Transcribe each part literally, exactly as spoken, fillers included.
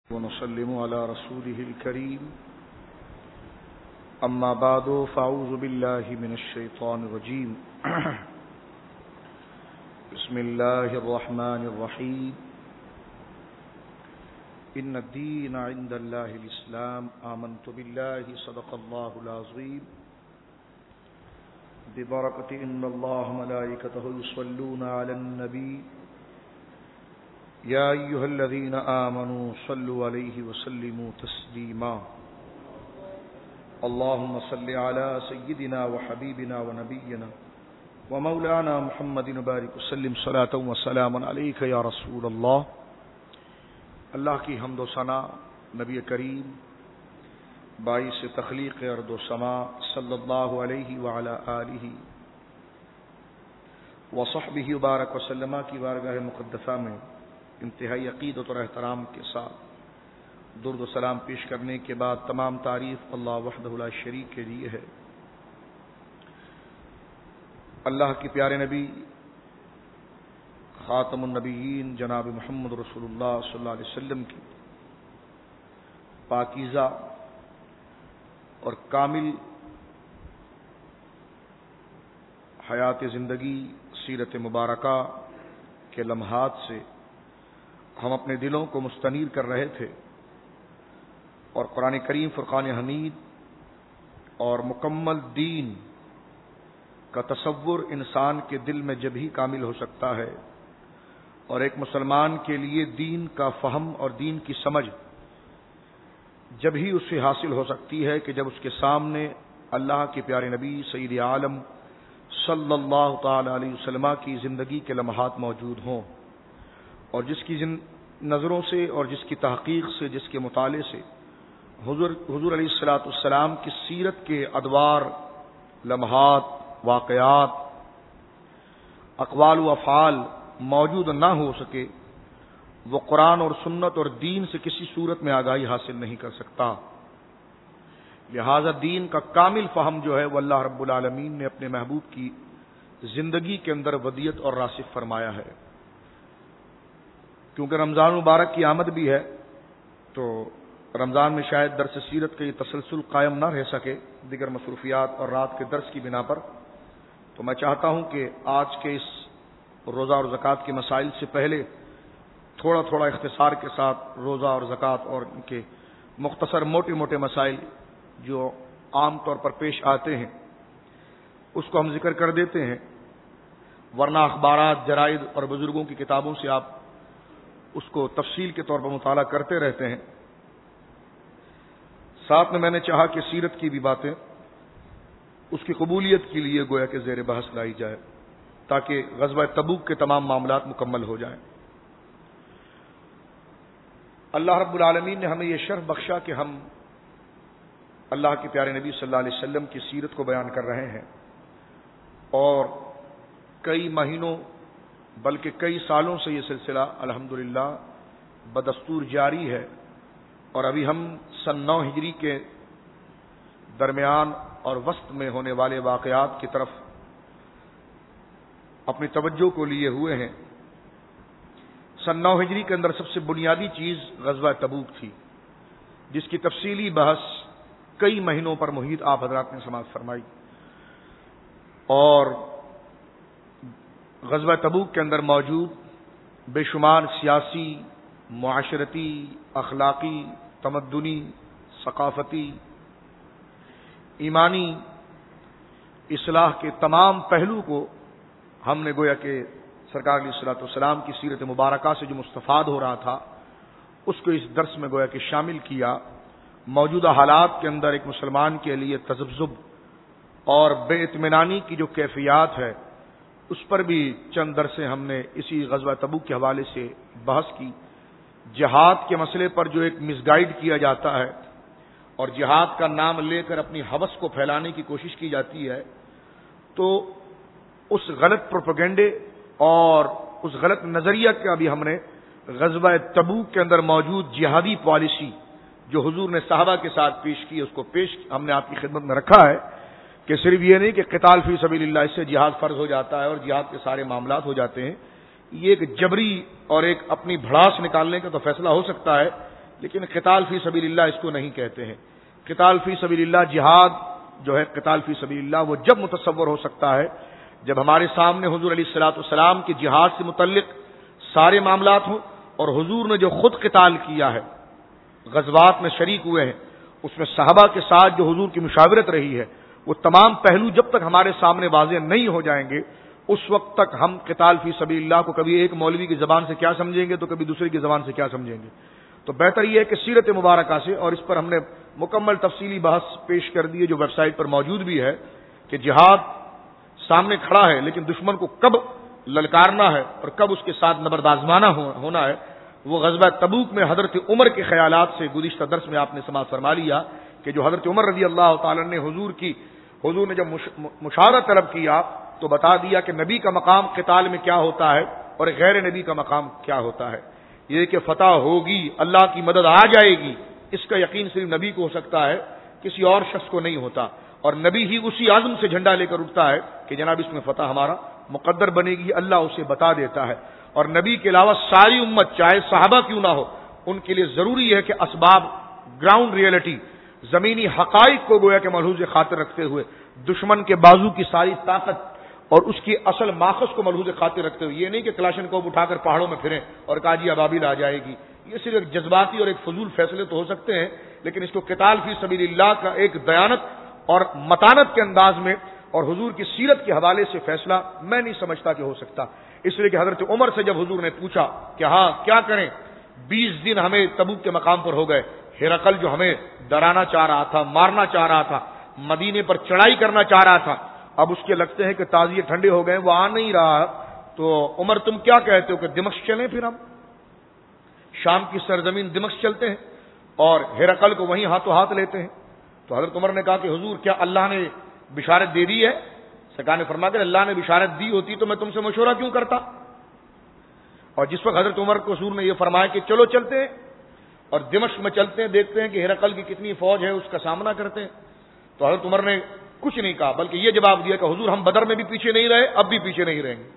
ونسلم على رسوله الكريم أما بعد فأعوذ بالله من الشيطان الرجيم بسم الله الرحمن الرحيم إن الدين عند الله الإسلام آمنت بالله صدق الله العظيم ببركة إن الله ملائكته يصلون على النبي يا أيها الذين آمنوا صلوا عليه وسلموا تسليما اللهم صل على سيدنا وحبيبنا ونبينا ومولانا محمد بارك وسلم صلاة وسلاما عليك يا رسول الله. اللہ کی حمد و ثنا نبی کریم باعث تخلیق ارض و سما صلی اللہ علیہ وعلی آلہ وصحبہ وبارک وسلم کی بارگاہ مقدسہ میں انتہائی عقیدت اور احترام کے ساتھ درود و سلام پیش کرنے کے بعد تمام تعریف اللہ وحدہ لا شریک کے لیے ہے. اللہ کے پیارے نبی خاتم النبیین جناب محمد رسول اللہ صلی اللہ علیہ وسلم کی پاکیزہ اور کامل حیات زندگی سیرت مبارکہ کے لمحات سے ہم اپنے دلوں کو مستنیر کر رہے تھے اور قرآن کریم فرقان حمید اور مکمل دین کا تصور انسان کے دل میں جب ہی کامل ہو سکتا ہے اور ایک مسلمان کے لیے دین کا فہم اور دین کی سمجھ جب ہی اس سے حاصل ہو سکتی ہے کہ جب اس کے سامنے اللہ کے پیارے نبی سید عالم صلی اللہ تعالی علیہ وسلم کی زندگی کے لمحات موجود ہوں اور جس کی نظروں سے اور جس کی تحقیق سے جس کے مطالعے سے حضور حضور علیہ الصلوۃ والسلام کی سیرت کے ادوار لمحات واقعات اقوال و افعال موجود نہ ہو سکے وہ قرآن اور سنت اور دین سے کسی صورت میں آگاہی حاصل نہیں کر سکتا. لہذا دین کا کامل فہم جو ہے وہ اللہ رب العالمین نے اپنے محبوب کی زندگی کے اندر ودیت اور راسخ فرمایا ہے. کیونکہ رمضان مبارک کی آمد بھی ہے تو رمضان میں شاید درس سیرت کا یہ تسلسل قائم نہ رہ سکے دیگر مصروفیات اور رات کے درس کی بنا پر، تو میں چاہتا ہوں کہ آج کے اس روزہ اور زکوٰۃ کے مسائل سے پہلے تھوڑا تھوڑا اختصار کے ساتھ روزہ اور زکوٰۃ اور ان کے مختصر موٹے موٹے مسائل جو عام طور پر پیش آتے ہیں اس کو ہم ذکر کر دیتے ہیں، ورنہ اخبارات جرائد اور بزرگوں کی کتابوں سے آپ اس کو تفصیل کے طور پر مطالعہ کرتے رہتے ہیں. ساتھ میں میں نے چاہا کہ سیرت کی بھی باتیں اس کی قبولیت کے لیے گویا کہ زیر بحث لائی جائے تاکہ غزوہ تبوک کے تمام معاملات مکمل ہو جائیں. اللہ رب العالمین نے ہمیں یہ شرف بخشا کہ ہم اللہ کے پیارے نبی صلی اللہ علیہ وسلم کی سیرت کو بیان کر رہے ہیں اور کئی مہینوں بلکہ کئی سالوں سے یہ سلسلہ الحمدللہ بدستور جاری ہے اور ابھی ہم سن نو ہجری کے درمیان اور وسط میں ہونے والے واقعات کی طرف اپنی توجہ کو لیے ہوئے ہیں. سن نو ہجری کے اندر سب سے بنیادی چیز غزوہ تبوک تھی جس کی تفصیلی بحث کئی مہینوں پر محیط آپ حضرات نے سماعت فرمائی اور غزوہ تبوک کے اندر موجود بے شمار سیاسی، معاشرتی، اخلاقی، تمدنی، ثقافتی، ایمانی اصلاح کے تمام پہلو کو ہم نے گویا کہ سرکار علیہ الصلوۃ والسلام کی سیرت مبارکہ سے جو مستفاد ہو رہا تھا اس کو اس درس میں گویا کہ شامل کیا. موجودہ حالات کے اندر ایک مسلمان کے لیے تذبذب اور بے اطمینانی کی جو کیفیات ہے اس پر بھی چند درسیں ہم نے اسی غزوہ تبوک کے حوالے سے بحث کی. جہاد کے مسئلے پر جو ایک مس گائیڈ کیا جاتا ہے اور جہاد کا نام لے کر اپنی ہوس کو پھیلانے کی کوشش کی جاتی ہے تو اس غلط پروپیگنڈے اور اس غلط نظریہ کا بھی ہم نے غزوہ تبوک کے اندر موجود جہادی پالیسی جو حضور نے صحابہ کے ساتھ پیش کی اس کو پیش ہم نے آپ کی خدمت میں رکھا ہے کہ صرف یہ نہیں کہ قتال فی سبیل اللہ اس سے جہاد فرض ہو جاتا ہے اور جہاد کے سارے معاملات ہو جاتے ہیں، یہ ایک جبری اور ایک اپنی بھڑاس نکالنے کا تو فیصلہ ہو سکتا ہے، لیکن قتال فی سبیل اللہ اس کو نہیں کہتے ہیں. قتال فی سبیل اللہ جہاد جو ہے قتال فی سبیل اللہ وہ جب متصور ہو سکتا ہے جب ہمارے سامنے حضور علیہ الصلوۃ والسلام کے جہاد سے متعلق سارے معاملات ہوں اور حضور نے جو خود قتال کیا ہے، غزوات میں شریک ہوئے ہیں، اس میں صحابہ کے ساتھ جو حضور کی مشاورت رہی ہے، وہ تمام پہلو جب تک ہمارے سامنے واضح نہیں ہو جائیں گے اس وقت تک ہم قتال فی سبیل اللہ کو کبھی ایک مولوی کی زبان سے کیا سمجھیں گے تو کبھی دوسرے کی زبان سے کیا سمجھیں گے. تو بہتر یہ ہے کہ سیرت مبارکہ سے، اور اس پر ہم نے مکمل تفصیلی بحث پیش کر دی ہے جو ویب سائٹ پر موجود بھی ہے، کہ جہاد سامنے کھڑا ہے لیکن دشمن کو کب للکارنا ہے اور کب اس کے ساتھ نبرد آزمانا ہونا ہے، وہ غزوہ تبوک میں حضرت عمر کے خیالات سے گزشتہ درس میں آپ نے سماعت فرما لیا کہ جو حضرت عمر رضی اللہ تعالی نے حضور کی حضور نے جب مشاورت طلب کیا تو بتا دیا کہ نبی کا مقام قتال میں کیا ہوتا ہے اور غیر نبی کا مقام کیا ہوتا ہے. یہ کہ فتح ہوگی، اللہ کی مدد آ جائے گی، اس کا یقین صرف نبی کو ہو سکتا ہے، کسی اور شخص کو نہیں ہوتا. اور نبی ہی اسی عزم سے جھنڈا لے کر اٹھتا ہے کہ جناب اس میں فتح ہمارا مقدر بنے گی، اللہ اسے بتا دیتا ہے. اور نبی کے علاوہ ساری امت چاہے صحابہ کیوں نہ ہو ان کے لیے ضروری ہے کہ اسباب، گراؤنڈ ریئلٹی، زمینی حقائق کو گویا کہ ملحوظ خاطر رکھتے ہوئے، دشمن کے بازو کی ساری طاقت اور اس کی اصل ماخذ کو ملحوظ خاطر رکھتے ہوئے، یہ نہیں کہ کلاشن کوپ اٹھا کر پہاڑوں میں پھریں اور کہا جی ابابیل آ جائے گی. یہ صرف ایک جذباتی اور ایک فضول فیصلے تو ہو سکتے ہیں، لیکن اس کو قتال فی سبیل اللہ کا ایک دیانت اور متانت کے انداز میں اور حضور کی سیرت کے حوالے سے فیصلہ میں نہیں سمجھتا کہ ہو سکتا. اس لیے کہ حضرت عمر سے جب حضور نے پوچھا کہ ہاں کیا کریں، بیس دن ہمیں تبوک کے مقام پر ہو گئے، ہرقل جو ہمیں ڈرانا چاہ رہا تھا، مارنا چاہ رہا تھا، مدینے پر چڑھائی کرنا چاہ رہا تھا، اب اس کے لگتے ہیں کہ تازیے ٹھنڈے ہو گئے، وہ آ نہیں رہا، تو عمر تم کیا کہتے ہو کہ دمشق چلیں، پھر ہم شام کی سرزمین دمشق چلتے ہیں اور ہرقل کو وہیں ہاتھوں ہاتھ لیتے ہیں. تو حضرت عمر نے کہا کہ حضور کیا اللہ نے بشارت دے دی ہے؟ سرکار نے فرمایا کہ اللہ نے بشارت دی ہوتی تو میں تم سے مشورہ کیوں کرتا. اور جس وقت حضرت عمر کو حضور نے یہ فرمایا کہ چلو چلتے ہیں اور دمشق میں چلتے ہیں، دیکھتے ہیں کہ ہرقل کی کتنی فوج ہے، اس کا سامنا کرتے ہیں، تو حضرت عمر نے کچھ نہیں کہا بلکہ یہ جواب دیا کہ حضور ہم بدر میں بھی پیچھے نہیں رہے، اب بھی پیچھے نہیں رہیں گے.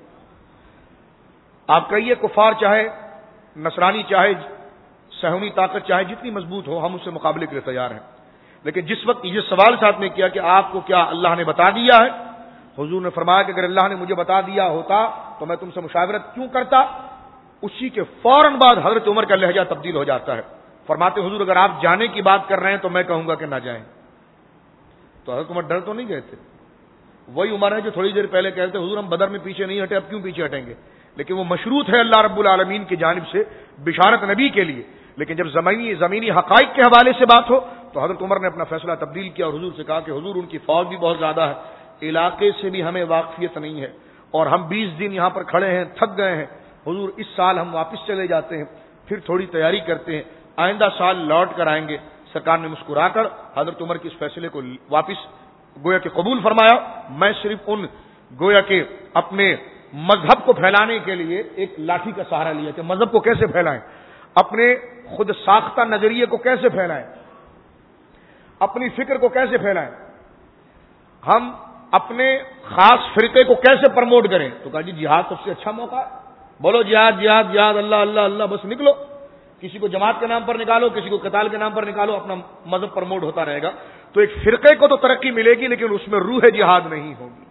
آپ کہیے کفار چاہے نصرانی چاہے صہیونی طاقت چاہے جتنی مضبوط ہو، ہم اس سے مقابلے کے لیے تیار ہیں. لیکن جس وقت یہ سوال ساتھ میں کیا کہ آپ کو کیا اللہ نے بتا دیا ہے، حضور نے فرمایا کہ اگر اللہ نے مجھے بتا دیا ہوتا تو میں تم سے مشاورت کیوں کرتا. اسی کے فوراً بعد حضرت عمر کا لہجہ تبدیل ہو جاتا ہے، فرماتے حضور اگر آپ جانے کی بات کر رہے ہیں تو میں کہوں گا کہ نہ جائیں. تو حضرت عمر ڈر تو نہیں گئے تھے، وہی عمر ہے جو تھوڑی دیر پہلے کہتے حضور ہم بدر میں پیچھے نہیں ہٹے، اب کیوں پیچھے ہٹیں گے. لیکن وہ مشروط ہے اللہ رب العالمین کی جانب سے بشارت نبی کے لیے. لیکن جب زمینی زمینی حقائق کے حوالے سے بات ہو تو حضرت عمر نے اپنا فیصلہ تبدیل کیا اور حضور سے کہا کہ حضور ان کی فوج بھی بہت زیادہ ہے، علاقے سے بھی ہمیں واقفیت نہیں ہے، اور ہم بیس دن یہاں پر کھڑے ہیں، تھک گئے ہیں. حضور اس سال ہم واپس چلے جاتے ہیں، پھر تھوڑی تیاری کرتے ہیں، آئندہ سال لوٹ کر آئیں گے. سرکار نے مسکرا کر حضرت عمر کے اس فیصلے کو واپس گویا کہ قبول فرمایا. میں صرف ان گویا کہ اپنے مذہب کو پھیلانے کے لیے ایک لاٹھی کا سہارا لیا کہ مذہب کو کیسے پھیلائیں، اپنے خود ساختہ نظریے کو کیسے پھیلائیں، اپنی فکر کو کیسے پھیلائیں، ہم اپنے خاص فرقے کو کیسے پروموٹ کریں. تو کہا جی جہاد سب سے اچھا موقع ہے، بولو جہاد جہاد جہاد، اللہ اللہ اللہ، بس نکلو. کسی کو جماعت کے نام پر نکالو، کسی کو قتال کے نام پر نکالو، اپنا مذہب پروموٹ ہوتا رہے گا. تو ایک فرقے کو تو ترقی ملے گی لیکن اس میں روح جہاد نہیں ہوگی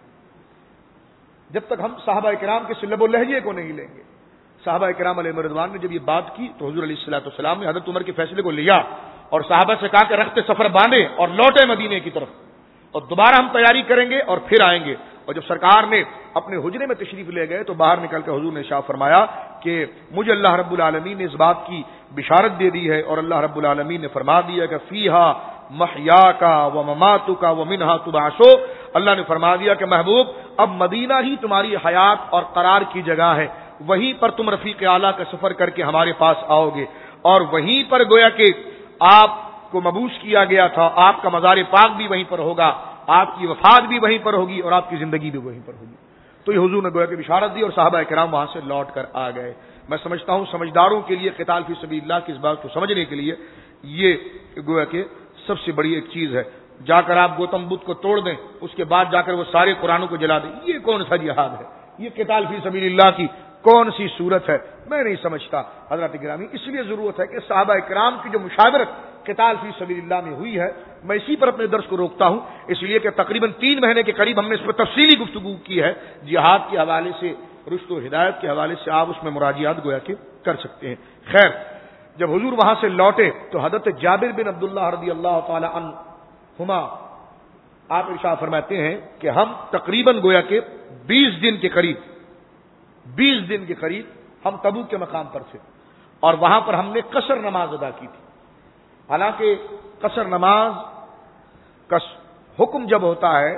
جب تک ہم صحابہ کرام کے سلب و لہجے کو نہیں لیں گے. صحابہ کرام علیہ رضوان نے جب یہ بات کی تو حضور علیہ الصلوۃ والسلام نے حضرت عمر کے فیصلے کو لیا اور صحابہ سے کہا کہ رخت سفر باندھے اور لوٹے مدینے کی طرف، اور دوبارہ ہم تیاری کریں گے اور پھر آئیں گے. اور جب سرکار نے اپنے حجرے میں تشریف لے گئے تو باہر نکل کے حضور نے ارشاد فرمایا کہ مجھے اللہ رب العالمین نے اس بات کی بشارت دے دی ہے اور اللہ رب العالمین نے فرما دیا کہ فیہا محیاکا و مماتکا و منہا تبعثو. اللہ نے فرما دیا کہ محبوب اب مدینہ ہی تمہاری حیات اور قرار کی جگہ ہے، وہیں پر تم رفیق اعلیٰ کا سفر کر کے ہمارے پاس آؤ گے، اور وہیں پر گویا کہ آپ کو مبعوث کیا گیا تھا، آپ کا مزار پاک بھی وہیں پر ہوگا، آپ کی وفات بھی وہیں پر ہوگی اور آپ کی زندگی بھی وہیں پر ہوگی. تو یہ حضور نے گویا کہ بشارت دی اور صحابہ کرام وہاں سے لوٹ کر آ گئے. میں سمجھتا ہوں سمجھداروں کے لیے قتال فی سبیل اللہ کی اس بات کو سمجھنے کے لیے یہ گویا کہ سب سے بڑی ایک چیز ہے. جا کر آپ گوتم بدھ کو توڑ دیں، اس کے بعد جا کر وہ سارے قرآنوں کو جلا دیں، یہ کون سا جہاد ہے؟ یہ قتال فی سبیل اللہ کی کون سی صورت ہے میں نہیں سمجھتا حضرات گرامی. اس لیے ضرورت ہے کہ صحابہ کرام کی جو مشاورت قتال فی سبیل اللہ میں ہوئی ہے میں اسی پر اپنے درس کو روکتا ہوں, اس لیے کہ تقریباً تین مہینے کے قریب ہم نے اس پر تفصیلی گفتگو کی ہے. جہاد کے حوالے سے, رشد و ہدایت کے حوالے سے آپ اس میں مراجعات گویا کہ کر سکتے ہیں. خیر, جب حضور وہاں سے لوٹے تو حضرت جابر بن عبداللہ رضی اللہ تعالی عنہما آپ ارشاد فرماتے ہیں کہ ہم تقریباً گویا کہ بیس دن کے قریب بیس دن کے قریب ہم تبوک کے مقام پر تھے اور وہاں پر ہم نے قصر نماز ادا کی تھی. حالانکہ قصر نماز کا حکم جب ہوتا ہے,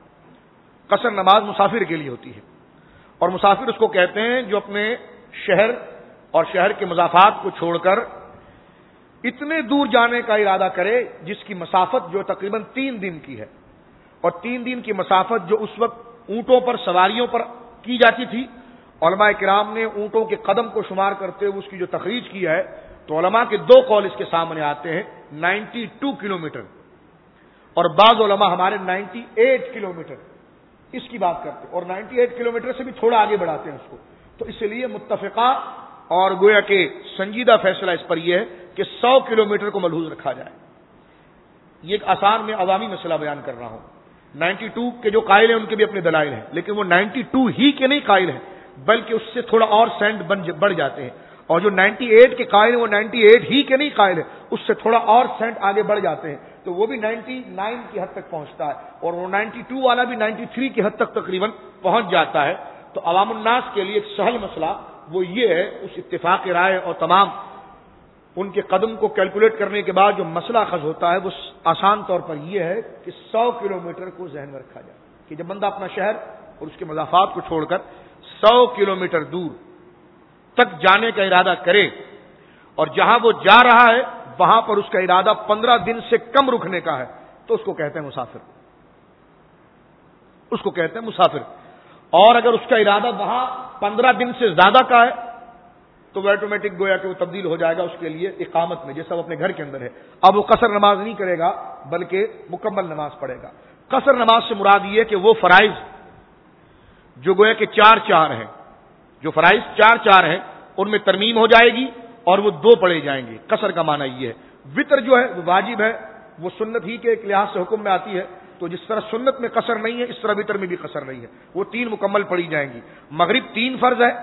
قصر نماز مسافر کے لیے ہوتی ہے اور مسافر اس کو کہتے ہیں جو اپنے شہر اور شہر کے مضافات کو چھوڑ کر اتنے دور جانے کا ارادہ کرے جس کی مسافت جو تقریباً تین دن کی ہے. اور تین دن کی مسافت جو اس وقت اونٹوں پر سواریوں پر کی جاتی تھی, علماء کرام نے اونٹوں کے قدم کو شمار کرتے ہوئے اس کی جو تخریج کی ہے تو علماء کے دو قول اس کے سامنے آتے ہیں, نائنٹی ٹو کلو میٹر اور بعض علماء ہمارے نائنٹی ایٹ کلو میٹر اس کی بات کرتے ہیں اور نائنٹی ایٹ کلو میٹر سے بھی تھوڑا آگے بڑھاتے ہیں اس کو. تو اس لیے متفقہ اور گویا کہ سنجیدہ فیصلہ اس پر یہ ہے کہ سو کلو میٹر کو ملحوظ رکھا جائے. یہ ایک آسان میں عوامی مسئلہ بیان کر رہا ہوں. نائنٹی ٹو کے جو قائل ہیں ان کے بھی اپنے دلائل ہیں, لیکن وہ نائنٹی ٹو ہی کے نہیں قائل ہیں بلکہ اس سے تھوڑا اور سینٹ بڑھ جاتے ہیں. اور جو نائنٹی ایٹ کے قائل ہیں وہ نائنٹی ایٹ ہی کے نہیں قائل ہیں, اس سے تھوڑا اور سینٹ آگے بڑھ جاتے ہیں تو وہ بھی نائنٹی نائن کی حد تک پہنچتا ہے اور وہ نائنٹی ٹو والا بھی نائنٹی تھری کی حد تک تقریباً پہنچ جاتا ہے. تو عوام الناس کے لیے ایک سہل مسئلہ وہ یہ ہے, اس اتفاق رائے اور تمام ان کے قدم کو کیلکولیٹ کرنے کے بعد جو مسئلہ اخذ ہوتا ہے وہ آسان طور پر یہ ہے کہ سو کلو میٹر کو ذہن میں رکھا جائے کہ جب بندہ اپنا شہر اور اس کے مضافات کو چھوڑ کر سو کلو میٹر دور تک جانے کا ارادہ کرے اور جہاں وہ جا رہا ہے وہاں پر اس کا ارادہ پندرہ دن سے کم رکنے کا ہے تو اس کو کہتے ہیں مسافر, اس کو کہتے ہیں مسافر. اور اگر اس کا ارادہ وہاں پندرہ دن سے زیادہ کا ہے تو وہ آٹومیٹک گویا کہ وہ تبدیل ہو جائے گا اس کے لیے اقامت میں, جیسا وہ اپنے گھر کے اندر ہے. اب وہ قصر نماز نہیں کرے گا بلکہ مکمل نماز پڑھے گا. قصر نماز سے مراد یہ کہ وہ فرائض جو گویا کہ چار چار ہیں, جو فرائض چار چار ہیں ان میں ترمیم ہو جائے گی اور وہ دو پڑھے جائیں گے. قصر کا معنی یہ ہے. وطر جو ہے وہ واجب ہے, وہ سنت ہی کے ایک لحاظ سے حکم میں آتی ہے, تو جس طرح سنت میں قصر نہیں ہے اس طرح وطر میں بھی قصر نہیں ہے, وہ تین مکمل پڑھی جائیں گی. مغرب تین فرض ہے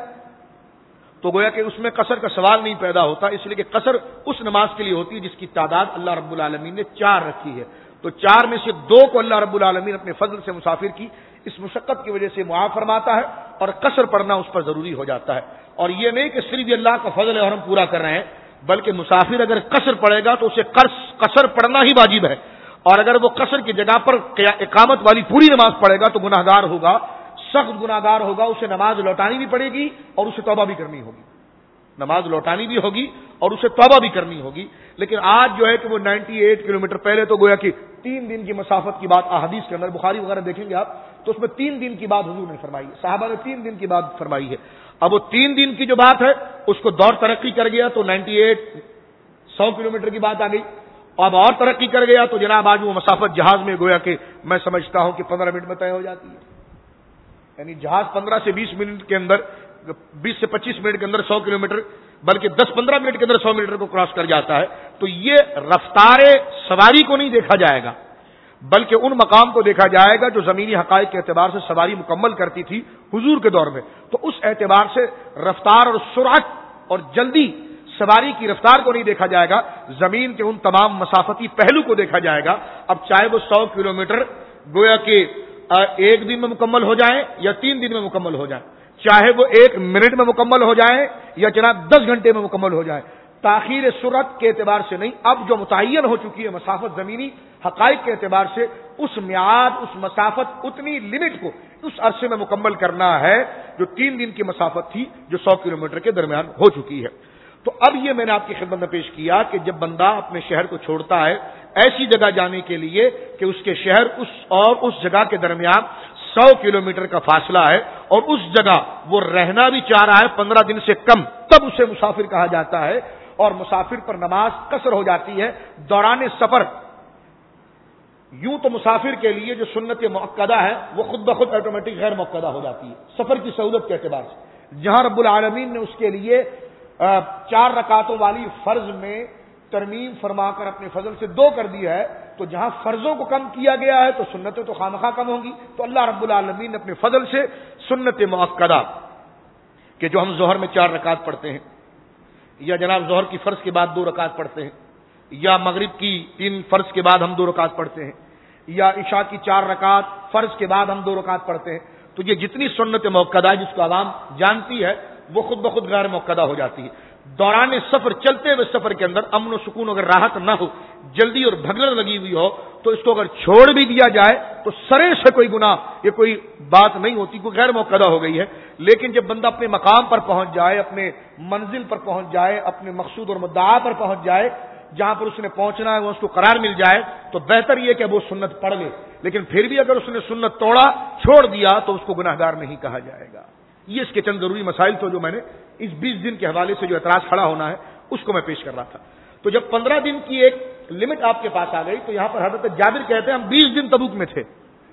تو گویا کہ اس میں قصر کا سوال نہیں پیدا ہوتا, اس لیے کہ قصر اس نماز کے لیے ہوتی ہے جس کی تعداد اللہ رب العالمین نے چار رکھی ہے. تو چار میں سے دو کو اللہ رب العالمین اپنے فضل سے مسافر کی اس مشقت کی وجہ سے معاف فرماتا ہے اور قصر پڑھنا اس پر ضروری ہو جاتا ہے. اور یہ نہیں کہ صرف اللہ کا فضل ہے اور ہم پورا کر رہے ہیں, بلکہ مسافر اگر قصر پڑھے گا تو اسے قصر پڑھنا ہی واجب ہے, اور اگر وہ قصر کی جگہ پر اقامت والی پوری نماز پڑھے گا تو گناہگار ہوگا, سخت گناہگار ہوگا, اسے نماز لوٹانی بھی پڑے گی اور اسے توبہ بھی کرنی ہوگی. نماز لوٹانی بھی ہوگی اور اسے توبہ بھی کرنی ہوگی. لیکن آج جو ہے کہ وہ نائنٹی ایٹ کلو میٹر, پہلے تو گویا کہ تین دن کی مسافت کی بات احادیث کے اندر بخاری وغیرہ دیکھیں گے آپ تو اس میں تین دن کی بات حضور نے فرمائی ہے, صحابہ نے تین دن کی بات فرمائی ہے. اب وہ تین دن کی جو بات ہے اس کو دور ترقی کر گیا تو نائنٹی ایٹ سو کلو میٹر کی بات آ گئی. اب اور ترقی کر گیا تو جناب آج وہ مسافت جہاز میں گویا کہ میں سمجھتا ہوں کہ پندرہ منٹ میں طے ہو جاتی ہے. یعنی جہاز پندرہ سے بیس منٹ کے اندر, بیس سے پچیس منٹ کے اندر سو کلو میٹر, بلکہ دس پندرہ منٹ کے اندر سو میٹر کو کراس کر جاتا ہے. تو یہ رفتار سواری کو نہیں دیکھا جائے گا بلکہ ان مقام کو دیکھا جائے گا جو زمینی حقائق کے اعتبار سے سواری مکمل کرتی تھی حضور کے دور میں. تو اس اعتبار سے رفتار اور سرعت اور جلدی سواری کی رفتار کو نہیں دیکھا جائے گا, زمین کے ان تمام مسافتی پہلو کو دیکھا جائے گا. اب چاہے وہ سو کلو میٹر گویا کہ ایک دن میں مکمل ہو جائیں یا تین دن میں مکمل ہو جائیں, چاہے وہ ایک منٹ میں مکمل ہو جائیں یا جناب دس گھنٹے میں مکمل ہو جائیں, تاخیر سرعت کے اعتبار سے نہیں. اب جو متعین ہو چکی ہے مسافت زمینی حقائق کے اعتبار سے, اس میعاد, اس مسافت, اتنی لمٹ کو اس عرصے میں مکمل کرنا ہے جو تین دن کی مسافت تھی جو سو کلو میٹر کے درمیان ہو چکی ہے. تو اب یہ میں نے آپ کی خدمت میں پیش کیا کہ جب بندہ اپنے شہر کو چھوڑتا ہے ایسی جگہ جانے کے لیے کہ اس کے شہر اس اور اس جگہ کے درمیان سو کلو میٹر کا فاصلہ ہے اور اس جگہ وہ رہنا بھی چاہ رہا ہے پندرہ دن سے کم, تب اسے مسافر کہا جاتا ہے. اور مسافر پر نماز قصر ہو جاتی ہے دوران سفر. یوں تو مسافر کے لیے جو سنت مؤکدہ ہے وہ خود بخود آٹومیٹک غیر مؤکدہ ہو جاتی ہے سفر کی سہولت کے اعتبار سے, جہاں رب العالمین نے اس کے لیے چار رکعتوں والی فرض میں ترمیم فرما کر اپنے فضل سے دو کر دیا ہے، تو جہاں فرضوں کو کم کیا گیا ہے تو سنتیں تو خامخواہ کم ہوں گی. تو اللہ رب العالمین نے اپنے فضل سے سنت مؤکدہ کہ جو ہم ظہر میں چار رکعت پڑھتے ہیں، یا جناب ظہر کی فرض کے بعد دو رکعت پڑھتے ہیں، یا مغرب کی تین فرض کے بعد ہم دو رکعت پڑھتے ہیں، یا عشاء کی چار رکعت فرض کے بعد ہم دو رکعت پڑھتے ہیں، تو یہ جتنی سنت مؤکدہ ہے جس کو عوام جانتی ہے وہ خود بخود غیر مؤکدہ ہو جاتی ہے. دوران سفر، چلتے ہوئے سفر کے اندر امن و سکون اگر راحت نہ ہو، جلدی اور بھگدڑ لگی ہوئی ہو، تو اس کو اگر چھوڑ بھی دیا جائے تو سرے سے کوئی گناہ، یہ کوئی بات نہیں ہوتی، کوئی غیر مؤکدہ ہو گئی ہے. لیکن جب بندہ اپنے مقام پر پہنچ جائے، اپنے منزل پر پہنچ جائے، اپنے مقصود اور مدعا پر پہنچ جائے، جہاں پر اس نے پہنچنا ہے وہ اس کو قرار مل جائے، تو بہتر یہ کہ وہ سنت پڑھ لے. لیکن پھر بھی اگر اس نے سنت توڑا، چھوڑ دیا، تو اس کو گناہگار نہیں کہا جائے گا. یہ اس کے چند ضروری مسائل تو جو میں نے اس بیس دن کے حوالے سے جو اعتراض کھڑا ہونا ہے اس کو میں پیش کر رہا تھا. تو جب پندرہ دن کی ایک لمٹ آپ کے پاس آ گئی تو یہاں پر حضرت جابر کہتے ہیں ہم بیس دن تبوک میں تھے،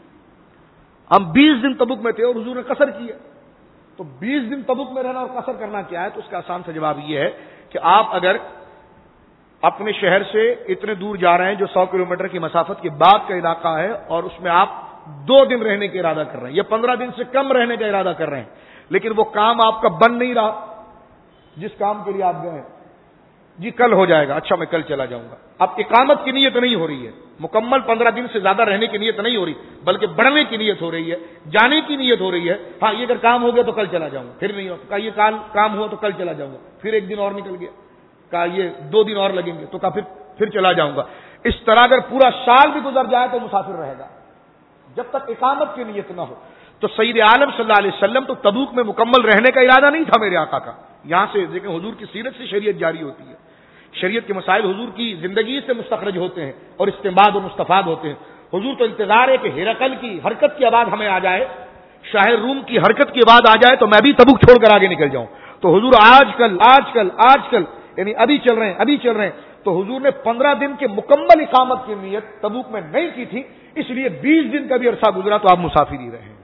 ہم بیس دن تبوک میں تھے اور حضور نے قصر کیا. تو بیس دن تبوک میں رہنا اور قصر کرنا کیا ہے؟ تو اس کا آسان سا جواب یہ ہے کہ آپ اگر اپنے شہر سے اتنے دور جا رہے ہیں جو سو کلومیٹر کی مسافت کے بعد کا علاقہ ہے، اور اس میں آپ دو دن رہنے کا ارادہ کر رہے ہیں یا پندرہ دن سے کم رہنے کا ارادہ کر رہے ہیں، لیکن وہ کام آپ کا بن نہیں رہا جس کام کے لیے آپ گئے ہیں. جی کل ہو جائے گا، اچھا میں کل چلا جاؤں گا. اب اقامت کی نیت نہیں ہو رہی ہے، مکمل پندرہ دن سے زیادہ رہنے کی نیت نہیں ہو رہی، بلکہ بڑھنے کی نیت ہو رہی ہے، جانے کی نیت ہو رہی ہے. ہاں یہ اگر کام ہو گیا تو کل چلا جاؤں گا، پھر نہیں ہو کہا یہ کام ہوا تو کل چلا جاؤں گا، پھر ایک دن اور نکل گیا، کہا یہ دو دن اور لگیں گے، تو کہا پھر پھر چلا جاؤں گا. اس طرح اگر پورا سال بھی گزر جائے تو مسافر رہے گا جب تک اقامت کی نیت نہ ہو. تو سید عالم صلی اللہ علیہ وسلم تو تبوک میں مکمل رہنے کا ارادہ نہیں تھا میرے آقا کا. یہاں سے دیکھیں حضور کی سیرت سے شریعت جاری ہوتی ہے، شریعت کے مسائل حضور کی زندگی سے مستخرج ہوتے ہیں اور استنباط اور مستفاد ہوتے ہیں. حضور تو انتظار ہے کہ ہرقل کی حرکت کی آواز ہمیں آ جائے، شاہ روم کی حرکت کی آواز آ جائے تو میں بھی تبوک چھوڑ کر آگے نکل جاؤں. تو حضور آج کل آج کل آج کل یعنی ابھی چل رہے ہیں ابھی چل رہے ہیں. تو حضور نے پندرہ دن کے مکمل اقامت کی نیت تبوک میں نہیں کی تھی، اس لیے بیس دن کا بھی عرصہ گزرا تو آپ مسافر ہی رہے.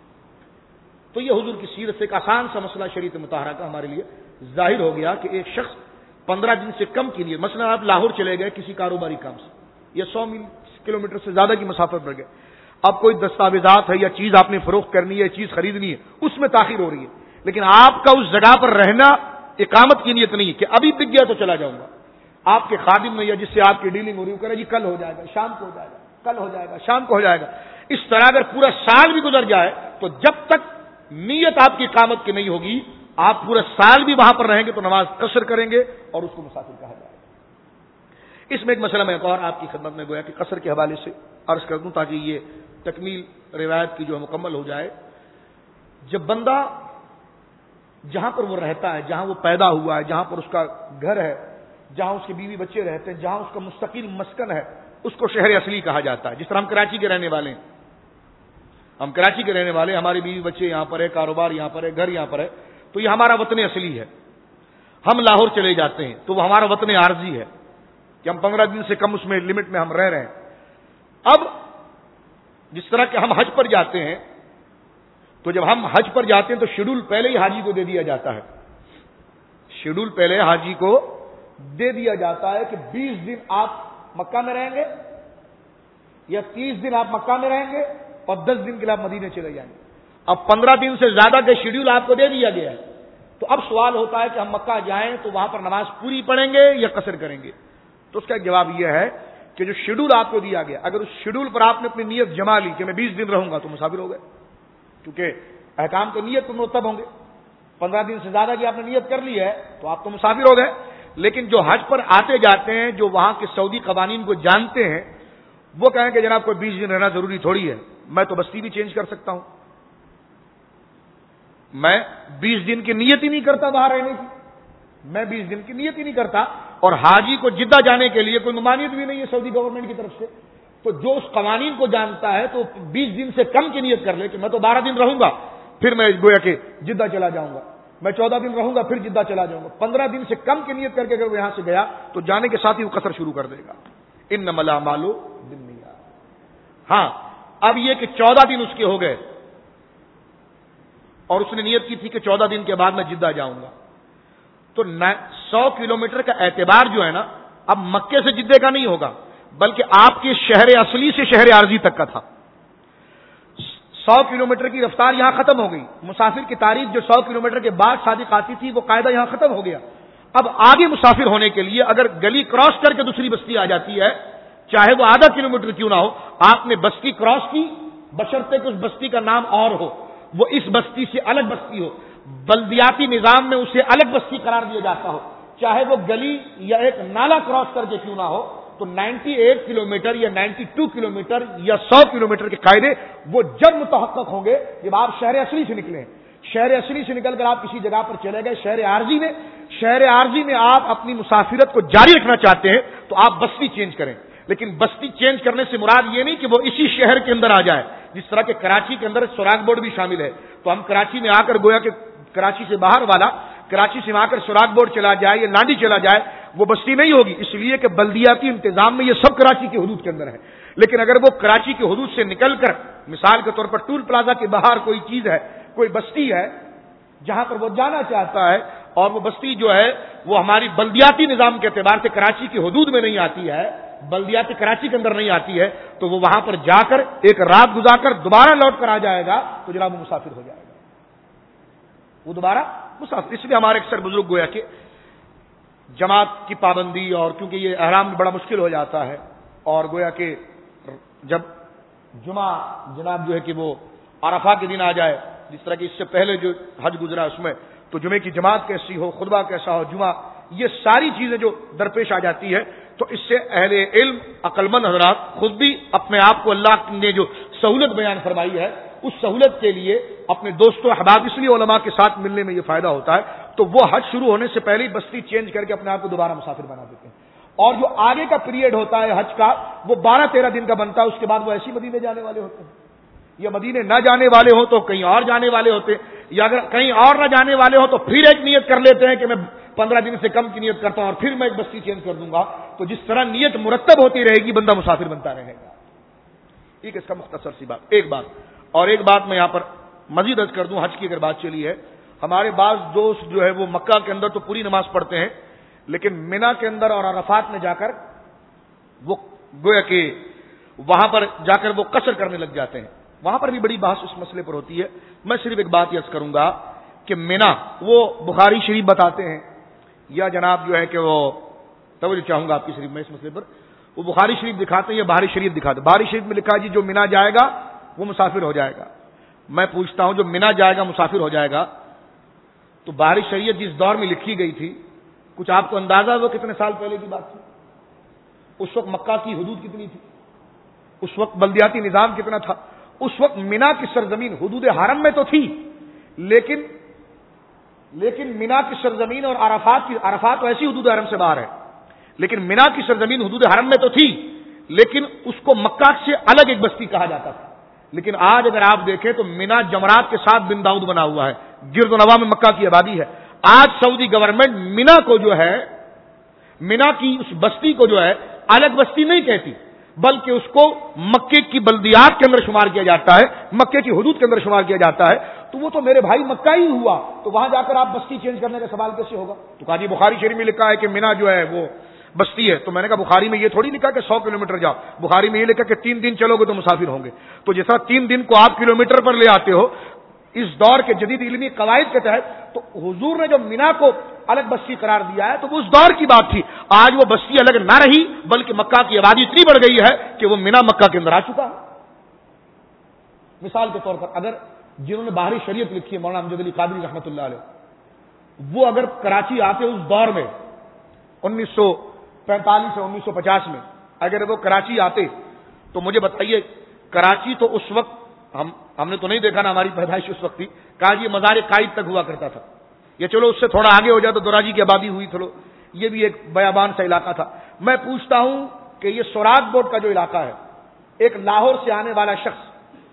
تو یہ حضور کی سیرت سے ایک آسان سا مسئلہ شریعت مطہرہ کا ہمارے لیے ظاہر ہو گیا کہ ایک شخص پندرہ دن سے کم کی نیت، مثلا آپ لاہور چلے گئے کسی کاروباری کام سے، یا سو میل کلومیٹر سے زیادہ کی مسافت پر گئے، اب کوئی دستاویزات ہے یا چیز آپ نے فروخت کرنی ہے، چیز خریدنی ہے، اس میں تاخیر ہو رہی ہے، لیکن آپ کا اس جگہ پر رہنا اقامت کی نیت نہیں ہے کہ ابھی بک گیا تو چلا جاؤں گا. آپ کے خادم میں یا جس سے آپ کی ڈیلنگ ہو رہی ہے وہ کہہ رہا جی کل ہو جائے گا، شام کو ہو جائے گا، کل ہو جائے گا، شام کو ہو جائے گا. اس طرح اگر پورا سال بھی گزر جائے تو جب تک نیت آپ کی اقامت کی نہیں ہوگی، آپ پورا سال بھی وہاں پر رہیں گے تو نماز قصر کریں گے اور اس کو مسافر کہا جائے گا. اس میں ایک مسئلہ میں ایک اور آپ کی خدمت میں گویا کہ قصر کے حوالے سے عرض کر دوں تاکہ یہ تکمیل روایت کی جو ہے مکمل ہو جائے. جب بندہ جہاں پر وہ رہتا ہے، جہاں وہ پیدا ہوا ہے، جہاں پر اس کا گھر ہے، جہاں اس کے بیوی بچے رہتے ہیں، جہاں اس کا مستقل مسکن ہے، اس کو شہر اصلی کہا جاتا ہے. جس طرح ہم کراچی کے رہنے والے ہیں، ہم کراچی کے رہنے والے، ہمارے بیوی بچے یہاں پر ہے، کاروبار یہاں پر ہے، گھر یہاں پر ہے، تو یہ ہمارا وطن اصلی ہے. ہم لاہور چلے جاتے ہیں تو وہ ہمارا وطن عارضی ہے کہ ہم پندرہ دن سے کم اس میں لمٹ میں ہم رہ رہے ہیں. اب جس طرح کہ ہم حج پر جاتے ہیں تو جب ہم حج پر جاتے ہیں تو شیڈول پہلے ہی حاجی کو دے دیا جاتا ہے، شیڈول پہلے حاجی کو دے دیا جاتا ہے کہ بیس دن آپ مکہ میں رہیں گے یا تیس دن آپ مکہ میں رہیں گے اور دس دن کے لیے آپ مدینے چلے جائیں گے. اب پندرہ دن سے زیادہ کا شیڈول آپ کو دے دیا گیا ہے، تو اب سوال ہوتا ہے کہ ہم مکہ جائیں تو وہاں پر نماز پوری پڑھیں گے یا قصر کریں گے. تو اس کا جواب یہ ہے کہ جو شیڈول آپ کو دیا گیا، اگر اس شیڈول پر آپ نے اپنی نیت جما لی کہ میں بیس دن رہوں گا تو مسافر ہو گئے، کیونکہ احکام تو نیت پر مرتب ہوں گے. پندرہ دن سے زیادہ کی آپ نے نیت کر لی ہے تو آپ تو مسافر ہو گئے. لیکن جو حج پر آتے جاتے ہیں، جو وہاں کے سعودی قوانین کو جانتے ہیں، وہ کہیں کہ جناب کوئی بیس دن رہنا ضروری تھوڑی ہے، میں تو بستی بھی چینج کر سکتا ہوں، میں بیس دن کی نیت ہی نہیں کرتا وہاں رہنے کی، میں بیس دن کی نیت ہی نہیں کرتا. اور حاجی کو جدہ جانے کے لیے کوئی ممانعت بھی نہیں ہے سعودی گورنمنٹ کی طرف سے. تو جو اس قوانین کو جانتا ہے تو بیس دن سے کم کی نیت کر لے کہ میں تو بارہ دن رہوں گا پھر میں گویا کہ جدہ چلا جاؤں گا، میں چودہ دن رہوں گا پھر جدہ چلا جاؤں گا. پندرہ دن سے کم کی نیت کر کے اگر وہ یہاں سے گیا تو جانے کے ساتھ ہی وہ قصر شروع کر دے گا. انما الاعمال بالنیات. ہاں اب یہ کہ چودہ دن اس کے ہو گئے، اور اس نے نیت کی تھی کہ چودہ دن کے بعد میں جدہ جاؤں گا، تو سو کلومیٹر کا اعتبار جو ہے نا اب مکے سے جدے کا نہیں ہوگا، بلکہ آپ کے شہر اصلی سے شہر عارضی تک کا تھا۔ سو کلومیٹر کی رفتار یہاں ختم ہو گئی، مسافر کی تعریف جو سو کلومیٹر کے بعد صادق آتی تھی وہ قاعدہ یہاں ختم ہو گیا۔ اب آگے مسافر ہونے کے لیے اگر گلی کراس کر کے دوسری بستی آ جاتی ہے، چاہے وہ آدھا کلومیٹر کیوں نہ ہو، آپ نے بستی کراس کی، بشرطے کہ اس بستی کا نام اور ہو، وہ اس بستی سے الگ بستی ہو، بلدیاتی نظام میں اسے الگ بستی قرار دیا جاتا ہو، چاہے وہ گلی یا ایک نالا کراس کر کے کیوں نہ ہو، تو نائنٹی ایٹ کلومیٹر یا نائنٹی ٹو کلومیٹر یا سو کلومیٹر کے قاعدے وہ جب متحقق ہوں گے جب آپ شہر اصلی سے نکلیں۔ شہر اصلی سے نکل کر آپ کسی جگہ پر چلے گئے شہر عارضی میں، شہر عارضی میں آپ اپنی مسافرت کو جاری رکھنا چاہتے ہیں تو آپ بستی چینج کریں، لیکن بستی چینج کرنے سے مراد یہ نہیں کہ وہ اسی شہر کے اندر آ جائے، جس طرح کہ کراچی کے اندر سوراخ بورڈ بھی شامل ہے، تو ہم کراچی میں آ کر گویا کہ کراچی سے باہر والا کراچی سے آ کر سوراخ بورڈ چلا جائے یا ناڈی چلا جائے، وہ بستی نہیں ہوگی، اس لیے کہ بلدیاتی انتظام میں یہ سب کراچی کی حدود کے اندر ہے۔ لیکن اگر وہ کراچی کی حدود سے نکل کر مثال کے طور پر ٹول پلازا کے باہر کوئی چیز ہے، کوئی بستی ہے جہاں پر وہ جانا چاہتا ہے، اور وہ بستی جو ہے وہ ہماری بلدیاتی نظام کے اعتبار سے کراچی کی حدود میں نہیں آتی ہے، بلدیاتی کراچی کے اندر نہیں آتی ہے، تو وہ وہاں پر جا کر ایک رات گزار کر دوبارہ لوٹ کر آ جائے گا تو جناب وہ مسافر ہو جائے گا، وہ دوبارہ مسافر۔ اس لیے ہمارے اکثر بزرگ گویا کہ جماعت کی پابندی، اور کیونکہ یہ احرام میں بڑا مشکل ہو جاتا ہے، اور گویا کہ جب جمعہ جناب جو ہے کہ وہ عرفہ کے دن آ جائے، جس طرح کہ اس سے پہلے جو حج گزرا اس میں تو جمعے کی جماعت کیسی ہو، خطبہ کیسا ہو، جمعہ، یہ ساری چیزیں جو درپیش آ جاتی ہے، تو اس سے اہل علم عقل مند حضرات خود بھی اپنے آپ کو اللہ نے جو سہولت بیان فرمائی ہے اس سہولت کے لیے اپنے دوستوں احباب اس لیے علماء کے ساتھ ملنے میں یہ فائدہ ہوتا ہے، تو وہ حج شروع ہونے سے پہلے ہی بستی چینج کر کے اپنے آپ کو دوبارہ مسافر بنا دیتے ہیں، اور جو آگے کا پیریڈ ہوتا ہے حج کا وہ بارہ تیرہ دن کا بنتا ہے، اس کے بعد وہ ایسی مدینے جانے والے ہوتے ہیں، یا مدینے نہ جانے والے ہوں تو کہیں اور جانے والے ہوتے، یا اگر کہیں اور نہ جانے والے ہوں تو پھر ایک نیت کر لیتے ہیں کہ میں پندرہ دن سے کم کی نیت کرتا ہوں اور پھر میں ایک بستی چینج کر دوں گا، تو جس طرح نیت مرتب ہوتی رہے گی بندہ مسافر بنتا رہے گا۔ ایک اس کا مختصر سی بات ایک بات اور ایک بات میں یہاں پر مزید عرض کر دوں، حج کی اگر بات چلی ہے، ہمارے بعض دوست جو ہے وہ مکہ کے اندر تو پوری نماز پڑھتے ہیں، لیکن مینا کے اندر اور عرفات میں جا کر وہ گویا کہ وہاں پر جا کر وہ قصر کرنے لگ جاتے ہیں، وہاں پر بھی بڑی بحث اس مسئلے پر ہوتی ہے۔ میں صرف ایک بات عرض کروں گا کہ مینا وہ بخاری شریف بتاتے ہیں، یا جناب جو ہے کہ وہ توجہ چاہوں گا آپ کی شریف میں اس مسئلے پر، وہ بخاری شریف دکھاتے ہیں یا بہاری شریف دکھاتے ہیں، بہاری شریف میں لکھا ہے جی جو مینا جائے گا وہ مسافر ہو جائے گا۔ میں پوچھتا ہوں جو مینا جائے گا مسافر ہو جائے گا، تو بہاری شریعت جس دور میں لکھی گئی تھی کچھ آپ کو اندازہ وہ کتنے سال پہلے کی بات تھی؟ اس وقت مکہ کی حدود کتنی تھی؟ اس وقت بلدیاتی نظام کتنا تھا؟ اس وقت مینا کی سرزمین حدود حرم میں تو تھی، لیکن لیکن مینا کی سرزمین اور عرفات کی عرفات تو ایسی حدود حرم سے باہر ہے، لیکن مینا کی سرزمین حدود حرم میں تو تھی، لیکن اس کو مکہ سے الگ ایک بستی کہا جاتا تھا۔ لیکن آج اگر آپ دیکھیں تو مینا جمرات کے ساتھ بن داؤد بنا ہوا ہے، گرد و نواح میں مکہ کی آبادی ہے۔ آج سعودی گورنمنٹ مینا کو جو ہے مینا کی اس بستی کو جو ہے الگ بستی نہیں کہتی، بلکہ اس کو مکے کی بلدیات کے اندر شمار کیا جاتا ہے، مکے کی حدود کے اندر شمار کیا جاتا ہے۔ تو وہ تو میرے بھائی مکہ ہی ہوا، تو وہاں جا کر آپ بستی چینج کرنے کا سوال کیسے ہوگا؟ تو کہا جی بخاری شریف میں لکھا ہے کہ مینا جو ہے وہ بستی ہے، تو میں نے کہا بخاری میں یہ تھوڑی لکھا کہ سو کلومیٹر جاؤ، بخاری میں یہ لکھا کہ تین دن چلو گے تو مسافر ہوں گے۔ تو جیسا تین دن کو آپ کلومیٹر پر لے آتے ہو اس دور کے جدید علمی قواعد کے تحت، تو حضور نے جو مینا کو الگ بستی قرار دیا ہے تو وہ اس دور کی بات تھی۔ آج وہ بستی الگ نہ رہی، بلکہ مکہ کی آبادی اتنی بڑھ گئی ہے کہ وہ مینا مکہ کے اندر آ چکا ہے۔ مثال کے طور پر اگر جنہوں نے بہاری شریعت لکھی ہے مولانا امجد علی قادری رحمۃ اللہ علیہ، وہ اگر کراچی آتے اس دور میں انیس سو پینتالیس سے انیس سو پچاس میں اگر وہ کراچی آتے تو مجھے بتائیے، کراچی تو اس وقت ہم ہم نے تو نہیں دیکھا نا، ہماری پیدائش اس وقت تھی، کہا جی مزار قائد تک ہوا کرتا تھا، یا چلو اس سے تھوڑا آگے ہو جائے تو دوراجی کی آبادی ہوئی، چلو یہ بھی ایک بیابان سا علاقہ تھا۔ میں پوچھتا ہوں کہ یہ سوراخ بورڈ کا جو علاقہ ہے، ایک لاہور سے آنے والا شخص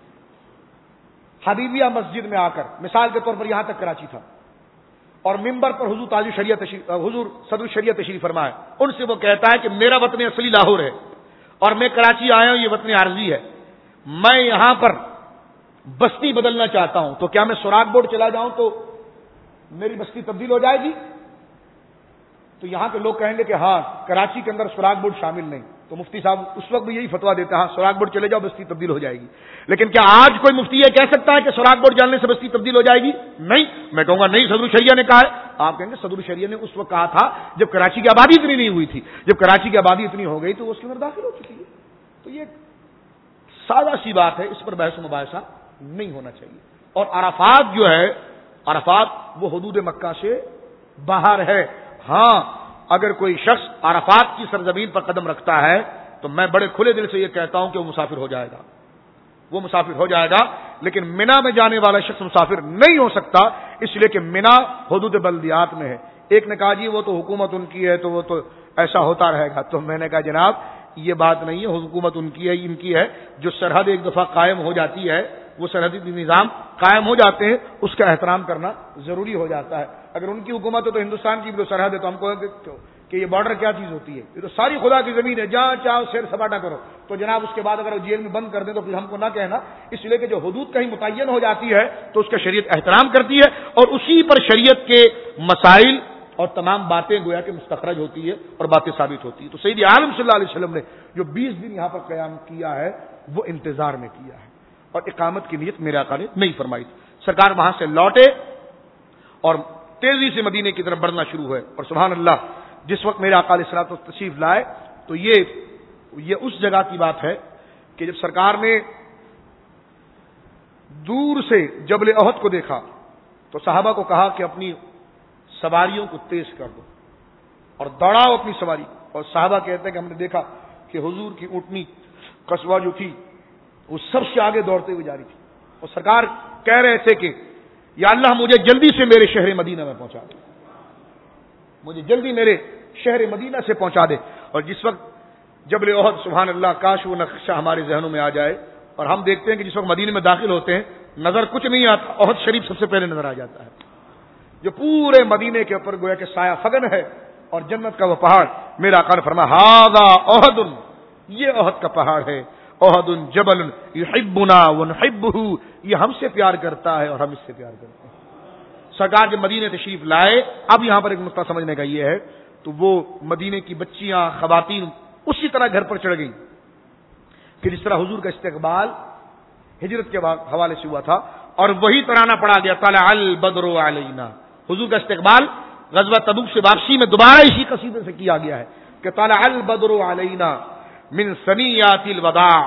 حبیبیہ مسجد میں آ کر مثال کے طور پر یہاں تک کراچی تھا، اور ممبر پر حضور تاج شریعت حضور صدر شریعت تشریف فرمائے، ان سے وہ کہتا ہے کہ میرا وطن اصلی لاہور ہے اور میں کراچی آیا ہوں، یہ وطن عارضی ہے، میں یہاں پر بستی بدلنا چاہتا ہوں تو کیا میں سوراخ بورڈ چلا جاؤں تو میری بستی تبدیل ہو جائے گی؟ تو یہاں کے لوگ کہیں گے کہ ہاں کراچی کے اندر سوراخ بورڈ شامل نہیں. تو مفتی صاحب اس وقت بھی یہی فتوا دیتا ہے، ہاں سوراخ بورڈ چلے جاؤ بستی تبدیل ہو جائے گی. لیکن کیا آج کوئی مفتی یہ کہہ سکتا ہے کہ سوراخ بورڈ جالنے سے بستی تبدیل ہو جائے گی؟ نہیں. میں کہوں گا نہیں، صدر الشریعہ نے کہا ہے. آپ کہیں گے صدر الشریعہ نے اس وقت کہا تھا جب کراچی کی آبادی اتنی نہیں ہوئی تھی. جب کراچی کی آبادی اتنی ہو گئی تو وہ اس کے اندر داخل ہو چکی ہے. تو یہ سادہ سی بات ہے، اس پر بحث و مباحثہ نہیں ہونا چاہیے. اور عرفات جو ہے، عرفات وہ حدود مکہ سے باہر ہے. ہاں اگر کوئی شخص عرفات کی سرزمین پر قدم رکھتا ہے تو میں بڑے کھلے دل سے یہ کہتا ہوں کہ وہ مسافر ہو جائے گا، وہ مسافر ہو جائے گا. لیکن منا میں جانے والا شخص مسافر نہیں ہو سکتا، اس لیے کہ منا حدود بلدیات میں ہے. ایک نے کہا جی وہ تو حکومت ان کی ہے تو وہ تو ایسا ہوتا رہے گا. تو میں نے کہا جناب یہ بات نہیں ہے، حکومت ان کی ہے، ان کی ہے. جو سرحد ایک دفعہ قائم ہو جاتی ہے، وہ سرحدی نظام قائم ہو جاتے ہیں، اس کا احترام کرنا ضروری ہو جاتا ہے. اگر ان کی حکومت ہے تو ہندوستان کی بھی تو سرحد ہے، تو ہم کو کہ یہ بارڈر کیا چیز ہوتی ہے؟ یہ تو ساری خدا کی زمین ہے، جہاں چاہو سیر سپاٹا کرو. تو جناب اس کے بعد اگر جیل میں بند کر دیں تو پھر ہم کو نہ کہنا. اس لیے کہ جو حدود کہیں متعین ہو جاتی ہے تو اس کا شریعت احترام کرتی ہے، اور اسی پر شریعت کے مسائل اور تمام باتیں گویا کہ مستخرج ہوتی ہے اور باتیں ثابت ہوتی ہے. تو سید عالم صلی اللہ علیہ وسلم نے جو بیس دن یہاں پر قیام کیا ہے وہ انتظار میں کیا ہے، اور اقامت کی نیت میرے آقا نے نہیں فرمائی تھی. سرکار وہاں سے لوٹے اور تیزی سے مدینے کی طرف بڑھنا شروع ہوئے. اور سبحان اللہ، جس وقت میرے آقا علیہ الصلوۃ والسلام تشریف لائے تو یہ یہ اس جگہ کی بات ہے کہ جب سرکار نے دور سے جبل احد کو دیکھا تو صحابہ کو کہا کہ اپنی سواریوں کو تیز کر دو اور دوڑاؤ اپنی سواری. اور صحابہ کہتے ہیں کہ ہم نے دیکھا کہ حضور کی اونٹنی قصوہ جو تھی وہ سب سے آگے دوڑتے ہوئے جاری تھی. اور سرکار کہہ رہے تھے کہ یا اللہ مجھے جلدی سے میرے شہر مدینہ میں پہنچا دے، مجھے جلدی میرے شہر مدینہ سے پہنچا دے. اور جس وقت جبل احد، سبحان اللہ، کاش وہ نقشہ ہمارے ذہنوں میں آ جائے. اور ہم دیکھتے ہیں کہ جس وقت مدینے میں داخل ہوتے ہیں نظر کچھ نہیں آتا، احد شریف سب سے پہلے نظر آ جاتا ہے، جو پورے مدینے کے اوپر گویا کہ سایہ فگن ہے. اور جنت کا وہ پہاڑ، میرا آقا نے فرمایا ھذا احد، یہ احد کا پہاڑ ہے. احد جبل یحبنا ونحبہ، یہ ہم سے پیار کرتا ہے اور ہم اس سے پیار کرتے ہیں. سرکار جب مدینے تشریف لائے، اب یہاں پر ایک نقطہ سمجھنے کا یہ ہے، تو وہ مدینے کی بچیاں، خواتین اسی طرح گھر پر چڑھ گئیں کہ جس طرح حضور کا استقبال ہجرت کے حوالے سے ہوا تھا. اور وہی ترانہ پڑھا گیا طلع البدر علینا. حضور کا استقبال غزوہ تبوک سے واپسی میں دوبارہ اسی قصیدے سے کیا گیا ہے کہ طلع البدر علینا من ثنیات الوداع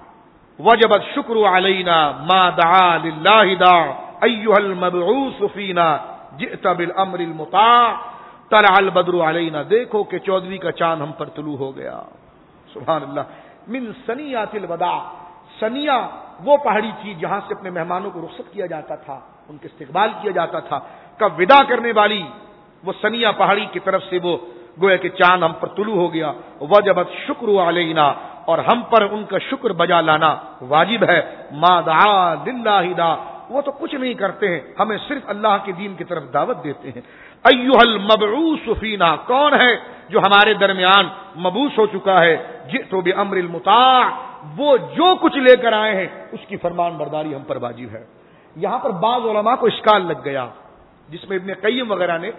وجب الشکر علینا ما دعا للہ داع ایها المبعوث فینا جئت بالامر المطاع طلع البدر علینا. دیکھو کہ چودھویں کا چاند ہم پر طلوع ہو گیا. سبحان اللہ. من ثنیات الوداع، ثنیہ وہ پہاڑی تھی جہاں سے اپنے مہمانوں کو رخصت کیا جاتا تھا، ان کے استقبال کیا جاتا تھا. کا وداع کرنے والی وہ ثنیہ پہاڑی کی طرف سے وہ گویا کہ چاند ہم پر طلوع ہو گیا. وجبت شکر علینا، اور ہم پر ان کا شکر بجا لانا واجب ہے. ما دعا للہ داع، وہ تو کچھ نہیں کرتے ہیں، ہمیں صرف اللہ کے دین کی طرف دعوت دیتے ہیں. ایھا المبعوث فینا، کون ہے جو ہمارے درمیان مبعوث ہو چکا ہے. جئت بامر المطاع، وہ جو کچھ لے کر آئے ہیں اس کی فرمان برداری ہم پر واجب ہے. یہاں پر بعض علماء کو اشکال لگ گیا، جس میں ابن قیم وغیرہ نے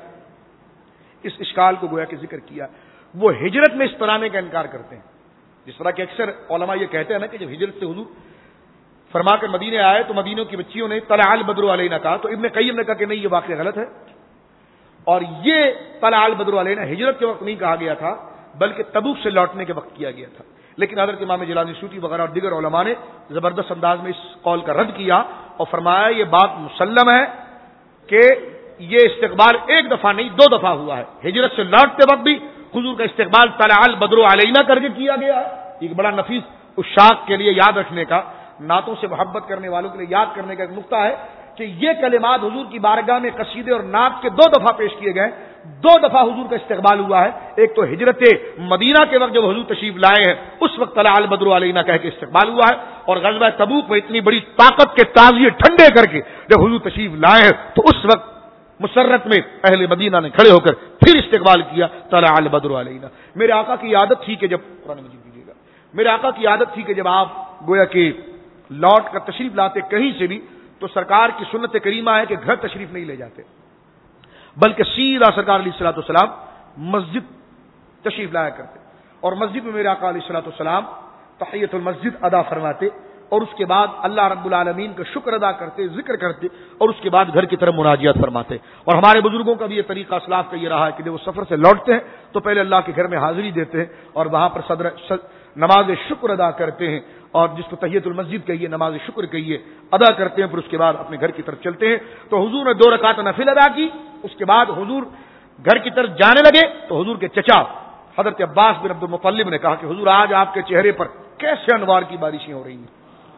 اس اشکال کو گویا کہ ذکر کیا. وہ ہجرت میں اس طرح کا انکار کرتے ہیں، جس طرح کہ اکثر علماء یہ کہتے ہیں نا کہ جب ہجرت سے حضور فرما کر مدینے آئے تو مدینوں کی بچیوں نے طلع البدر علینا کہا. تو ابن قیم نے کہا کہ نہیں، یہ واقعہ غلط ہے، اور یہ طلع البدر علینا ہجرت کے وقت نہیں کہا گیا تھا بلکہ تبوک سے لوٹنے کے وقت کیا گیا تھا. لیکن حضرت امام جلانی سیوطی وغیرہ اور دیگر علماء نے زبردست انداز میں اس قول کا رد کیا اور فرمایا یہ بات مسلم ہے کہ یہ استقبال ایک دفعہ نہیں دو دفعہ ہوا ہے. ہجرت سے لوٹتے وقت بھی حضور کا استقبال طلع البدر علینا کر کے کیا گیا ہے. ایک بڑا نفیس عشاق کے لیے یاد رکھنے کا، نعتوں سے محبت کرنے والوں کے لیے یاد کرنے کا ایک نقطہ ہے کہ یہ کلمات حضور کی بارگاہ میں قصیدے اور نعت کے دو دفعہ پیش کیے گئے. دو دفعہ حضور کا استقبال ہوا ہے. ایک تو ہجرت مدینہ کے وقت جب حضور تشریف لائے ہیں اس وقت طلع البدر علینا کہہ کے استقبال ہوا ہے، اور غزوہ تبوک میں اتنی بڑی طاقت کے تازیے ٹھنڈے کر کے جب حضور تشریف لائے ہیں تو اس وقت مسرت میں اہل مدینہ نے کھڑے ہو کر پھر استقبال کیا طلع البدر علینا. میرے آقا کی عادت تھی کہ جب قرآن مجید دیجیے گا، میرے آقا کی عادت تھی کہ جب آپ گویا کہ لوٹ کر تشریف لاتے کہیں سے بھی تو سرکار کی سنت کریمہ ہے کہ گھر تشریف نہیں لے جاتے، بلکہ سیدھا سرکار علیہ الصلوۃ والسلام مسجد تشریف لایا کرتے، اور مسجد میں میرے آقا علیہ الصلوۃ والسلام تحیۃ المسجد ادا فرماتے، اور اس کے بعد اللہ رب العالمین کا شکر ادا کرتے، ذکر کرتے، اور اس کے بعد گھر کی طرف مناجات فرماتے۔ اور ہمارے بزرگوں کا بھی یہ طریقہ اسلاف کا یہ رہا ہے کہ جب وہ سفر سے لوٹتے ہیں تو پہلے اللہ کے گھر میں حاضری دیتے ہیں اور وہاں پر صدر نماز شکر ادا کرتے ہیں، اور جس کو تحیۃ المسجد کہیے، نماز شکر کہیے، ادا کرتے ہیں، پھر اس کے بعد اپنے گھر کی طرف چلتے ہیں۔ تو حضور نے دو رکعت نفل ادا کی، اس کے بعد حضور گھر کی طرف جانے لگے تو حضور کے چچا حضرت عباس بن عبد المطلب نے کہا کہ حضور آج آپ کے چہرے پر کیسے انوار کی بارشیں ہو رہی ہیں؟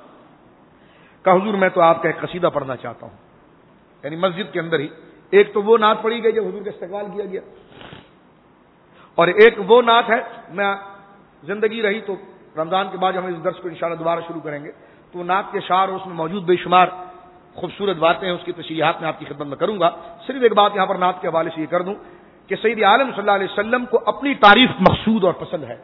کہا حضور میں تو آپ کا ایک قصیدہ پڑھنا چاہتا ہوں، یعنی مسجد کے اندر ہی ایک تو وہ نعت پڑھی گئی جب حضور کا استقبال کیا گیا، اور ایک وہ نعت ہے، میں زندگی رہی تو رمضان کے بعد ہم اس درس کو انشاءاللہ دوبارہ شروع کریں گے، تو نعت کے اشعار اور اس میں موجود بے شمار خوبصورت باتیں ہیں، اس کی تشریحات میں آپ کی خدمت میں کروں گا۔ صرف ایک بات یہاں پر نعت کے حوالے سے یہ کر دوں کہ سید عالم صلی اللہ علیہ وسلم کو اپنی تعریف مقصود اور پسند ہے،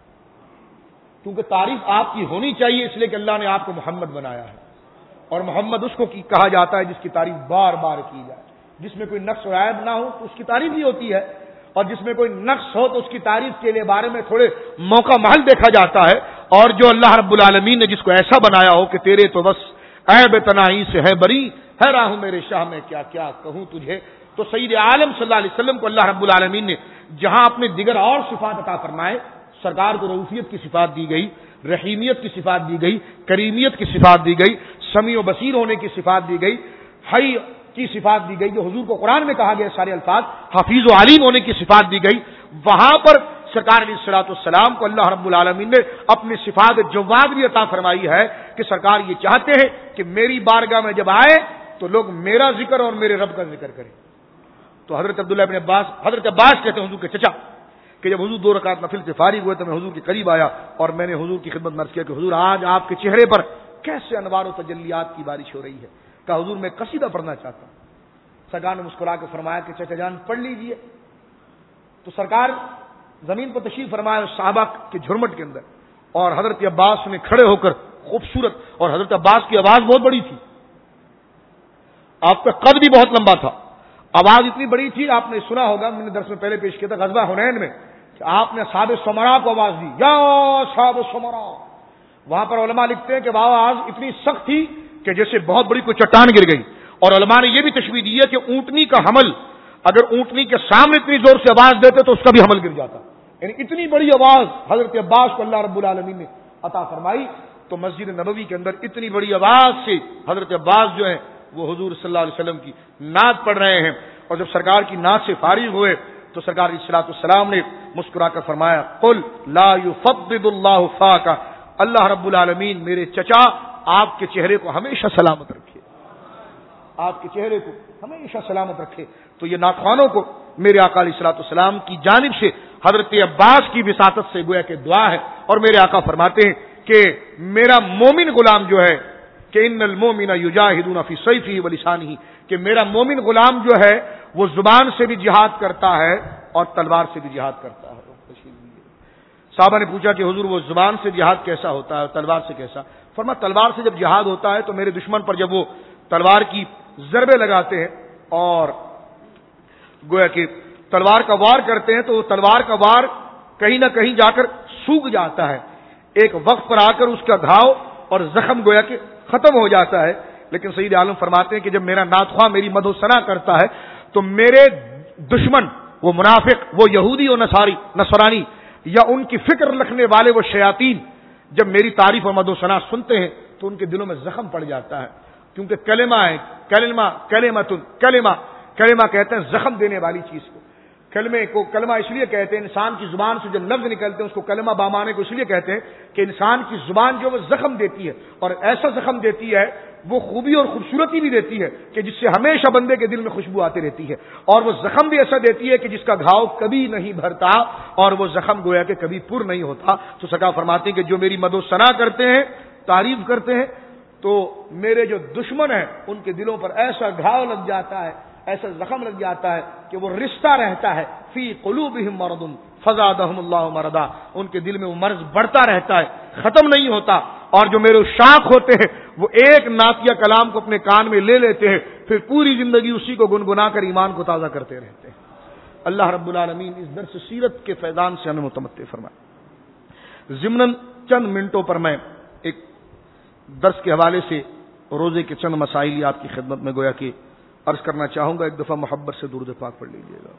کیونکہ تعریف آپ کی ہونی چاہیے، اس لیے کہ اللہ نے آپ کو محمد بنایا ہے، اور محمد اس کو کی کہا جاتا ہے جس کی تعریف بار بار کی جائے، جس میں کوئی نقص و عیب نہ ہو تو اس کی تعریف ہی ہوتی ہے، اور جس میں کوئی نقص ہو تو اس کی تعریف کے لیے بارے میں تھوڑے موقع محل دیکھا جاتا ہے، اور جو اللہ رب العالمین نے جس کو ایسا بنایا ہو کہ تیرے تو بس عیب تنائی سے ہے بری، ہے راہ میرے شاہ میں کیا کیا کہوں تجھے، تو سید عالم صلی اللہ علیہ وسلم کو اللہ رب العالمین نے جہاں اپنے دیگر اور صفات عطا فرمائے، سرکار کو رؤوفیت کی صفات دی گئی، رحیمیت کی صفات دی گئی، کریمیت کی صفات دی گئی، سمیع و بصیر ہونے کی صفات دی گئی، حی کی صفات دی گئی، جو حضور کو قرآن میں کہا گیا سارے الفاظ، حفیظ و علیم ہونے کی صفات دی گئی، وہاں پر سرکار علیہ الصلوۃ والسلام کو اللہ رب العالمین نے اپنی صفات جواد بھی عطا فرمائی ہے کہ سرکار یہ چاہتے ہیں کہ میری بارگاہ میں جب آئے تو لوگ میرا ذکر اور میرے رب کا ذکر کریں۔ تو حضرت عبداللہ ابن عباس حضرت عباس کہتے ہیں حضور کے چچا کہ جب حضور دو رکعت نفل سے فارغ ہوئے تو میں حضور کے قریب آیا اور میں نے حضور کی خدمت میں عرض کیا کہ حضور آج آپ کے چہرے پر کیسے انوار و تجلیات کی بارش ہو رہی ہے؟ کہا حضور میں قصیدہ پڑھنا چاہتا ہوں۔ سرکار نے مسکرا کے فرمایا کہ چچا جان پڑھ لیجئے۔ تو سرکار زمین پر تشریف فرمایا صحابہ کے جھرمٹ کے اندر، اور حضرت عباس نے کھڑے ہو کر خوبصورت، اور حضرت عباس کی آواز بہت بڑی تھی، آپ کا قد بھی بہت لمبا تھا، آواز اتنی بڑی تھی، آپ نے سنا ہوگا، میں نے درس میں پہلے پیش کیا تھا غزوہ حنین میں کہ آپ نے اصحاب سمرا کو آواز دی، یا اصحاب سمرا۔ وہاں پر علماء لکھتے ہیں کہ وہ آواز اتنی سخت تھی کہ جیسے بہت بڑی کوئی چٹان گر گئی، اور علماء نے یہ بھی تشبیہ دی ہے کہ اونٹنی کا حمل اگر اونٹنی کے سامنے اتنی زور سے آواز دیتے تو اس کا بھی حمل گر جاتا، یعنی اتنی بڑی آواز حضرت عباس کو اللہ رب العالمین نے عطا فرمائی۔ تو مسجد نبوی کے اندر اتنی بڑی آواز سے حضرت عباس جو ہے وہ حضور صلی اللہ علیہ وسلم کی نعت پڑھ رہے ہیں، اور جب سرکار کی نعت سے فارغ ہوئے تو سرکار علیہ الصلوۃ والسلام نے مسکرا کر فرمایا قل لا یفضل اللہ فاک، اللہ رب العالمین میرے چچا آپ کے چہرے کو ہمیشہ سلامت رکھے، آپ کے چہرے کو ہمیشہ سلامت رکھے۔ تو یہ ناخوانوں کو میرے آقا علیہ الصلوۃ والسلام کی جانب سے حضرت عباس کی وساطت سے گویا کہ دعا ہے، اور میرے آقا فرماتے ہیں کہ میرا مومن غلام جو ہے کہ ان المومن یجاہدون فی سیفہ ولسانہ، کہ میرا مومن غلام جو ہے وہ زبان سے بھی جہاد کرتا ہے اور تلوار سے بھی جہاد کرتا ہے۔ صحابہ نے پوچھا کہ حضور وہ زبان سے جہاد کیسا ہوتا ہے اور تلوار سے کیسا؟ فرمایا تلوار سے جب جہاد ہوتا ہے تو میرے دشمن پر جب وہ تلوار کی ضربے لگاتے ہیں اور گویا کہ تلوار کا وار کرتے ہیں تو وہ تلوار کا وار کہیں نہ کہیں جا کر سوکھ جاتا ہے، ایک وقت پر آ کر اس کا گھاؤ اور زخم گویا کہ ختم ہو جاتا ہے، لیکن سید عالم فرماتے ہیں کہ جب میرا ناتخواں میری مدح و ثنا کرتا ہے تو میرے دشمن وہ منافق، وہ یہودی و نصاری نصرانی یا ان کی فکر رکھنے والے وہ شیاطین جب میری تعریف اور مدح و ثنا سنتے ہیں تو ان کے دلوں میں زخم پڑ جاتا ہے، کیونکہ کلمہ ہے، کلمہ کلمۃ کلمہ کلمہ کہتے ہیں زخم دینے والی چیز کو، کلمے کو کلمہ اس لیے کہتے ہیں، انسان کی زبان سے جو لفظ نکلتے ہیں اس کو کلمہ بامانے کو اس لیے کہتے ہیں کہ انسان کی زبان جو وہ زخم دیتی ہے، اور ایسا زخم دیتی ہے وہ خوبی اور خوبصورتی بھی دیتی ہے کہ جس سے ہمیشہ بندے کے دل میں خوشبو آتی رہتی ہے، اور وہ زخم بھی ایسا دیتی ہے کہ جس کا گھاؤ کبھی نہیں بھرتا اور وہ زخم گویا کہ کبھی پر نہیں ہوتا۔ تو سرکار فرماتے ہیں کہ جو میری مدح و ثنا کرتے ہیں، تعریف کرتے ہیں، تو میرے جو دشمن ہیں ان کے دلوں پر ایسا گھاؤ لگ جاتا ہے، ایسا زخم لگ جاتا ہے کہ وہ رشتہ رہتا ہے، فی قلوبہم مرض فزادہم اللہ مرضا، ان کے دل میں وہ مرض بڑھتا رہتا ہے، ختم نہیں ہوتا، اور جو میرے شاخ ہوتے ہیں وہ ایک نعتیہ کلام کو اپنے کان میں لے لیتے ہیں، پھر پوری زندگی اسی کو گنگنا کر ایمان کو تازہ کرتے رہتے ہیں۔ اللہ رب العالمین اس درس سیرت کے فیضان سے ہمیں متمتع فرمائے۔ ضمناً چند منٹوں پر میں ایک درس کے حوالے سے روزے کے چند مسائل آپ کی خدمت میں گویا کہ عرض کرنا چاہوں گا۔ ایک دفعہ محبت سے درود پاک پڑھ لیجیے گا۔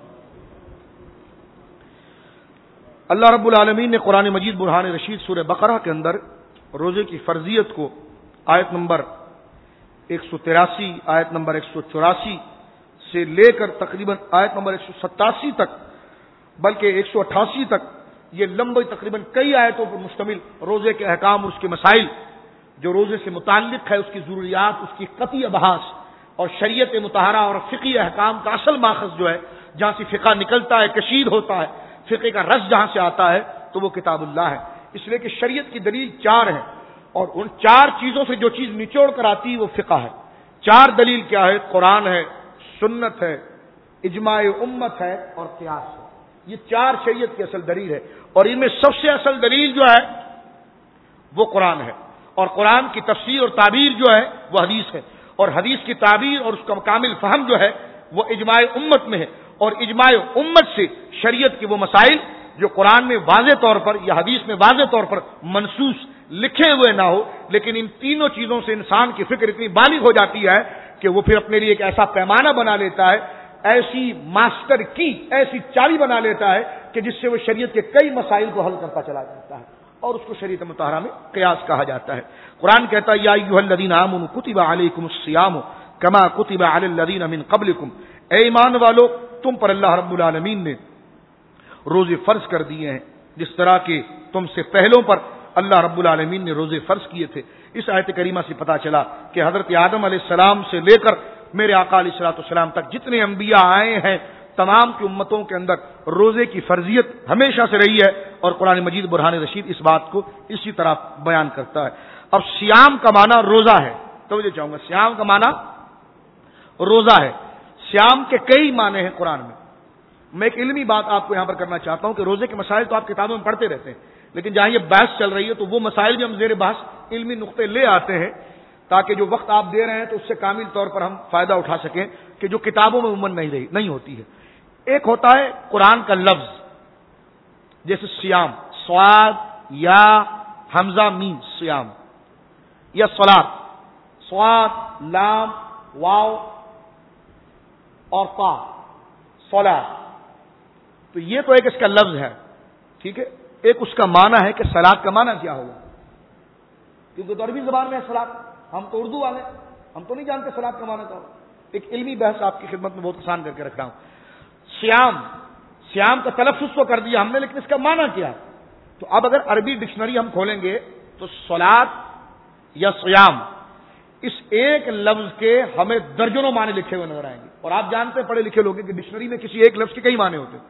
اللہ رب العالمین نے قرآن مجید برہان رشید سورہ بقرہ کے اندر روزے کی فرضیت کو آیت نمبر ایک سو تراسی آیت نمبر ایک سو چوراسی سے لے کر تقریباً آیت نمبر ایک سو ستاسی تک بلکہ ایک سو اٹھاسی تک یہ لمبی تقریباً کئی آیتوں پر مشتمل روزے کے احکام اور اس کے مسائل، جو روزے سے متعلق ہے، اس کی ضروریات، اس کی قطعی ابحاث اور شریعت مطہرہ اور فقہی احکام کا اصل ماخذ جو ہے، جہاں سے فقہ نکلتا ہے، کشید ہوتا ہے، فقہ کا رس جہاں سے آتا ہے تو وہ کتاب اللہ ہے۔ اس لیے کہ شریعت کی دلیل چار ہے اور ان چار چیزوں سے جو چیز نچوڑ کر آتی ہے وہ فقہ ہے۔ چار دلیل کیا ہے؟ قرآن ہے، سنت ہے، اجماع امت ہے اور قیاس ہے۔ یہ چار شریعت کی اصل دلیل ہے، اور ان میں سب سے اصل دلیل جو ہے وہ قرآن ہے، اور قرآن کی تفسیر اور تعبیر جو ہے وہ حدیث ہے، اور حدیث کی تعبیر اور اس کا کامل فہم جو ہے وہ اجماع امت میں ہے، اور اجماع امت سے شریعت کے وہ مسائل جو قرآن میں واضح طور پر یا حدیث میں واضح طور پر منصوص لکھے ہوئے نہ ہو، لیکن ان تینوں چیزوں سے انسان کی فکر اتنی بالغ ہو جاتی ہے کہ وہ پھر اپنے لیے ایک ایسا پیمانہ بنا لیتا ہے، ایسی ماسٹر کی ایسی چابی بنا لیتا ہے کہ جس سے وہ شریعت کے کئی مسائل کو حل کرتا چلا جاتا ہے، اور اس کو شریعت مطہرہ میں قیاس کہا جاتا ہے۔ قرآن کہتا ہے یا ایھا الذین آمنوا کتب علیکم الصیام کما کتب علی الذین من قبلکم، اے ایمان والو تم پر اللہ رب العالمین نے روزے فرض کر دیے ہیں جس طرح کہ تم سے پہلوں پر اللہ رب العالمین نے روزے فرض کیے تھے۔ اس آیت کریمہ سے پتہ چلا کہ حضرت آدم علیہ السلام سے لے کر میرے آقا علیہ الصلوۃ والسلام تک جتنے انبیاء آئے ہیں تمام کی امتوں کے اندر روزے کی فرضیت ہمیشہ سے رہی ہے، اور قرآن مجید برہان رشید اس بات کو اسی طرح بیان کرتا ہے۔ اب سیام کا معنی روزہ ہے، توجہ چاہوں گا، سیام کا معنی روزہ ہے۔ سیام کے کئی معنی ہیں قرآن میں۔ میں ایک علمی بات آپ کو یہاں پر کرنا چاہتا ہوں کہ روزے کے مسائل تو آپ کتابوں میں پڑھتے رہتے ہیں، لیکن جہاں یہ بحث چل رہی ہے تو وہ مسائل بھی ہم زیر بحث علمی نقطے لے آتے ہیں تاکہ جو وقت آپ دے رہے ہیں تو اس سے کامل طور پر ہم فائدہ اٹھا سکیں کہ جو کتابوں میں عموماً نہیں رہی نہیں ہوتی ہے۔ ایک ہوتا ہے قرآن کا لفظ، جیسے سیام، صاد یا حمزہ میم سیام، یا صلاۃ، صاد لام واو اور طا صلاۃ، تو یہ تو ایک اس کا لفظ ہے، ٹھیک ہے۔ ایک اس کا معنی ہے کہ صلاۃ کا معنی کیا ہوگا، کیونکہ تو عربی زبان میں ہے صلاۃ، ہم تو اردو والے ہم تو نہیں جانتے صلاۃ کا معنی کیا ہوگا۔ ایک علمی بحث آپ کی خدمت میں بہت آسان کر کے رکھ رہا ہوں۔ سیام، سیام کا تلفظ تو کر دیا ہم نے، لیکن اس کا معنی کیا؟ تو اب اگر عربی ڈکشنری ہم کھولیں گے تو صلاۃ یا سیام، اس ایک لفظ کے ہمیں درجنوں معنی لکھے ہوئے نظر آئیں گے، اور آپ جانتے ہیں پڑھے لکھے لوگ کہ ڈکشنری میں کسی ایک لفظ کے کئی معنی ہوتے ہیں۔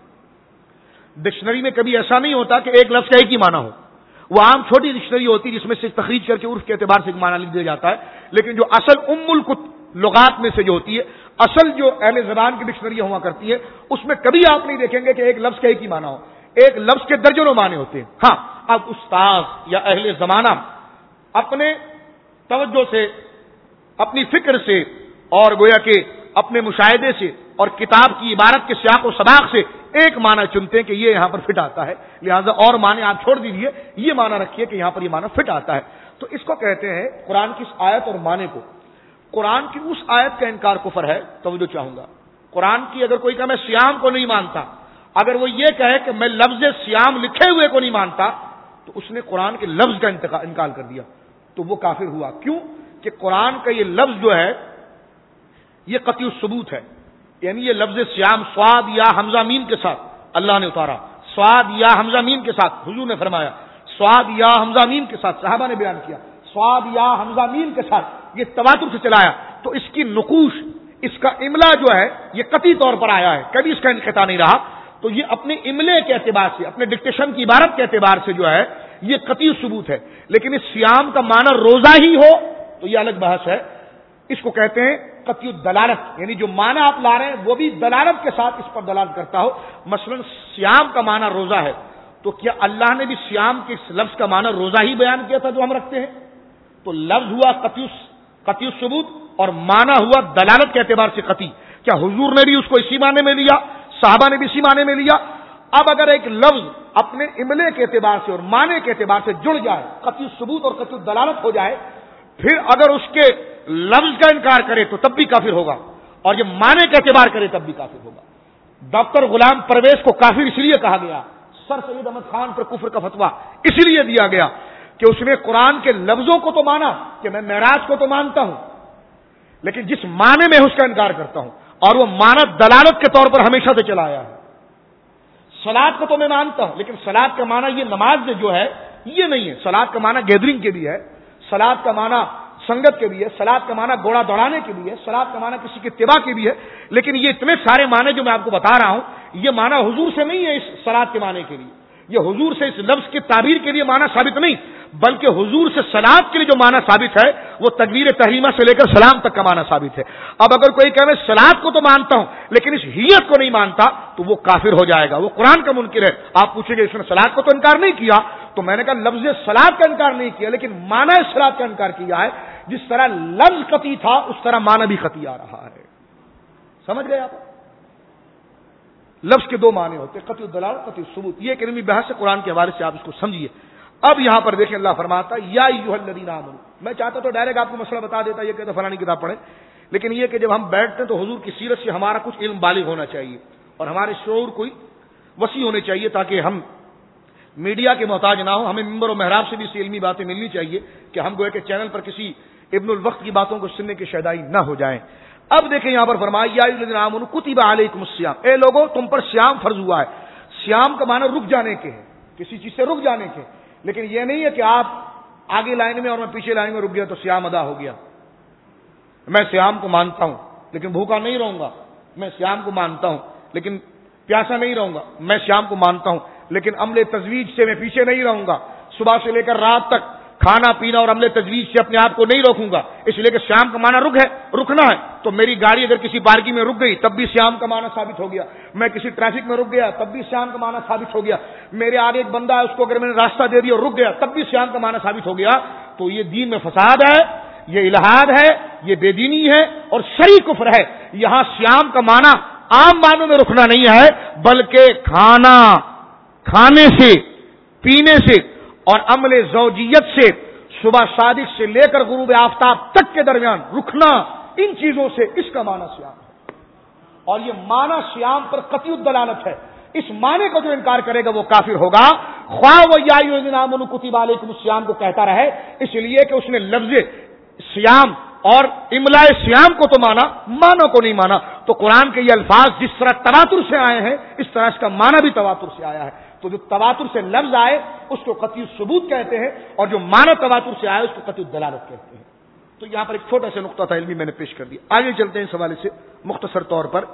ڈکشنری میں کبھی ایسا نہیں ہوتا کہ ایک لفظ کا ایک ہی معنی ہو، وہ عام چھوٹی ڈکشنری ہوتی ہے جس میں سے تخریج کر کے عرف کے اعتبار سے ایک معنی لکھ دیا جاتا ہے، لیکن جو اصل ام الکتب لغات میں سے جو ہوتی ہے، اصل جو اہل زبان کی ڈکشنری ہوا کرتی ہے، اس میں کبھی آپ نہیں دیکھیں گے کہ ایک لفظ کا ایک ہی معنی ہو، ایک لفظ کے درجنوں معنی ہوتے ہیں۔ ہاں، اب استاد یا اہل زمانہ اپنے توجہ سے، اپنی فکر سے اور گویا کہ اپنے مشاہدے سے اور کتاب کی عبارت کے سیاق و سباق سے ایک معنی چنتے ہیں کہ یہ یہاں پر فٹ آتا ہے، لہذا اور معنی آپ چھوڑ دیجئے، یہ معنی رکھیے کہ یہاں پر یہ معنی فٹ آتا ہے۔ تو اس کو کہتے ہیں قرآن کی اس آیت اور معنی کو، قرآن کی اس آیت کا انکار کفر ہے۔ توجہ چاہوں گا، قرآن کی اگر کوئی کہے میں سیام کو نہیں مانتا، اگر وہ یہ کہے کہ میں لفظ سیام لکھے ہوئے کو نہیں مانتا، تو اس نے قرآن کے لفظ کا انکار کر دیا، تو وہ کافر ہوا۔ کیوں کہ قرآن کا یہ لفظ جو ہے یہ قطعی ثبوت ہے، یعنی یہ لفظ سیام صاد یا حمزہ میم کے ساتھ اللہ نے اتارا، صاد یا حمزہ میم کے ساتھ حضور نے فرمایا، صاد یا حمزہ میم کے ساتھ صحابہ نے بیان کیا، صاد یا حمزہ میم کے ساتھ یہ تواتر سے چلایا، تو اس کی نقوش، اس کا املا جو ہے یہ قطعی طور پر آیا ہے، کبھی اس کا انقطاع نہیں رہا، تو یہ اپنے املے کے اعتبار سے، اپنے ڈکٹیشن کی عبارت کے اعتبار سے جو ہے یہ قطعی ثبوت ہے۔ لیکن اس سیام کا معنی روزہ ہی ہو تو یہ الگ بحث ہے، اس کو کہتے ہیں قطعی دلالت، یعنی جو معنی آپ لا رہے ہیں وہ بھی دلالت کے ساتھ اس پر دلالت کرتا ہو۔ مثلا سیام کا معنی روزہ ہے تو کیا اللہ نے بھی صیام کے اس لفظ کا معنی روزہ ہی بیان کیا تھا جو ہم رکھتے ہیں؟ تو لفظ ہوا قطعی قطعی ثبوت اور معنی ہوا دلالت کے اعتبار سے قطعی. کیا حضور نے بھی اس کو اسی معنی میں لیا؟ صحابہ نے بھی اسی معنی میں لیا؟ اب اگر ایک لفظ اپنے املے کے اعتبار سے اور معنی کے اعتبار سے جڑ جائے، قطعی ثبوت اور قطعی دلالت ہو جائے، پھر اگر اس کے لفظ کا انکار کرے تو تب بھی کافر ہوگا، اور یہ معنی کا اعتبار کرے تب بھی کافر ہوگا. ڈاکٹر غلام پرویز کو کافر اس لیے کہا گیا، سر سید احمد خان پر کفر کا فتویٰ اس لیے دیا گیا کہ اس نے قرآن کے لفظوں کو تو مانا کہ میں معراج کو تو مانتا ہوں، لیکن جس معنی میں اس کا انکار کرتا ہوں، اور وہ معنی دلالت کے طور پر ہمیشہ سے چلا آیا ہے. سلاد کو تو میں مانتا ہوں، لیکن سلاد کا معنی یہ نماز میں جو ہے یہ نہیں ہے. سلاد کا معنی گیدرنگ کے بھی ہے، سلاد کا معنی سنگت کے بھی ہے، سلاد کا معنی گھوڑا دوڑانے کے بھی ہے، سلاد کا معنی کسی کے اتباع کے بھی ہے. لیکن یہ اتنے سارے معنی جو میں آپ کو بتا رہا ہوں یہ معنی حضور سے نہیں ہے. اس سلاد کے معنی کے لیے یہ حضور سے اس لفظ کی تعبیر کے لیے معنی ثابت نہیں، بلکہ حضور سے سلاد کے لیے جو معنی ثابت ہے وہ تکبیر تحریمہ سے لے کر سلام تک کا معنی ثابت ہے. اب اگر کوئی کہ میں سلاد کو تو مانتا ہوں لیکن اس ہیت کو نہیں مانتا تو وہ کافر ہو جائے گا، وہ قرآن کا منکر ہے. آپ پوچھیں گے اس نے سلاد کو تو انکار نہیں کیا، تو میں نے کہا لفظ سلاد کا انکار نہیں کیا لیکن معنی سلاد کا انکار کیا ہے. جس طرح لفظ قطعی تھا اس طرح معنی بھی قطعی آ رہا ہے. سمجھ گئے آپ؟ لفظ کے دو معنی ہوتے ہیں، قطعی دلالت، قطعی ثبوت. یہ ایک علمی بحث ہے قرآن کے حوالے سے، آپ اس کو سمجھیے. اب یہاں پر دیکھیں اللہ فرماتا یا ایھا الذین آمنوا. میں چاہتا تو ڈائریکٹ آپ کو مسئلہ بتا دیتا، یہ کہتا فلانی کتاب پڑھیں، لیکن یہ کہ جب ہم بیٹھتے ہیں تو حضور کی سیرت سے ہمارا کچھ علم بالغ ہونا چاہیے اور ہمارے شعور کوئی وسیع ہونے چاہیے تاکہ ہم میڈیا کے محتاج نہ ہوں. ہمیں ممبر و محراب سے بھی اسی علمی باتیں ملنی چاہیے کہ ہم گویا کہ چینل پر کسی ابن الوقت کی باتوں کو سننے کی شیدائی نہ ہو جائیں. اب دیکھیں یہاں پر فرمایا یا ایھا الذین آمنوا کتب علیکم الصیام. اے لوگوں تم پر صیام فرض ہوا ہے. صیام کا معنی رک جانے کے ہے، کسی چیز سے رک جانے کے، لیکن یہ نہیں ہے کہ آپ آگے لائن میں اور میں پیچھے لائن میں رک گیا تو صیام ادا ہو گیا. میں صیام کو مانتا ہوں لیکن بھوکا نہیں رہوں گا، میں صیام کو مانتا ہوں لیکن پیاسا نہیں رہوں گا، میں صیام کو مانتا ہوں لیکن عمل تزویج سے میں پیچھے نہیں رہوں گا، صبح سے لے کر رات تک کھانا پینا اور عمل تجویز سے اپنے آپ کو نہیں روکوں گا، اس لیے کہ شام کا معنی رک ہے، رکنا ہے. تو میری گاڑی اگر کسی پارکنگ میں رک گئی تب بھی شام کا معنی ثابت ہو گیا، میں کسی ٹریفک میں رک گیا تب بھی شام کا معنی ثابت ہو گیا، میرے آگے ایک بندہ ہے اس کو اگر میں نے راستہ دے دیا اور رک گیا تب بھی شام کا معنی ثابت ہو گیا. تو یہ دین میں فساد ہے، یہ الہاد ہے، یہ بے دینی ہے اور شرعی کفر ہے. یہاں شام کا معنی عام معنوں میں رکنا نہیں ہے بلکہ کھانا کھانے سے، پینے سے اور عمل زوجیت سے صبح صادق سے لے کر غروب آفتاب تک کے درمیان رکنا، ان چیزوں سے اس کا معنی صیام ہے. اور یہ معنی صیام پر قطعی الدلالت ہے. اس معنی کو جو انکار کرے گا وہ کافر ہوگا، خواہ وہ یا ایھا الذین آمنوا کتب علیکم الصیام کو کہتا رہے، اس لیے کہ اس نے لفظ صیام اور املائے صیام کو تو مانا، معنی کو نہیں مانا. تو قرآن کے یہ الفاظ جس طرح تواتر سے آئے ہیں اس طرح اس کا معنی بھی تواتر سے آیا ہے. تو جو تواتر سے لفظ آئے اس کو قطعی ثبوت کہتے ہیں اور جو معنی تواتر سے آئے اس کو قطعی دلالت کہتے ہیں. تو یہاں پر ایک چھوٹا سا نقطہ تھا علمی میں نے پیش کر دیا. آگے چلتے ہیں اس حوالے سے مختصر طور پر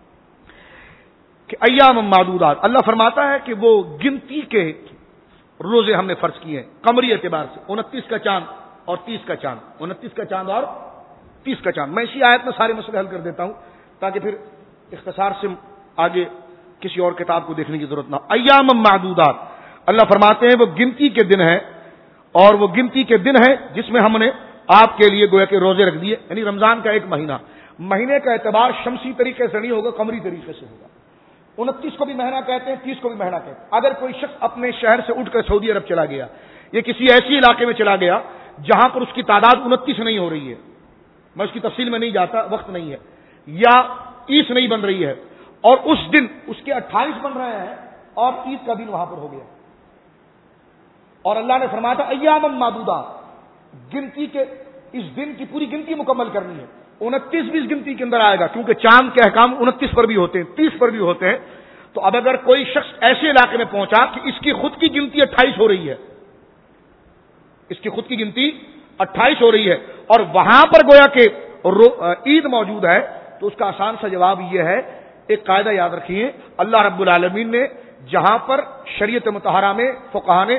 کہ ایام معدودات. اللہ فرماتا ہے کہ وہ گنتی کے روزے ہم نے فرض کیے ہیں قمری اعتبار سے، انتیس کا چاند اور تیس کا چاند، انتیس کا چاند اور تیس کا چاند. میں اسی آیت میں سارے مسئلے حل کر دیتا ہوں تاکہ پھر اختصار سے آگے کسی اور کتاب کو دیکھنے کی ضرورت نہ ہو. ایام معدودات اللہ فرماتے ہیں وہ گنتی کے دن ہیں، اور وہ گنتی کے دن ہیں جس میں ہم نے آپ کے لیے گویا کہ روزے رکھ دیے. یعنی رمضان کا ایک مہینہ، مہینے کا اعتبار شمسی طریقے سے نہیں ہوگا، قمری طریقے سے ہوگا. انتیس کو بھی مہینہ کہتے ہیں، تیس کو بھی مہینہ کہتے ہیں. اگر کوئی شخص اپنے شہر سے اٹھ کر سعودی عرب چلا گیا یا کسی ایسی علاقے میں چلا گیا جہاں پر اس کی تعداد انتیس نہیں ہو رہی ہے، میں اس کی تفصیل میں نہیں جاتا، وقت نہیں ہے، یا تیس نہیں بن رہی ہے اور اس دن اس کے اٹھائیس بن رہے ہیں اور عید کا دن وہاں پر ہو گیا، اور اللہ نے فرمایا تھا ایام معدودات، گنتی کے اس دن کی پوری گنتی مکمل کرنی ہے. انتیس بھی اس گنتی کے اندر آئے گا کیونکہ چاند کے احکام انتیس پر بھی ہوتے ہیں، تیس پر بھی ہوتے ہیں. تو اب اگر کوئی شخص ایسے علاقے میں پہنچا کہ اس کی خود کی گنتی اٹھائیس ہو رہی ہے، اس کی خود کی گنتی اٹھائیس ہو رہی ہے اور وہاں پر گویا کہ عید موجود ہے، تو اس کا آسان سا جواب یہ ہے، ایک قاعدہ یاد رکھیے، اللہ رب العالمین نے جہاں پر شریعت مطہرہ میں فقہا نے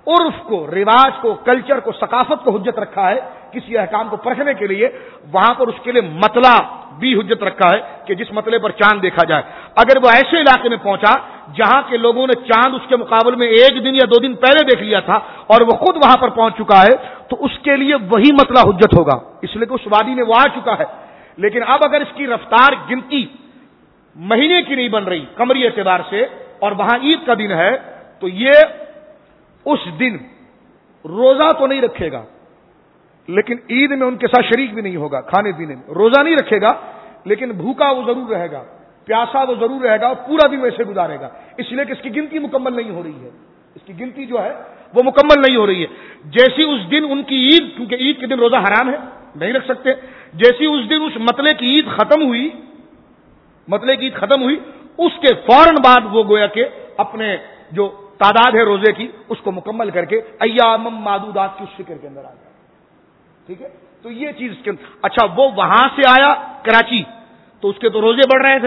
عرف کو، رواج کو، کلچر کو، ثقافت کو حجت رکھا ہے کسی احکام کو پرکھنے کے لیے، وہاں پر اس کے لیے مطلع بھی حجت رکھا ہے کہ جس مطلع پر چاند دیکھا جائے۔ اگر وہ ایسے علاقے میں پہنچا جہاں کے لوگوں نے چاند اس کے مقابلے میں ایک دن یا دو دن پہلے دیکھ لیا تھا اور وہ خود وہاں پر پہنچ چکا ہے، تو اس کے لیے وہی مطلع حجت ہوگا، اس لیے کہ اس وادی میں وہ آ چکا ہے۔ لیکن اب اگر اس کی رفتار گنتی مہینے کی نہیں بن رہی قمری اعتبار سے، اور وہاں عید کا دن ہے، تو یہ اس دن روزہ تو نہیں رکھے گا، لیکن عید میں ان کے ساتھ شریک بھی نہیں ہوگا، کھانے پینے میں روزہ نہیں رکھے گا، لیکن بھوکا وہ ضرور رہے گا، پیاسا وہ ضرور رہے گا، اور پورا دن ویسے گزارے گا، اس لیے کہ اس کی گنتی مکمل نہیں ہو رہی ہے، اس کی گنتی جو ہے وہ مکمل نہیں ہو رہی ہے۔ جیسی اس دن ان کی عید، کیونکہ عید کے دن روزہ حرام ہے، نہیں رکھ سکتے، جیسی اس دن اس مطلع کی عید ختم ہوئی، مطلع کی عید ختم ہوئی، اس کے فوراً بعد وہ گویا کہ اپنے جو تعداد ہے روزے کی اس کو مکمل کر کے ایام معدودات کی اس فکر کے اندر آ جائے۔ ٹھیک ہے، تو یہ چیز کے اچھا، وہ وہاں سے آیا کراچی تو اس کے تو روزے بڑھ رہے تھے،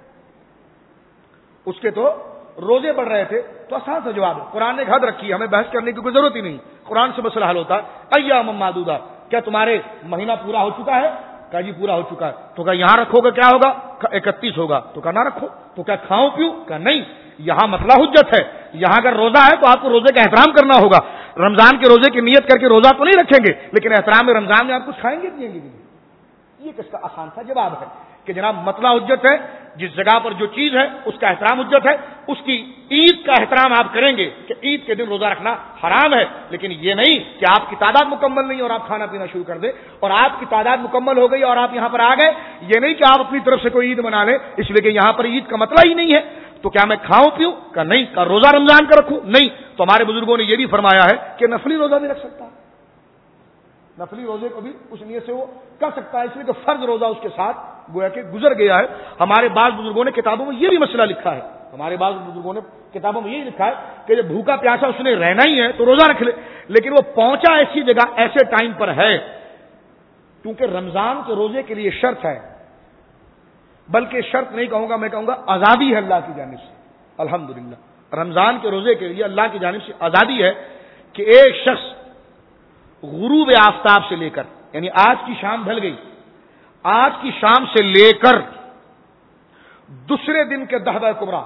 اس کے تو روزے بڑھ رہے تھے، تو آسان سا جواب ہے، قرآن نے حد رکھی ہے، ہمیں بحث کرنے کی کوئی ضرورت ہی نہیں، قرآن سے مسئلہ حل ہوتا ہے۔ ایام معدودات، کیا تمہارے مہینہ پورا ہو چکا ہے؟ کہا جی پورا ہو چکا ہے۔ تو کہا یہاں رکھو گے کیا ہوگا؟ اکتیس ہوگا۔ تو کہا نہ رکھو۔ تو کیا کھاؤں پیوں؟ کہا نہیں، یہاں مسئلہ حجت ہے، یہاں اگر روزہ ہے تو آپ کو روزے کا احترام کرنا ہوگا، رمضان کے روزے کی نیت کر کے روزہ تو نہیں رکھیں گے، لیکن احترام رمضان میں آپ کچھ کھائیں گے پیئیں گے بھی نہیں۔ یہ کس کا آسان سا جواب ہے کہ جناب مطلع حجت ہے، جس جگہ پر جو چیز ہے اس کا احترام حجت ہے، اس کی عید کا احترام آپ کریں گے کہ عید کے دن روزہ رکھنا حرام ہے، لیکن یہ نہیں کہ آپ کی تعداد مکمل نہیں اور آپ کھانا پینا شروع کر دیں، اور آپ کی تعداد مکمل ہو گئی اور آپ یہاں پر آ گئے، یہ نہیں کہ آپ اپنی طرف سے کوئی عید منا لیں، اس لیے کہ یہاں پر عید کا مطلع ہی نہیں ہے۔ تو کیا میں کھاؤں پیوں؟ کہ نہیں۔ کا روزہ رمضان کا رکھوں؟ نہیں۔ تو ہمارے بزرگوں نے یہ بھی فرمایا ہے کہ نفلی روزہ بھی رکھ سکتا ہے، نفلی روزے کو بھی اس نیت سے وہ کر سکتا ہے، اس لیے کہ فرض روزہ اس کے ساتھ گویا کہ گزر گیا ہے۔ ہمارے بعض بزرگوں نے کتابوں میں یہ بھی مسئلہ لکھا ہے، ہمارے بعض بزرگوں نے کتابوں میں یہ لکھا ہے کہ جب بھوکا پیاسا اس نے رہنا ہی ہے تو روزہ رکھ لے، لیکن وہ پہنچا ایسی جگہ ایسے ٹائم پر ہے، کیونکہ رمضان کے روزے کے لیے شرط ہے، بلکہ شرط نہیں کہوں گا، میں کہوں گا آزادی ہے اللہ کی جانب سے۔ الحمدللہ رمضان کے روزے کے لیے اللہ کی جانب سے آزادی ہے کہ ایک شخص غروب آفتاب سے لے کر، یعنی آج کی شام ڈھل گئی، آج کی شام سے لے کر دوسرے دن کے دہدہ کبریٰ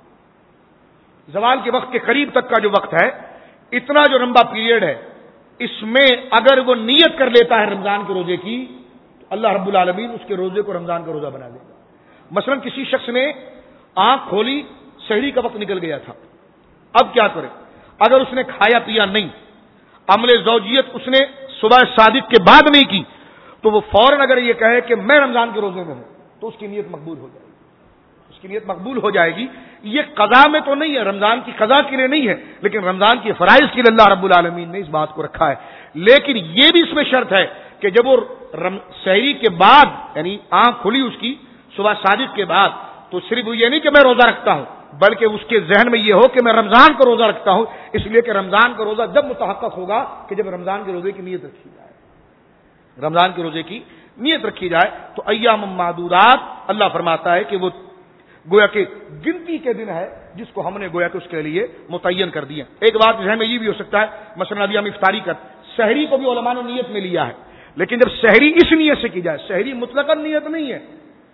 زوال کے وقت کے قریب تک کا جو وقت ہے، اتنا جو لمبا پیریڈ ہے، اس میں اگر وہ نیت کر لیتا ہے رمضان کے روزے کی تو اللہ رب العالمین اس کے روزے کو رمضان کا روزہ بنا دے گا۔ مثلا کسی شخص نے آنکھ کھولی، سحری کا وقت نکل گیا تھا، اب کیا کرے؟ اگر اس نے کھایا پیا نہیں، عمل زوجیت اس نے صبح صادق کے بعد نہیں کی، تو وہ فوراً اگر یہ کہے کہ میں رمضان کے روزے میں ہوں تو اس کی نیت مقبول ہو جائے گی، اس کی نیت مقبول ہو جائے گی۔ یہ قضا میں تو نہیں ہے، رمضان کی قضا کے لیے نہیں ہے، لیکن رمضان کے فرائض کے لیے اللہ رب العالمین نے اس بات کو رکھا ہے۔ لیکن یہ بھی اس میں شرط ہے کہ جب وہ سحری کے بعد، یعنی آنکھ کھلی اس کی صبح صادق کے بعد، تو صرف یہ نہیں کہ میں روزہ رکھتا ہوں، بلکہ اس کے ذہن میں یہ ہو کہ میں رمضان کا روزہ رکھتا ہوں، اس لیے کہ رمضان کا روزہ جب متحقق ہوگا کہ جب رمضان کے روزے کی نیت رکھی جائے، رمضان کے روزے کی نیت رکھی جائے۔ تو ایام معدودات اللہ فرماتا ہے کہ وہ گویا کہ گنتی کے دن ہے جس کو ہم نے گویا کہ اس کے لیے متعین کر دیا۔ ایک بات ذہن میں یہ بھی ہو سکتا ہے، مثلا ابھی ہم افطاری کر، سحری کو بھی علماء نے نیت میں لیا ہے، لیکن جب سحری اس نیت سے کی جائے، سحری مطلقاً نیت نہیں ہے،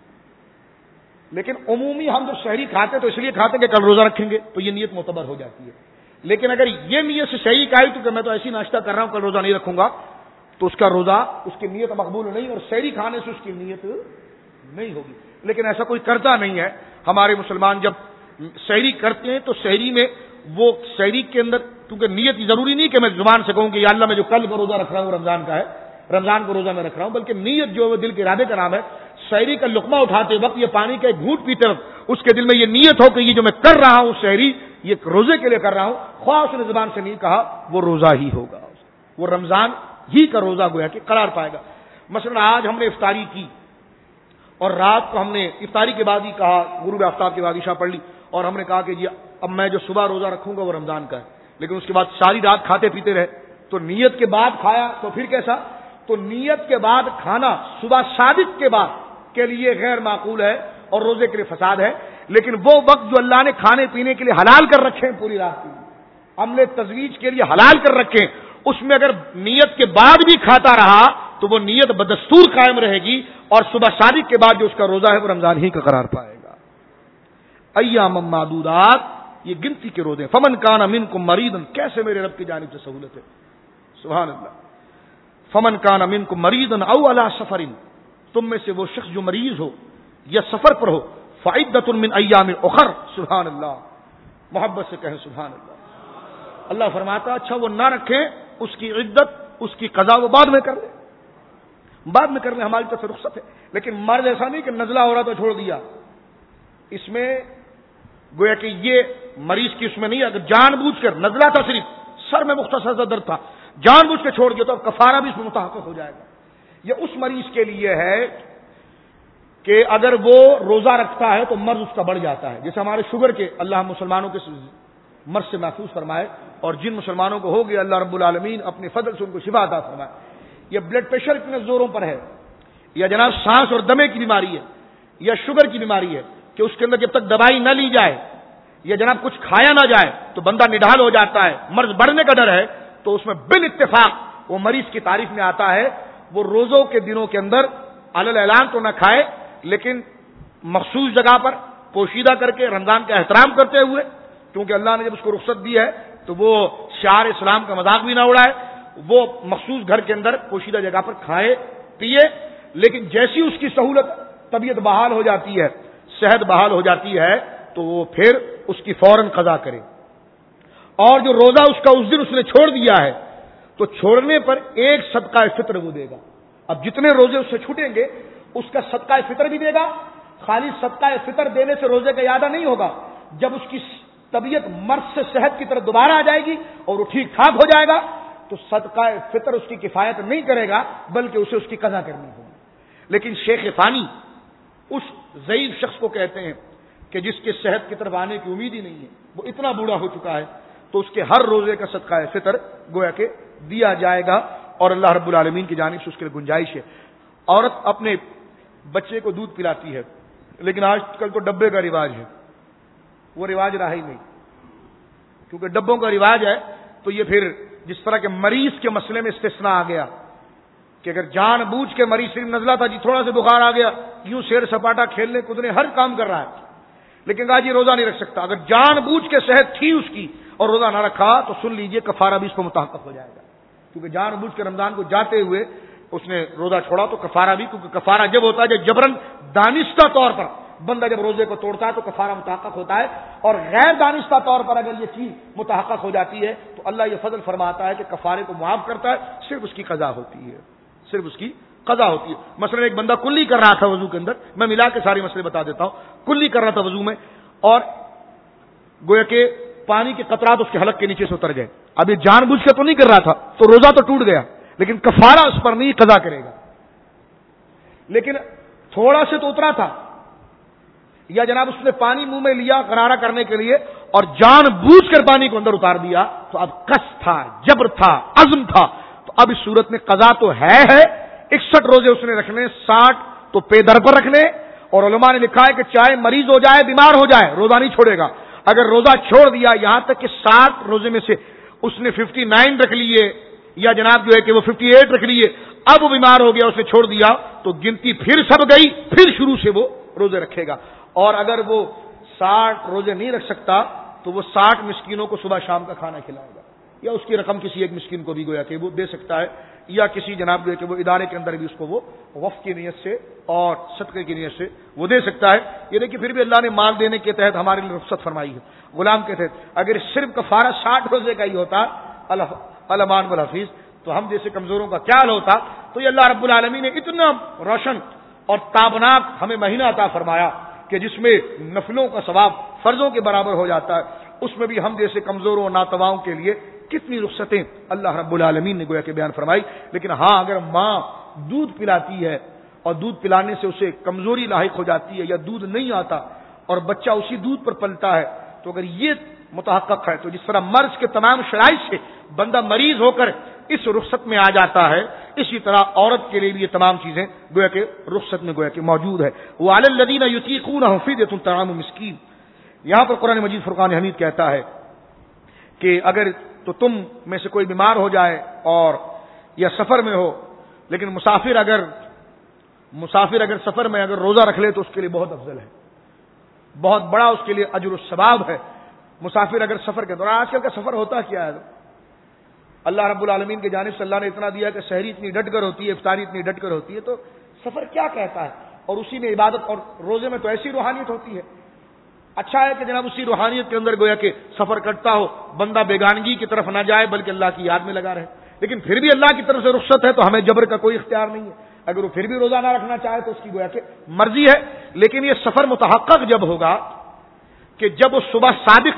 لیکن عمومی ہم جب سحری کھاتے تو اس لیے کھاتے کہ کل روزہ رکھیں گے تو یہ نیت معتبر ہو جاتی ہے۔ لیکن اگر یہ نیت سے سحری کھائی تو کہ میں تو ایسی ناشتہ کر رہا ہوں کل روزہ نہیں رکھوں گا، تو اس کا روزہ، اس کی نیت مقبول نہیں، اور سحری کھانے سے اس کی نیت نہیں ہوگی۔ لیکن ایسا کوئی کرتا نہیں ہے، ہمارے مسلمان جب سحری کرتے ہیں تو سحری میں وہ سحری کے اندر، کیونکہ نیت ضروری نہیں کہ میں زبان سے کہوں کہ یا اللہ میں جو کل کا روزہ رکھ رہا ہوں رمضان کا ہے، رمضان کو روزہ میں رکھ رہا ہوں، بلکہ نیت جو ہے دل کے ارادے کا نام ہے۔ سحری کا لقمہ اٹھاتے وقت یہ پانی کا ایک گھونٹ پیتے وقت اس کے دل میں یہ نیت ہو کہ یہ جو میں کر رہا ہوں سحری، یہ روزے کے لیے کر رہا ہوں، خواہ اس نے زبان سے نہیں کہا، وہ روزہ ہی ہوگا، وہ رمضان ہی کا روزہ گویا کہ قرار پائے گا۔ مثلا آج ہم نے افطاری کی اور رات کو ہم نے افطاری کے بعد ہی کہا، غروب آفتاب کے بعد عشاء پڑھ لی، اور ہم نے کہا کہ جی اب میں جو صبح روزہ رکھوں گا وہ رمضان کا ہے، لیکن اس کے بعد ساری رات کھاتے پیتے رہے، تو نیت کے بعد کھایا تو پھر کیسا؟ تو نیت کے بعد کھانا صبح صادق کے بعد کے لیے غیر معقول ہے اور روزے کے لیے فساد ہے، لیکن وہ وقت جو اللہ نے کھانے پینے کے لیے حلال کر رکھے ہیں پوری رات کے لیے، عمل تزویج کے لیے حلال کر رکھے، اس میں اگر نیت کے بعد بھی کھاتا رہا تو وہ نیت بدستور قائم رہے گی، اور صبح شادی کے بعد جو اس کا روزہ ہے وہ رمضان ہی کا قرار پائے گا۔ ایام معدودات، یہ گنتی کے روزے۔ فمن کان منکم مریض، کیسے میرے رب کی جانب سے سہولت ہے، سبحان اللہ۔ فمن کان منکم مریض او علی سفر، تم میں سے وہ شخص جو مریض ہو یا سفر پر ہو، فعدۃ من ایام اخر، سبحان اللہ، محبت سے کہیں سبحان اللہ۔ اللہ فرماتا اچھا وہ نہ رکھے، اس کی عدت، اس کی قضا وہ بعد میں کر لے، بعد میں کر لیں، ہماری طرف سے رخصت ہے۔ لیکن مرد ایسا نہیں کہ نزلہ ہو رہا تو چھوڑ دیا، اس میں گویا کہ یہ مریض کی اس میں نہیں، اگر جان بوجھ کر نزلہ تھا، صرف سر میں مختصر سا درد تھا، جان بوجھ کے چھوڑ دیا تو اب کفارہ بھی اس میں متحقق ہو جائے گا۔ یہ اس مریض کے لیے ہے کہ اگر وہ روزہ رکھتا ہے تو مرض اس کا بڑھ جاتا ہے، جیسے ہمارے شوگر کے، اللہ مسلمانوں کے مرض سے محفوظ فرمائے، اور جن مسلمانوں کو ہو گیا اللہ رب العالمین اپنے فضل سے ان کو شفا عطا فرمائے۔ یہ بلڈ پریشر اتنے زوروں پر ہے، یا جناب سانس اور دمے کی بیماری ہے، یا شوگر کی بیماری ہے کہ اس کے اندر جب تک دوائی نہ لی جائے یا جناب کچھ کھایا نہ جائے تو بندہ نڈھال ہو جاتا ہے، مرض بڑھنے کا ڈر ہے، تو اس میں بال اتفاق وہ مریض کی تعریف میں آتا ہے وہ روزوں کے دنوں کے اندر علی الاعلان تو نہ کھائے، لیکن مخصوص جگہ پر پوشیدہ کر کے رمضان کا احترام کرتے ہوئے، کیونکہ اللہ نے جب اس کو رخصت دی ہے تو وہ شعار اسلام کا مذاق بھی نہ اڑائے، وہ مخصوص گھر کے اندر پوشیدہ جگہ پر کھائے پیے، لیکن جیسی اس کی سہولت، طبیعت بحال ہو جاتی ہے، صحت بحال ہو جاتی ہے تو وہ پھر اس کی فوراً قضا کرے۔ اور جو روزہ اس کا اس دن اس نے چھوڑ دیا ہے تو چھوڑنے پر ایک صدقہ فطر وہ دے گا۔ اب جتنے روزے اس سے چھوٹیں گے اس کا صدقہ فطر بھی دے گا۔ خالی صدقہ فطر دینے سے روزے کا اعادہ نہیں ہوگا، جب اس کی طبیعت مرض سے صحت کی طرف دوبارہ آ جائے گی اور وہ ٹھیک ٹھاک ہو جائے گا تو صدقہ فطر اس کی کفایت نہیں کرے گا، بلکہ اسے اس کی قضا کرنی ہوگی۔ لیکن شیخ فانی اس ضعیف شخص کو کہتے ہیں کہ جس کے صحت کی طرف آنے کی امید ہی نہیں ہے، وہ اتنا بوڑھا ہو چکا ہے، تو اس کے ہر روزے کا صدقہ فطر گویا کہ دیا جائے گا، اور اللہ رب العالمین کی جانب سے اس کے لیے گنجائش ہے۔ عورت اپنے بچے کو دودھ پلاتی ہے، لیکن آج کل تو ڈبے کا رواج ہے، وہ رواج رہا ہی نہیں، کیونکہ ڈبوں کا رواج ہے تو یہ پھر جس طرح کے مریض کے مسئلے میں استثناء آ گیا کہ اگر جان بوجھ کے مریض صرف نزلہ تھا جی تھوڑا سا بخار آ گیا، یوں سیر سپاٹا کھیلنے کودنے ہر کام کر رہا ہے، لیکن کہا جی روزہ نہیں رکھ سکتا، اگر جان بوجھ کے صحت تھی اس کی اور روزہ نہ رکھا تو سن لیجئے کفارہ بھی اس کو متحقق ہو جائے گا، کیونکہ جان بوجھ کے رمضان کو جاتے ہوئے اس نے روزہ چھوڑا تو کفارہ بھی، کیونکہ کفارہ جب ہوتا ہے جب جبرن دانستہ طور پر بندہ جب روزے کو توڑتا ہے تو کفارہ متحقق ہوتا ہے، اور غیر دانستہ طور پر اگر یہ چیز متحقق ہو جاتی ہے تو اللہ یہ فضل فرماتا ہے کہ کفارے کو معاف کرتا ہے، صرف اس کی قضا ہوتی ہے، صرف اس کی قضا ہوتی ہے۔ مثلا ایک بندہ کلی کر رہا تھا وضو کے اندر، میں ملا کے سارے مسئلے بتا دیتا ہوں، کلی کر رہا تھا وضو میں اور گویا کہ پانی کے قطرات اس کے حلق کے نیچے سے اتر گئے، اب یہ جان بوجھ کے تو نہیں کر رہا تھا تو روزہ تو ٹوٹ گیا، لیکن کفارہ اس پر نہیں، قضا کرے گا۔ لیکن تھوڑا سے تو اترا تھا، یا جناب اس نے پانی منہ میں لیا غرارہ کرنے کے لیے اور جان بوجھ کر پانی کو اندر اتار دیا، تو اب قصد تھا، جبر تھا، عزم تھا، تو اب اس صورت میں قضا تو ہے ہے اکسٹھ روزے اس نے رکھنے، ساٹھ تو پے در پر رکھنے، اور علماء نے لکھا ہے کہ چاہے مریض ہو جائے بیمار ہو جائے روزہ نہیں چھوڑے گا۔ اگر روزہ چھوڑ دیا یہاں تک کہ ساٹھ روزے میں سے اس نے ففٹی نائن رکھ لیے یا جناب جو ہے کہ وہ ففٹی ایٹ رکھ لیے، اب وہ بیمار ہو گیا اس نے چھوڑ دیا تو گنتی پھر سب گئی، پھر شروع سے وہ روزے رکھے گا۔ اور اگر وہ ساٹھ روزے نہیں رکھ سکتا تو وہ ساٹھ مسکینوں کو صبح شام کا کھانا کھلائے گا، یا اس کی رقم کسی ایک مسکین کو بھی گویا کہ وہ دے سکتا ہے، یا کسی جناب جو ہے کہ وہ ادارے کے اندر بھی اس کو وہ وقف کی نیت سے اور صدقے کی نیت سے وہ دے سکتا ہے۔ یہ دیکھیے پھر بھی اللہ نے مال دینے کے تحت ہمارے لیے رخصت فرمائی ہے، غلام کے تحت۔ اگر صرف کفارہ ساٹھ روزے کا ہی ہوتا الامان والحفیظ تو ہم جیسے کمزوروں کا کیا حال ہوتا؟ تو یہ اللہ رب العالمین نے اتنا روشن اور تابناک ہمیں مہینہ عطا فرمایا کہ جس میں نفلوں کا ثواب فرضوں کے برابر ہو جاتا ہے، اس میں بھی ہم جیسے کمزوروں اور ناتواؤں کے لیے کتنی رخصتیں اللہ رب العالمین نے گویا کہ بیان فرمائی۔ لیکن ہاں اگر ماں دودھ پلاتی ہے اور دودھ پلانے سے اسے کمزوری لاحق ہو جاتی ہے یا دودھ نہیں آتا اور بچہ اسی دودھ پر پلتا ہے تو اگر یہ متحقق ہے تو جس طرح مرض کے تمام شرائط سے بندہ مریض ہو کر اس رخصت میں آ جاتا ہے، اسی طرح عورت کے لیے بھی یہ تمام چیزیں گویا کہ رخصت میں گویا کہ موجود ہے۔ وَعَلَى الَّذِينَ يُطِيقُونَهُ فِدْيَةٌ طَعَامُ مِسْكِينٍ، یہاں پر قرآن مجید فرقان حمید کہتا ہے کہ اگر تو تم میں سے کوئی بیمار ہو جائے اور یا سفر میں ہو، لیکن مسافر اگر مسافر اگر سفر میں اگر روزہ رکھ لے تو اس کے لیے بہت افضل ہے، بہت بڑا اس کے لیے اجر و ثواب ہے۔ مسافر اگر سفر کے دوران، آج کل کا سفر ہوتا کیا ہے، اللہ رب العالمین کی جانب سے اللہ نے اتنا دیا کہ سحری اتنی ڈٹ کر ہوتی ہے، افطاری اتنی ڈٹ کر ہوتی ہے، تو سفر کیا کہتا ہے، اور اسی میں عبادت اور روزے میں تو ایسی روحانیت ہوتی ہے۔ اچھا ہے کہ جناب اسی روحانیت کے اندر گویا کہ سفر کرتا ہو، بندہ بیگانگی کی طرف نہ جائے بلکہ اللہ کی یاد میں لگا رہے، لیکن پھر بھی اللہ کی طرف سے رخصت ہے تو ہمیں جبر کا کوئی اختیار نہیں ہے۔ اگر وہ پھر بھی روزہ نہ رکھنا چاہے تو اس کی گویا کہ مرضی ہے، لیکن یہ سفر متحقق جب ہوگا کہ جب وہ صبح صادق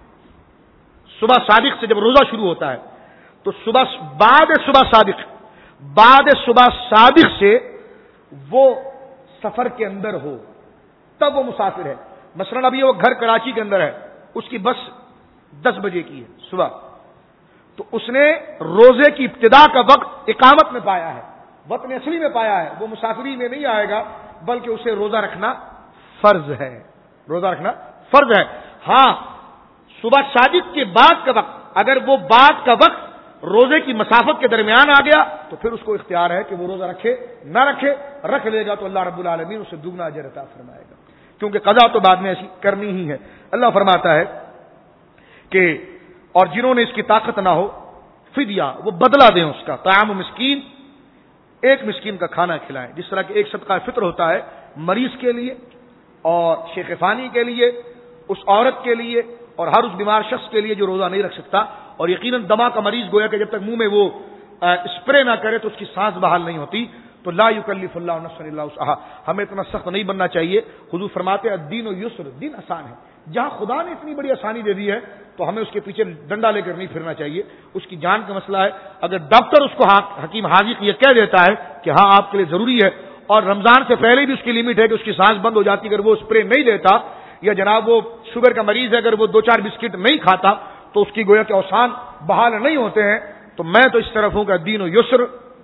صبح صادق سے جب روزہ شروع ہوتا ہے تو صبح بعد صبح صادق بعد صبح صادق سے وہ سفر کے اندر ہو تب وہ مسافر ہے۔ مثلا ابھی وہ گھر کراچی کے اندر ہے، اس کی بس دس بجے کی ہے صبح، تو اس نے روزے کی ابتدا کا وقت اقامت میں پایا ہے، وطن اصلی میں پایا ہے، وہ مسافری میں نہیں آئے گا بلکہ اسے روزہ رکھنا فرض ہے، روزہ رکھنا فرض ہے۔ ہاں صبح صادق کے بعد کا وقت، اگر وہ بعد کا وقت روزے کی مسافت کے درمیان آ گیا تو پھر اس کو اختیار ہے کہ وہ روزہ رکھے نہ رکھے، رکھ لے گا تو اللہ رب العالمین اسے دگنا اجر عطا فرمائے گا، کیونکہ قضا تو بعد میں ایسی کرنی ہی ہے۔ اللہ فرماتا ہے کہ اور جنہوں نے اس کی طاقت نہ ہو فدیہ، وہ بدلہ دیں اس کا، طعام مسکین، ایک مسکین کا کھانا کھلائیں، جس طرح کہ ایک صدقہ فطر ہوتا ہے مریض کے لیے اور شیخ فانی کے لیے، اس عورت کے لیے اور ہر اس بیمار شخص کے لیے جو روزہ نہیں رکھ سکتا، اور یقیناً دما کا مریض گویا کہ جب تک منہ میں وہ اسپرے نہ کرے تو اس کی سانس بحال نہیں ہوتی، تو لا یکلف اللہ نفسا الا وسعہا، ہمیں اتنا سخت نہیں بننا چاہیے۔ حضور فرماتے ہیں الدین یسر، دین آسان ہے، جہاں خدا نے اتنی بڑی آسانی دے دی ہے تو ہمیں اس کے پیچھے ڈنڈا لے کر نہیں پھرنا چاہیے، اس کی جان کا مسئلہ ہے۔ اگر ڈاکٹر اس کو حکیم حاذق یہ کہہ دیتا ہے کہ ہاں آپ کے لیے ضروری ہے، اور رمضان سے پہلے بھی اس کی لمٹ ہے کہ اس کی سانس بند ہو جاتی، اگر وہ اسپرے نہیں دیتا، یا جناب وہ شوگر کا مریض ہے اگر وہ دو چار بسکٹ نہیں کھاتا تو اس کی گویا کہ اوسان بحال نہیں ہوتے ہیں، تو میں تو اس طرف ہوں کہ دین و یسر،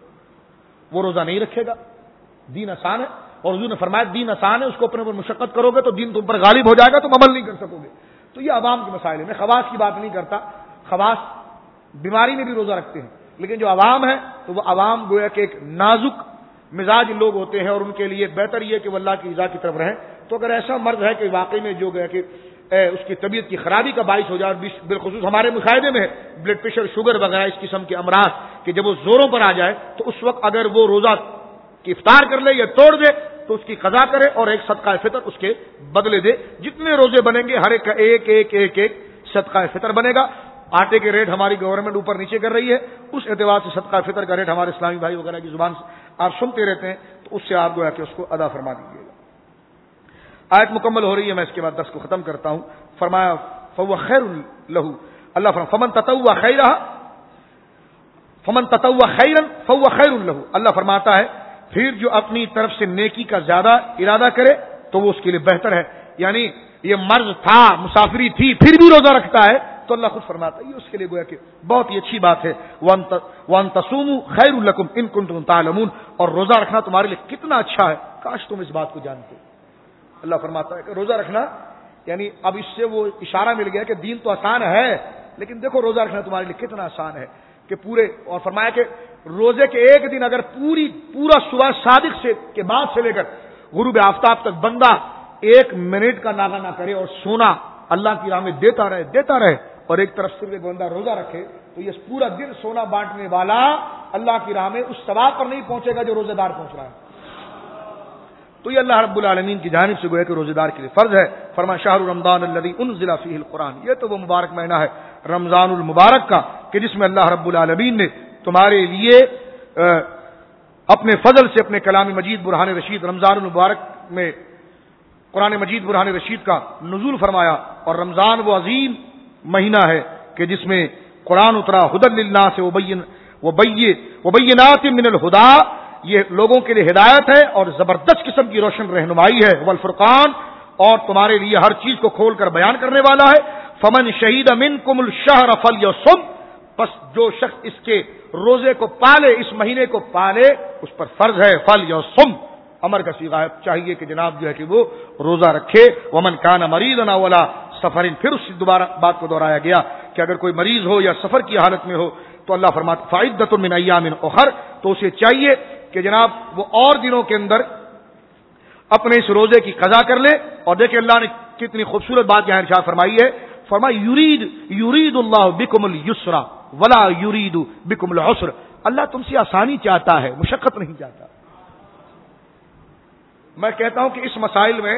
وہ روزہ نہیں رکھے گا، دین آسان ہے، اور حضور نے فرمایا دین آسان ہے، اس کو اپنے اوپر مشقت کرو گے تو دین تم پر غالب ہو جائے گا، تم عمل نہیں کر سکو گے۔ تو یہ عوام کے مسائل ہے، میں خواص کی بات نہیں کرتا، خواص بیماری میں بھی روزہ رکھتے ہیں، لیکن جو عوام ہے تو وہ عوام گویا کہ ایک نازک مزاج لوگ ہوتے ہیں، اور ان کے لیے بہتر یہ کہ وہ اللہ کی رضا کی طرف رہیں۔ تو اگر ایسا مرض ہے کہ واقعی میں جو گیا کہ اس کی طبیعت کی خرابی کا باعث ہو جائے، بالخصوص ہمارے مشاہدے میں بلڈ پریشر، شوگر وغیرہ اس قسم کے امراض کہ جب وہ زوروں پر آ جائے تو اس وقت اگر وہ روزہ کی افطار کر لے یا توڑ دے تو اس کی قضا کرے اور ایک صدقہ فطر اس کے بدلے دے، جتنے روزے بنیں گے ہر ایک کا ایک ایک ایک ایک صدقہ فطر بنے گا۔ آٹے کے ریٹ ہماری گورنمنٹ اوپر نیچے کر رہی ہے، اس اعتبار سے صدقہ فطر کا ریٹ ہمارے اسلامی بھائی وغیرہ کی زبان سے آپ سنتے رہتے ہیں، تو اس سے آپ گویا کہ اس کو ادا فرما دیجیے گا۔ آیت مکمل ہو رہی ہے، میں اس کے بعد درس کو ختم کرتا ہوں۔ فرمایا فهو خیر له، اللہ فرمایا فمن تطوع خیرا فمن تطوع خیرا فهو خیر له، اللہ فرماتا ہے پھر جو اپنی طرف سے نیکی کا زیادہ ارادہ کرے تو وہ اس کے لیے بہتر ہے، یعنی یہ مرض تھا، مسافری تھی، پھر بھی روزہ رکھتا ہے تو اللہ خود فرماتا ہے یہ اس کے لیے گویا کہ بہت ہی اچھی بات ہے۔ وان تصوموا خیر لکم ان کنتم تعلمون، اور روزہ رکھنا تمہارے لیے کتنا اچھا ہے، کاش تم اس بات کو جانتے۔ اللہ فرماتا ہے کہ روزہ رکھنا، یعنی اب اس سے وہ اشارہ مل گیا کہ دین تو آسان ہے، لیکن دیکھو روزہ رکھنا تمہارے لیے کتنا آسان ہے کہ پورے، اور فرمایا کہ روزے کے ایک دن اگر پوری پورا صبح صادق سے کے بعد سے لے کر غروب آفتاب تک بندہ ایک منٹ کا ناغہ نہ کرے اور سونا اللہ کی راہ میں دیتا رہے دیتا رہے اور ایک طرف سے بندہ روزہ رکھے تو یہ پورا دن سونا بانٹنے والا اللہ کی راہ میں اس ثواب پر نہیں پہنچے گا جو روزے دار پہنچ رہا ہے۔ تو یہ اللہ رب العالمین کی جانب سے گویا کہ روزے دار کے لیے فرض ہے۔ فرمایا شہر رمضان الذی انزل فیہ القرآن، یہ تو وہ مبارک مہینہ ہے رمضان المبارک کا کہ جس میں اللہ رب العالمین نے تمہارے لیے اپنے فضل سے اپنے کلام مجید برہان رشید رمضان المبارک میں قرآن مجید برہان رشید کا نزول فرمایا، اور رمضان وہ عظیم مہینہ ہے کہ جس میں قرآن اترا ہدی للناس وبینات من الہدی، یہ لوگوں کے لیے ہدایت ہے اور زبردست قسم کی روشن رہنمائی ہے، والفرقان، اور تمہارے لیے ہر چیز کو کھول کر بیان کرنے والا ہے۔ فمن شہید منکم الشہر فلیصم، پس جو شخص اس کے روزے کو پالے، اس مہینے کو پالے، اس پر فرض ہے فلیصم، امر کا صیغہ ہے، چاہیے کہ جناب جو ہے کہ وہ روزہ رکھے۔ ومن کان مریضا ولا سفر، پھر اس دوبارہ بات کو دہرایا گیا کہ اگر کوئی مریض ہو یا سفر کی حالت میں ہو تو اللہ فرماتا فعدۃ من ایام اخر، تو اسے چاہیے کہ جناب وہ اور دنوں کے اندر اپنے اس روزے کی قضا کر لے. اور دیکھیں اللہ نے کتنی خوبصورت بات یہاں ارشاد فرمائی ہے، فرمایا یرید یرید اللہ بکم الیسر ولا یرید بکم العسر، اللہ تم سے آسانی چاہتا ہے، مشقت نہیں چاہتا. میں کہتا ہوں کہ اس مسائل میں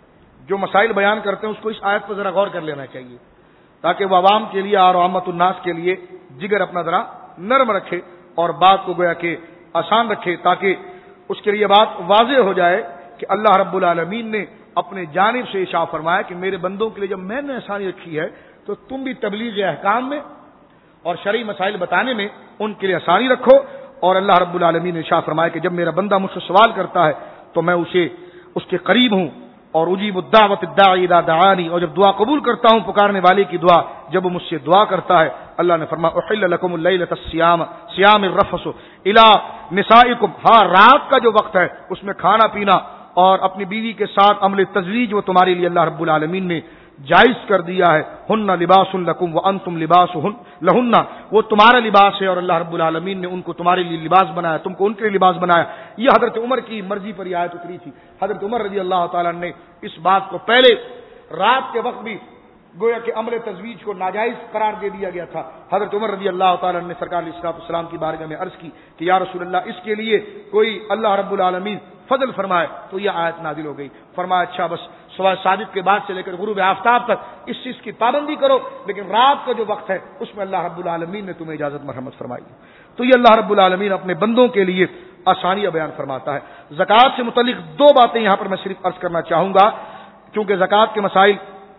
جو مسائل بیان کرتے ہیں اس کو اس آیت پر ذرا غور کر لینا چاہیے، تاکہ وہ عوام کے لیے اور عامت الناس کے لیے جگر اپنا ذرا نرم رکھے اور بات کو گویا کہ آسان رکھے، تاکہ اس کے لیے بات واضح ہو جائے کہ اللہ رب العالمین نے اپنے جانب سے ارشاد فرمایا کہ میرے بندوں کے لیے جب میں نے آسانی رکھی ہے تو تم بھی تبلیغ احکام میں اور شرعی مسائل بتانے میں ان کے لیے آسانی رکھو. اور اللہ رب العالمین نے ارشاد فرمایا کہ جب میرا بندہ مجھ سے سوال کرتا ہے تو میں اسے اس کے قریب ہوں، اور اجیب الدعوۃ الداعی اذا دعانی، اور جب دعا قبول کرتا ہوں پکارنے والے کی دعا جب وہ مجھ سے دعا کرتا ہے. اللہ نے فرمایا احل لکم اللیلۃ الصیام صیام الرفث الی نسائکم، ہاں رات کا جو وقت ہے اس میں کھانا پینا اور اپنی بیوی کے ساتھ عمل تزویج وہ تمہارے لیے اللہ رب العالمین نے جائز کر دیا ہے. ہن لباس لکم وانتم لباس لہن، وہ تمہارا لباس ہے اور اللہ رب العالمین نے ان کو تمہارے لیے لباس بنایا، تم کو ان کے لیے لباس بنایا. یہ حضرت عمر کی مرضی پر یہ آیت اتری تھی. حضرت عمر رضی اللہ تعالیٰ نے اس بات کو پہلے رات کے وقت بھی گویا کہ عمل تزویج کو ناجائز قرار دے دیا گیا تھا. حضرت عمر رضی اللہ تعالیٰ نے سرکار علیہ الصلوۃ والسلام کی بارگاہ میں عرض کی کہ یا رسول اللہ اس کے لیے کوئی اللہ رب العالمین فضل فرمائے، تو یہ آیت نازل ہو گئی. فرمایا اچھا بس صبح صادق کے بعد سے لے کر غروب آفتاب تک اس چیز کی پابندی کرو، لیکن رات کا جو وقت ہے اس میں اللہ رب العالمین نے تمہیں اجازت مرحمت فرمائی. تو یہ اللہ رب العالمین اپنے بندوں کے لیے آسانیاں بیان فرماتا ہے. زکوٰۃ سے متعلق دو باتیں یہاں پر میں صرف عرض کرنا چاہوں گا، کیونکہ زکوٰۃ کے مسائل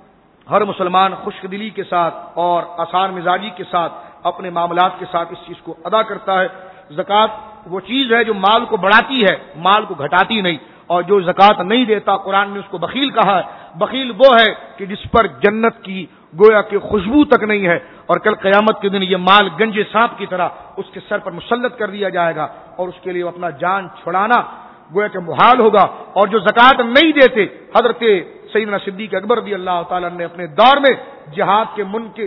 ہر مسلمان خشک دلی کے ساتھ اور آسان مزاجی کے ساتھ اپنے معاملات کے ساتھ اس چیز کو ادا کرتا ہے. زکوٰۃ وہ چیز ہے جو مال کو بڑھاتی ہے، مال کو گھٹاتی نہیں، اور جو زکوٰۃ نہیں دیتا قرآن نے اس کو بخیل کہا ہے. بخیل وہ ہے کہ جس پر جنت کی گویا کہ خوشبو تک نہیں ہے، اور کل قیامت کے دن یہ مال گنجے سانپ کی طرح اس کے سر پر مسلط کر دیا جائے گا اور اس کے لیے اپنا جان چھڑانا گویا کہ محال ہوگا. اور جو زکوٰۃ نہیں دیتے، حضرت سیدنا صدیق اکبر رضی اللہ تعالیٰ نے اپنے دور میں جہاد کے منکر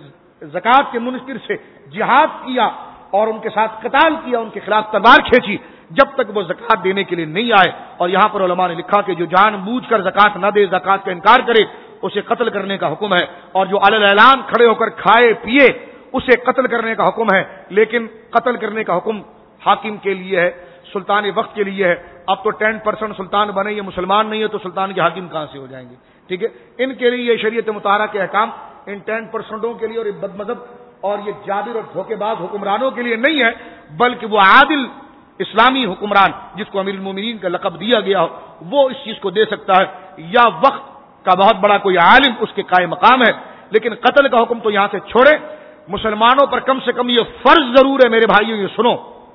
زکوٰۃ کے منکر سے جہاد کیا اور ان کے ساتھ قتال کیا، ان کے خلاف تلوار کھینچی جب تک وہ زکوٰۃ دینے کے لیے نہیں آئے. اور یہاں پر علماء نے لکھا کہ جو جان بوجھ کر زکوٰۃ نہ دے، زکوٰۃ کا انکار کرے، اسے قتل کرنے کا حکم ہے. اور جو علی الاعلان کھڑے ہو کر کھائے پیے اسے قتل کرنے کا حکم ہے. لیکن قتل کرنے کا حکم حاکم کے لیے ہے، سلطان وقت کے لیے ہے. اب تو ٹین پرسینٹ سلطان بنے، یہ مسلمان نہیں ہے تو سلطان کے حاکم کہاں سے ہو جائیں گے؟ ٹھیک ہے، ان کے لیے یہ شریعت مطہرہ کے احکام ان ٹین پرسینٹوں کے لیے اور بد مذہب اور یہ جابر اور دھوکے باز حکمرانوں کے لیے نہیں ہے، بلکہ وہ عادل اسلامی حکمران جس کو امیر المومنین کا لقب دیا گیا ہو وہ اس چیز کو دے سکتا ہے، یا وقت کا بہت بڑا کوئی عالم اس کے قائم مقام ہے. لیکن قتل کا حکم تو یہاں سے چھوڑے. مسلمانوں پر کم سے کم یہ فرض ضرور ہے میرے بھائیوں، یہ سنو،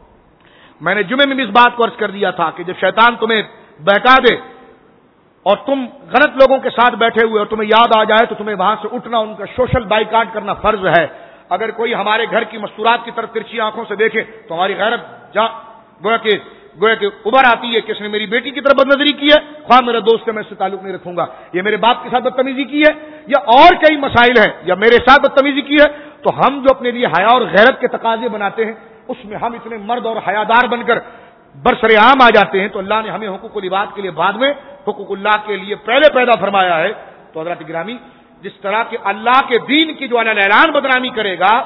میں نے جمعے میں بھی اس بات کو عرض کر دیا تھا کہ جب شیطان تمہیں بہکا دے اور تم غلط لوگوں کے ساتھ بیٹھے ہوئے اور تمہیں یاد آ جائے تو تمہیں وہاں سے اٹھنا، ان کا سوشل بائیکاٹ کرنا فرض ہے. اگر کوئی ہمارے گھر کی مستورات کی طرف ترچھی آنکھوں سے دیکھے تو ہماری غیرت جا گویا کہ گویا کہ ابھر آتی ہے کہ اس نے میری بیٹی کی طرف بدنظری کی ہے، خواہ میرا دوست ہے میں اس سے تعلق نہیں رکھوں گا، یہ میرے باپ کے ساتھ بدتمیزی کی ہے، یا اور کئی مسائل ہیں، یا میرے ساتھ بدتمیزی کی ہے. تو ہم جو اپنے لیے حیا اور غیرت کے تقاضے بناتے ہیں اس میں ہم اتنے مرد اور حیادار بن کر برسر عام آ جاتے ہیں. تو اللہ نے ہمیں حقوق العباد کے لیے بعد میں حقوق اللہ کے لیے پہلے پیدا فرمایا ہے. تو حضرات گرامی، جس طرح کہ اللہ کے دین کی جو علی اعلان بدنامی کرے گا،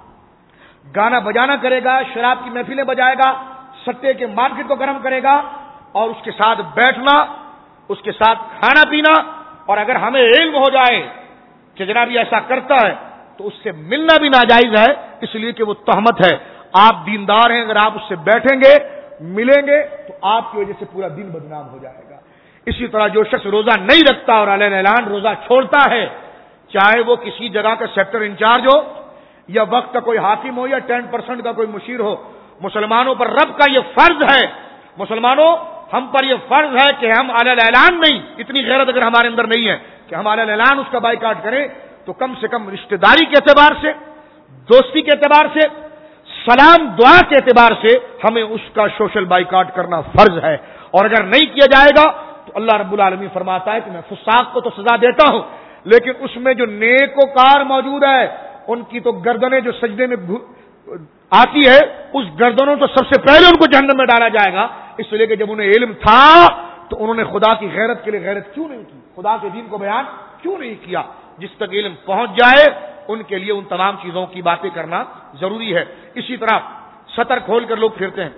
گانا بجانا کرے گا، شراب کی محفلیں بجائے گا، سٹے کے مارکیٹ کو گرم کرے گا، اور اس کے ساتھ بیٹھنا، اس کے ساتھ کھانا پینا، اور اگر ہمیں علم ہو جائے کہ جناب یہ ایسا کرتا ہے تو اس سے ملنا بھی ناجائز ہے، اس لیے کہ وہ تہمت ہے. آپ دیندار ہیں، اگر آپ اس سے بیٹھیں گے ملیں گے تو آپ کی وجہ سے پورا دن بدنام ہو جائے گا. اسی طرح جو شخص روزہ نہیں رکھتا اور علی اعلان روزہ چھوڑتا ہے، چاہے وہ کسی جگہ کا سیکٹر انچارج ہو یا وقت کا کوئی حاکم ہو یا ٹین پرسینٹ کا کوئی مشیر ہو، مسلمانوں پر رب کا یہ فرض ہے، مسلمانوں ہم پر یہ فرض ہے کہ ہم علی اعلان نہیں، اتنی غیرت اگر ہمارے اندر نہیں ہے کہ ہم علی اعلان اس کا بائیکاٹ کریں، تو کم سے کم رشتہ داری کے اعتبار سے، دوستی کے اعتبار سے، سلام دعا کے اعتبار سے ہمیں اس کا سوشل بائیکاٹ کرنا فرض ہے. اور اگر نہیں کیا جائے گا تو اللہ رب العالمین فرماتا ہے کہ میں فساق کو تو سزا دیتا ہوں، لیکن اس میں جو نیک و کار موجود ہے ان کی تو گردنیں جو سجدے میں آتی ہے اس گردنوں تو سب سے پہلے ان کو جہنم میں ڈالا جائے گا، اس لیے کہ جب انہیں علم تھا تو انہوں نے خدا کی غیرت کے لیے غیرت کیوں نہیں کی، خدا کے دین کو بیان کیوں نہیں کیا؟ جس تک علم پہنچ جائے ان کے لیے ان تمام چیزوں کی باتیں کرنا ضروری ہے۔ اسی طرح سطر کھول کر لوگ پھرتے ہیں،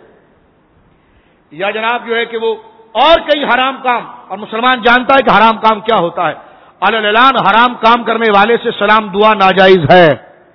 یا جناب جو ہے کہ وہ اور کئی حرام کام، اور مسلمان جانتا ہے کہ حرام کام کیا ہوتا ہے۔ اعلان حرام کام کرنے والے سے سلام دعا ناجائز ہے۔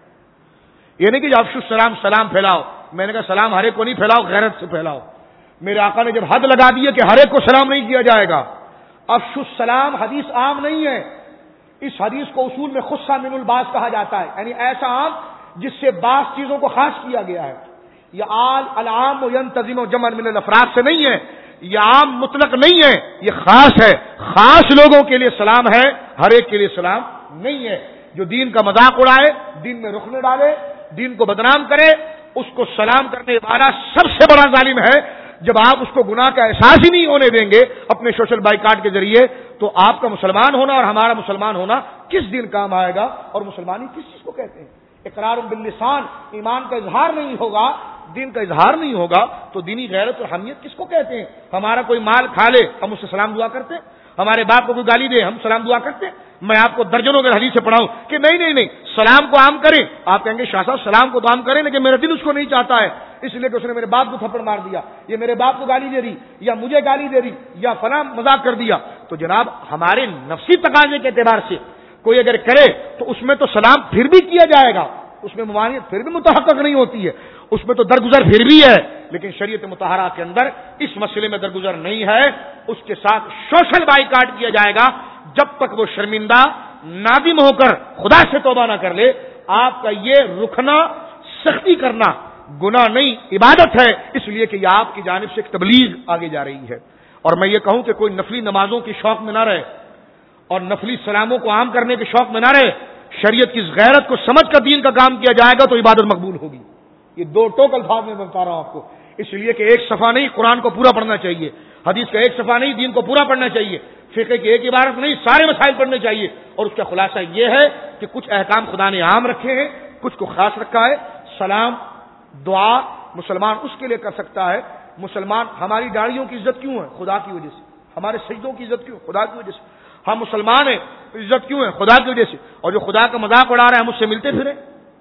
یہ نہیں کہ افشو السلام سلام پھیلاؤ، میں نے کہا سلام ہر ایک کو نہیں پھیلاؤ، غیرت سے پھیلاؤ۔ میرے آقا نے جب حد لگا دی ہے کہ ہر ایک کو سلام نہیں کیا جائے گا، افشو السلام حدیث عام نہیں ہے، اس حدیث کو اصول میں خصہ من الباس کہا جاتا ہے، یعنی ایسا عام جس سے بعض چیزوں کو خاص کیا گیا ہے۔ یہ آل العام و ینتظم و جمع من الافراد سے نہیں ہے، یہ عام مطلق نہیں ہے، یہ خاص ہے، خاص لوگوں کے لیے سلام ہے، ہر ایک کے لیے سلام نہیں ہے۔ جو دین کا مذاق اڑائے، دین میں رخ نہ ڈالے، دین کو بدنام کرے، اس کو سلام کرنے والا سب سے بڑا ظالم ہے۔ جب آپ اس کو گناہ کا احساس ہی نہیں ہونے دیں گے اپنے سوشل بائیکاٹ کے ذریعے، تو آپ کا مسلمان ہونا اور ہمارا مسلمان ہونا کس دن کام آئے گا؟ اور مسلمانی کس چیز کو کہتے ہیں؟ اقرار باللسان، ایمان کا اظہار نہیں ہوگا، دین کا اظہار نہیں ہوگا تو دینی غیرت اور حمیت کس کو کہتے ہیں؟ ہمارا کوئی مال کھا لے ہم اس سے سلام دعا کرتے ہیں، ہمارے باپ کو کوئی گالی دے ہم سلام دعا کرتے ہیں؟ میں آپ کو درجنوں کے حدیث سے پڑھاؤں کہ نہیں نہیں نہیں سلام کو عام کریں، آپ کہیں گے شاہ صاحب سلام کو تو عام کریں لیکن میرا دل اس کو نہیں چاہتا ہے، اس لیے کہ اس نے میرے باپ کو تھپڑ مار دیا، یہ میرے باپ کو گالی دے رہی، یا مجھے گالی دے رہی، یا فلاں مذاق کر دیا۔ تو جناب ہمارے نفسی تقاضے کے اعتبار سے کوئی اگر کرے تو اس میں تو سلام پھر بھی کیا جائے گا، اس میں ممانعت پھر بھی متحقق نہیں ہوتی ہے، اس میں تو درگزر پھر بھی ہے، لیکن شریعت مطہرہ کے اندر اس مسئلے میں درگزر نہیں ہے۔ اس کے ساتھ سوشل بائیکاٹ کیا جائے گا جب تک وہ شرمندہ نادم ہو کر خدا سے توبہ نہ کر لے۔ آپ کا یہ رکنا، سختی کرنا گناہ نہیں عبادت ہے، اس لیے کہ یہ آپ کی جانب سے ایک تبلیغ آگے جا رہی ہے۔ اور میں یہ کہوں کہ کوئی نفلی نمازوں کی شوق میں نہ رہے اور نفلی سلاموں کو عام کرنے کے شوق میں نہ رہے، شریعت کی غیرت کو سمجھ کر دین کا کام کیا جائے گا تو عبادت مقبول ہوگی۔ یہ دو ٹوک الفاظ میں بتا رہا ہوں آپ کو، اس لیے کہ ایک صفحہ نہیں قرآن کو پورا پڑھنا چاہیے، حدیث کا ایک صفحہ نہیں دین کو پورا پڑھنا چاہیے، فقہ کی ایک عبارت نہیں سارے مسائل پڑھنے چاہیے۔ اور اس کا خلاصہ یہ ہے کہ کچھ احکام خدا نے عام رکھے ہیں، کچھ کو خاص رکھا ہے۔ سلام دعا مسلمان اس کے لیے کر سکتا ہے، مسلمان ہماری داڑھیوں کی عزت کیوں ہے؟ خدا کی وجہ سے۔ ہمارے سجدوں کی عزت کیوں؟ خدا کی وجہ سے۔ ہم مسلمان ہیں، عزت کیوں ہے؟ خدا کی وجہ سے۔ اور جو خدا کا مذاق اڑا رہا ہے ہم اس سے ملتے پھرے،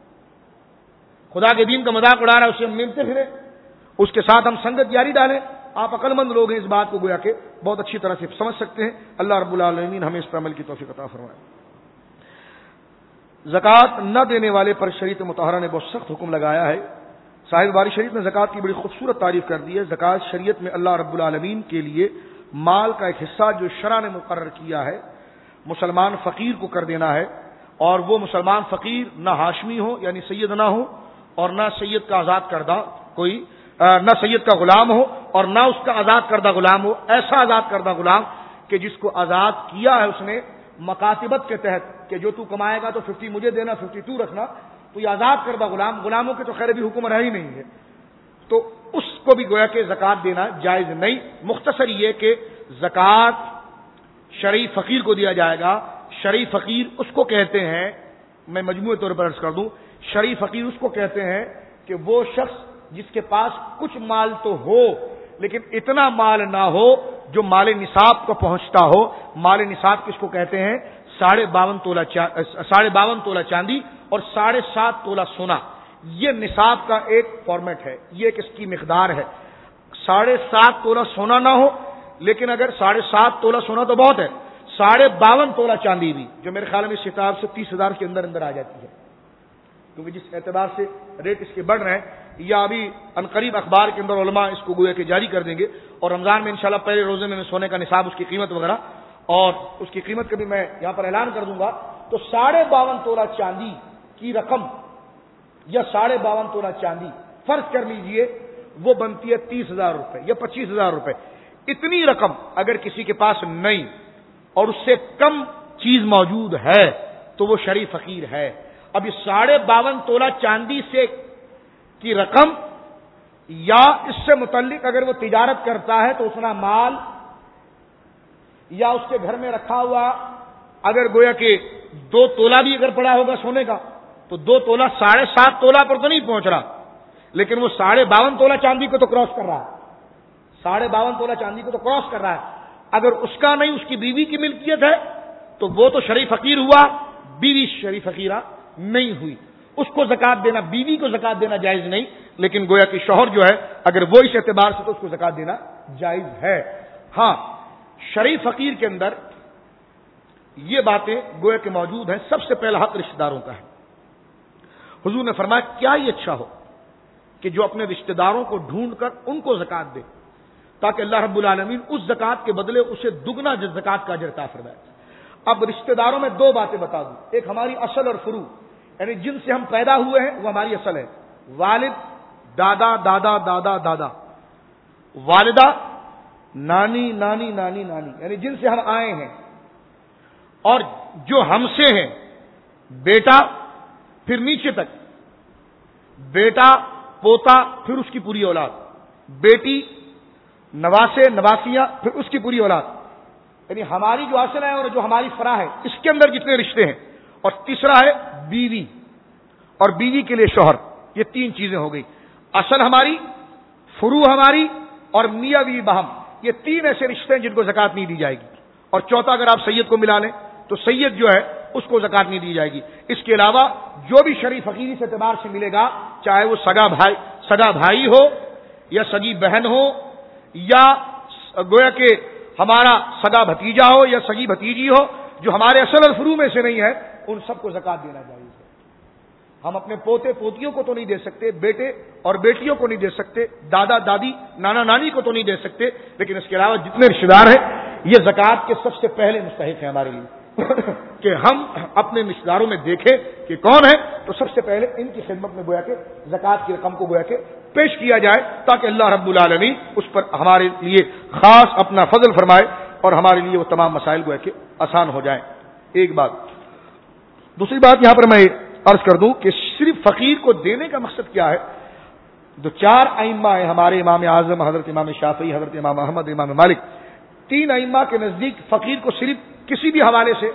خدا کے دین کا مذاق اڑا رہا ہے اس سے ہم ملتے پھرے، اس کے ساتھ ہم سنگت یاری ڈالیں۔ آپ عقل مند لوگ ہیں، اس بات کو گویا کہ بہت اچھی طرح سے سمجھ سکتے ہیں۔ اللہ رب العالمین ہمیں اس پر عمل کی توفیق عطا فرمائے۔ زکوٰۃ نہ دینے والے پر شریعت مطہرہ نے بہت سخت حکم لگایا ہے۔ صاحب باری شریف نے زکوٰۃ کی بڑی خوبصورت تعریف کر دی ہے۔ زکوٰۃ شریعت میں اللہ رب العالمین کے لیے مال کا ایک حصہ جو شرع نے مقرر کیا ہے، مسلمان فقیر کو کر دینا ہے، اور وہ مسلمان فقیر نہ ہاشمی ہو یعنی سید نہ ہو، اور نہ سید کا آزاد کردہ کوئی نہ سید کا غلام ہو اور نہ اس کا آزاد کردہ غلام ہو، ایسا آزاد کردہ غلام کہ جس کو آزاد کیا ہے اس نے مکاتبت کے تحت کہ جو تو کمائے گا تو ففٹی مجھے دینا ففٹی تو رکھنا، تو یہ آزاد کردہ غلام، غلاموں کے تو خیر بھی حکم رہا ہی نہیں ہے، تو اس کو بھی گویا کہ زکوٰۃ دینا جائز نہیں۔ مختصر یہ کہ زکوٰۃ شرعی فقیر کو دیا جائے گا۔ شرعی فقیر اس کو کہتے ہیں، میں مجموعی طور پر عرض کر دوں، شرعی فقیر اس کو کہتے ہیں کہ وہ شخص جس کے پاس کچھ مال تو ہو لیکن اتنا مال نہ ہو جو مال نصاب کو پہنچتا ہو۔ مال نصاب کس کو کہتے ہیں؟ ساڑھے باون تولہ ساڑھے باون تولہ چاندی اور ساڑھے سات تولہ سونا، یہ نصاب کا ایک فارمیٹ ہے، یہ ایک اس کی مقدار ہے۔ ساڑھے سات تولہ سونا نہ ہو، لیکن اگر ساڑھے سات تولہ سونا تو بہت ہے، ساڑھے باون تولہ چاندی بھی، جو میرے خیال میں اس کتاب سے تیس ہزار کے اندر اندر آ جاتی ہے، کیونکہ جس اعتبار سے ریٹ اس کے بڑھ رہے ہیں، یا ابھی عنقریب اخبار کے اندر علماء اس کو گویا کہ جاری کر دیں گے، اور رمضان میں انشاءاللہ پہلے روزے میں سونے کا نصاب، اس کی قیمت وغیرہ اور اس کی قیمت کا بھی میں یہاں پر اعلان کر دوں گا۔ تو ساڑھے باون تولہ چاندی کی رقم یا ساڑھے باون تولہ چاندی فرض کر لیجئے وہ بنتی ہے تیس ہزار روپے یا پچیس ہزار روپے۔ اتنی رقم اگر کسی کے پاس نہیں اور اس سے کم چیز موجود ہے تو وہ شرعی فقیر ہے۔ اب اس ساڑھے باون تولہ چاندی سے کی رقم یا اس سے متعلق اگر وہ تجارت کرتا ہے تو اتنا مال، یا اس کے گھر میں رکھا ہوا اگر گویا کہ دو تولہ بھی اگر پڑا ہوگا سونے کا تو دو تولہ ساڑھے سات تولہ پر تو نہیں پہنچ رہا، لیکن وہ ساڑھے باون تولہ چاندی کو تو کراس کر رہا ہے، ساڑھے باون تولہ چاندی کو تو کراس کر رہا ہے۔ اگر اس کا نہیں اس کی بیوی کی ملکیت ہے تو وہ تو شرعی فقیر ہوا، بیوی شرعی فقیرہ نہیں ہوئی، اس کو زکات دینا، بیوی کو زکات دینا جائز نہیں، لیکن گویا کہ شوہر جو ہے اگر وہ اس اعتبار سے تو اس کو زکات دینا جائز ہے۔ ہاں، شرعی فقیر کے اندر یہ باتیں گویا کہ موجود ہیں۔ سب سے پہلا حق رشتہ داروں کا ہے۔ حضور نے فرمایا کیا یہ اچھا ہو کہ جو اپنے رشتہ داروں کو ڈھونڈ کر ان کو زکات دے، تاکہ اللہ رب العالمین اس زکات کے بدلے اسے دگنا زکات کا اجر عطا فرمائے۔ اب رشتہ داروں میں دو باتیں بتا دوں، ایک ہماری اصل اور فروع، یعنی جن سے ہم پیدا ہوئے ہیں وہ ہماری اصل ہے، والد، دادا دادا دادا دادا، والدہ، نانی نانی نانی نانی، یعنی جن سے ہم آئے ہیں، اور جو ہم سے ہیں، بیٹا پھر نیچے تک، بیٹا پوتا پھر اس کی پوری اولاد، بیٹی نواسے نواسیاں پھر اس کی پوری اولاد، یعنی ہماری جو اصل ہے اور جو ہماری فرا ہے اس کے اندر جتنے رشتے ہیں، اور تیسرا ہے بیوی اور بیوی کے لیے شوہر۔ یہ تین چیزیں ہو گئی، اصل ہماری، فروع ہماری، اور میاں بیوی باہم، یہ تین ایسے رشتے ہیں جن کو زکات نہیں دی جائے گی۔ اور چوتھا اگر آپ سید کو ملا لیں تو سید جو ہے اس کو زکات نہیں دی جائے گی۔ اس کے علاوہ جو بھی شرعی فقیری سے اعتبار سے ملے گا، چاہے وہ سگا بھائی سگا بھائی ہو یا سگی بہن ہو یا گویا کہ ہمارا سگا بھتیجا ہو یا سگی بھتیجی ہو، جو ہمارے اصل اور فروع میں سے نہیں ہے، ان سب کو زکات دینا چاہیے۔ ہم اپنے پوتے پوتیوں کو تو نہیں دے سکتے، بیٹے اور بیٹیوں کو نہیں دے سکتے، دادا دادی نانا نانی کو تو نہیں دے سکتے، لیکن اس کے علاوہ جتنے رشتے دار ہیں یہ زکات کے سب سے پہلے مستحق ہیں ہمارے لیے کہ ہم اپنے رشتے داروں میں دیکھیں کہ کون ہے، تو سب سے پہلے ان کی خدمت میں گویا کہ زکات کی رقم کو گویا کہ پیش کیا جائے، تاکہ اللہ رب العالمین اس پر ہمارے لیے خاص اپنا فضل فرمائے اور ہمارے لیے وہ تمام مسائل گویا کہ آسان ہو جائیں۔ ایک بات۔ دوسری بات یہاں پر میں عرض کر دوں کہ صرف فقیر کو دینے کا مقصد کیا ہے۔ جو چار ائمہ ہیں ہمارے، امام اعظم حضرت امام شافعی، حضرت امام احمد، امام مالک، تین ائمہ کے نزدیک فقیر کو صرف کسی بھی حوالے سے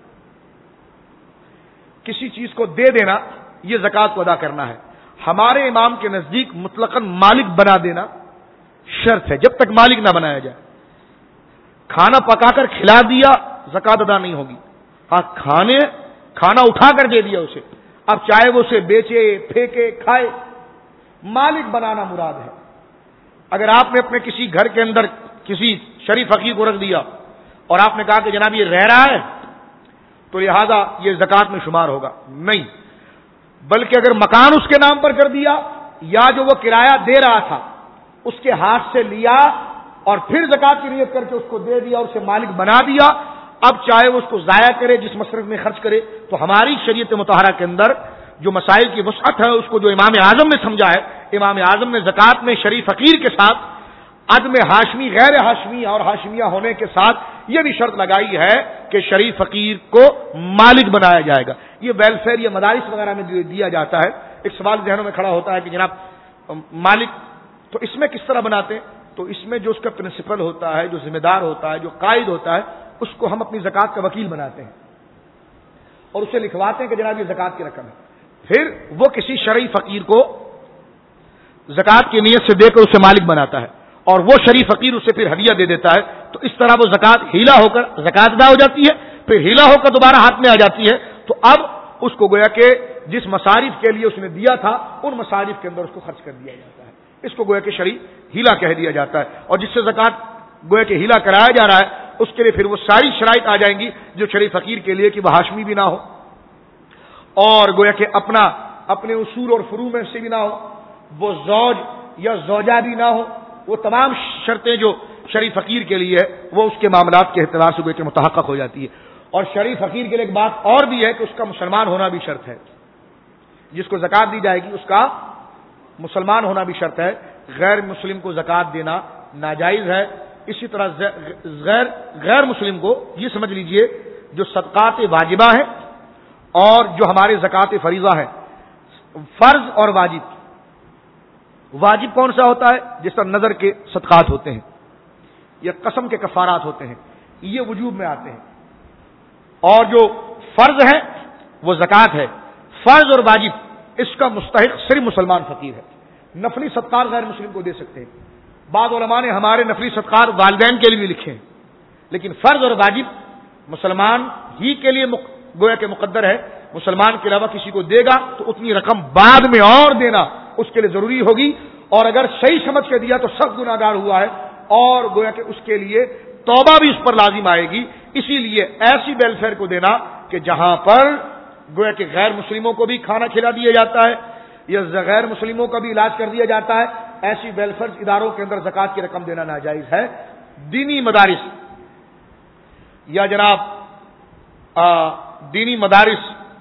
کسی چیز کو دے دینا، یہ زکات کو ادا کرنا ہے۔ ہمارے امام کے نزدیک مطلقاً مالک بنا دینا شرط ہے، جب تک مالک نہ بنایا جائے۔ کھانا پکا کر کھلا دیا زکات ادا نہیں ہوگی، ہاں کھانے کھانا اٹھا کر دے دیا اسے، اب چاہے وہ اسے بیچے پھینکے کھائے، مالک بنانا مراد ہے۔ اگر آپ نے اپنے کسی گھر کے اندر کسی شریف فقیر کو رکھ دیا اور آپ نے کہا کہ جناب یہ رہ رہا ہے تو لہذا یہ زکات میں شمار ہوگا، نہیں، بلکہ اگر مکان اس کے نام پر کر دیا یا جو وہ کرایہ دے رہا تھا اس کے ہاتھ سے لیا اور پھر زکات کی نیت کر کے اس کو دے دیا اور اسے مالک بنا دیا، اب چاہے وہ اس کو ضائع کرے جس مصرف میں خرچ کرے، تو ہماری شریعت مطہرہ کے اندر جو مسائل کی وسعت ہے اس کو جو امام اعظم نے سمجھا ہے، امام اعظم نے زکات میں شریف فقیر کے ساتھ عدم ہاشمی غیر ہاشمی اور ہاشمیہ ہونے کے ساتھ یہ بھی شرط لگائی ہے کہ شریف فقیر کو مالک بنایا جائے گا۔ یہ ویلفیئر یا مدارس وغیرہ میں دیا جاتا ہے۔ ایک سوال ذہنوں میں کھڑا ہوتا ہے کہ جناب مالک تو اس میں کس طرح بناتے ہیں؟ تو اس میں جو اس کا پرنسپل ہوتا ہے، جو ذمہ دار ہوتا ہے، جو قائد ہوتا ہے، اس کو ہم اپنی زکات کا وکیل بناتے ہیں اور اسے لکھواتے ہیں کہ جناب یہ زکات کی رقم ہے، پھر وہ کسی شرعی فقیر کو زکات کی نیت سے دے کر اسے مالک بناتا ہے اور وہ شریف فقیر اسے پھر ہدیہ دے دیتا ہے، تو اس طرح وہ زکات ہیلا ہو کر زکات ادا ہو جاتی ہے، پھر ہیلا ہو کر دوبارہ ہاتھ میں آ جاتی ہے، تو اب اس کو گویا کہ جس مصارف کے لیے اس نے دیا تھا ان مصارف کے اندر اس کو خرچ کر دیا جاتا ہے، اس کو گویا کہ شرعی ہیلا کہہ دیا جاتا ہے، اور جس سے زکات گویا کہ ہیلا کرایا جا رہا ہے اس کے لیے پھر وہ ساری شرائط آ جائیں گی جو شریف فقیر کے لیے کہ وہ ہاشمی بھی نہ ہو اور گویا کہ اپنا اپنے اصول اور فروع میں سے بھی نہ ہو، وہ زوج یا زوجہ بھی نہ ہو، وہ تمام شرطیں جو شریف فقیر کے لیے ہے وہ اس کے معاملات کے اعتبار سے گویا کہ متحقق ہو جاتی ہے۔ اور شریف فقیر کے لیے ایک بات اور بھی ہے کہ اس کا مسلمان ہونا بھی شرط ہے، جس کو زکات دی جائے گی اس کا مسلمان ہونا بھی شرط ہے، غیر مسلم کو زکات دینا ناجائز ہے۔ اسی طرح غیر غیر مسلم کو یہ سمجھ لیجئے جو صدقات واجبہ ہیں اور جو ہمارے زکات فریضہ ہیں، فرض اور واجب، واجب کون سا ہوتا ہے؟ جس طرح نظر کے صدقات ہوتے ہیں یا قسم کے کفارات ہوتے ہیں، یہ وجوب میں آتے ہیں، اور جو فرض ہے وہ زکات ہے۔ فرض اور واجب اس کا مستحق صرف مسلمان فقیر ہے. نفلی صدقات غیر مسلم کو دے سکتے ہیں. بعض علماء نے ہمارے نفلی صدقات والدین کے لیے بھی لکھے ہیں، لیکن فرض اور واجب مسلمان ہی کے لیے گویا کہ مقدر ہے. مسلمان کے علاوہ کسی کو دے گا تو اتنی رقم بعد میں اور دینا اس کے لیے ضروری ہوگی، اور اگر صحیح سمجھ کے دیا تو سخت گناہگار ہوا ہے، اور گویا کہ اس کے لیے توبہ بھی اس پر لازم آئے گی. اسی لیے ایسی ویلفیئر کو دینا کہ جہاں پر گویا کہ غیر مسلموں کو بھی کھانا کھلا دیا جاتا ہے یا غیر مسلموں کا بھی علاج کر دیا جاتا ہے، ایسی ویلفیئر اداروں کے اندر زکوٰۃ کی رقم دینا ناجائز ہے. دینی مدارس یا جناب آ, دینی مدارس،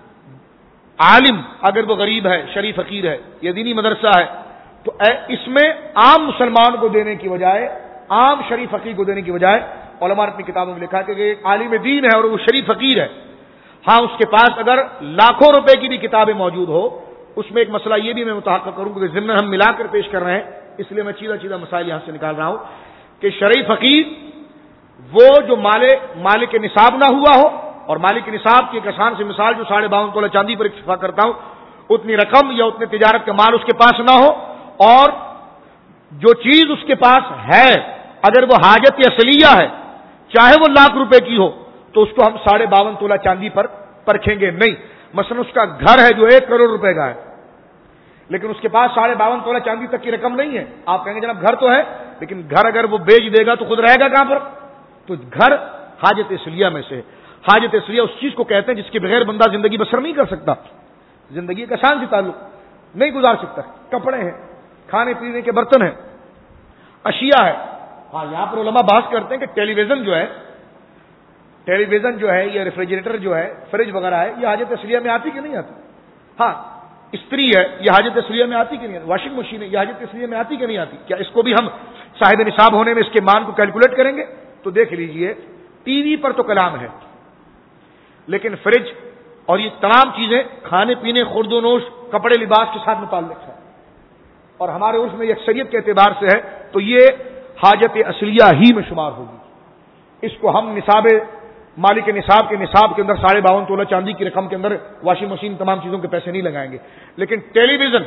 عالم اگر وہ غریب ہے، شریف فقیر ہے، یا دینی مدرسہ ہے، تو اس میں عام مسلمان کو دینے کی بجائے، عام شریف فقیر کو دینے کی بجائے، علماء نے اپنی کتابوں میں لکھا کہ ایک عالم دین ہے اور وہ شریف فقیر ہے، ہاں اس کے پاس اگر لاکھوں روپے کی بھی کتابیں موجود ہو، اس میں ایک مسئلہ یہ بھی میں متحقق کروں کہ ضمن ہم ملا کر پیش کر رہے ہیں، اس لیے میں چیزہ چیزہ مسائل یہاں سے نکال رہا ہوں کہ شریف فقیر وہ جو مالک مالک کے نصاب نہ ہوا ہو، اور مالک نصاب کی ایک آسان سے مثال جو ساڑھے باون تولہ چاندی پر اکتفا کرتا ہوں، اتنی رقم یا اتنے تجارت کا مال اس کے پاس نہ ہو، اور جو چیز اس کے پاس ہے اگر وہ حاجت اصلیہ ہے، چاہے وہ لاکھ روپے کی ہو، تو اس کو ہم ساڑھے باون تولہ چاندی پر پرکھیں گے نہیں. مثلا اس کا گھر ہے جو ایک کروڑ روپے کا ہے، لیکن اس کے پاس ساڑھے باون تولہ چاندی تک کی رقم نہیں ہے. آپ کہیں گے جناب گھر تو ہے، لیکن گھر اگر وہ بیچ دے گا تو خود رہے گا کہاں پر؟ تو گھر حاجت اصلیہ میں سے. حاجت اصلیہ اس چیز کو کہتے ہیں جس کے بغیر بندہ زندگی بسر نہیں کر سکتا، زندگی کا آسان سے تعلق نہیں گزار سکتا. کپڑے ہیں، کھانے پینے کے برتن ہیں، اشیاء ہے. ہاں یہاں پر علماء بحث کرتے ہیں کہ ٹیلی ویژن جو ہے ٹیلی ویژن جو ہے یا ریفریجریٹر جو ہے، فریج وغیرہ ہے، یہ حاجت اصلیہ میں آتی کہ نہیں آتی؟ ہاں استری ہے، یہ حاجت اصلیہ میں آتی کہ نہیں آتی؟ واشنگ مشین ہے، یہ حاجت اصلیہ میں آتی کہ نہیں آتی؟ کیا اس کو بھی ہم صاحب نصاب ہونے میں اس کے مان کو کیلکولیٹ کریں گے؟ تو دیکھ لیجئے، ٹی وی پر تو کلام ہے، لیکن فریج اور یہ تمام چیزیں کھانے پینے، خورد و نوش، کپڑے لباس کے ساتھ متعلق ہے، اور ہمارے عرف میں اکثریت کے اعتبار سے ہے، تو یہ حاجت اصلیہ ہی میں شمار ہوگی. اس کو ہم نصاب مالک نصاب کے نصاب کے اندر ساڑھے باون تولہ چاندی کی رقم کے اندر واشنگ مشین تمام چیزوں کے پیسے نہیں لگائیں گے. لیکن ٹیلی ویژن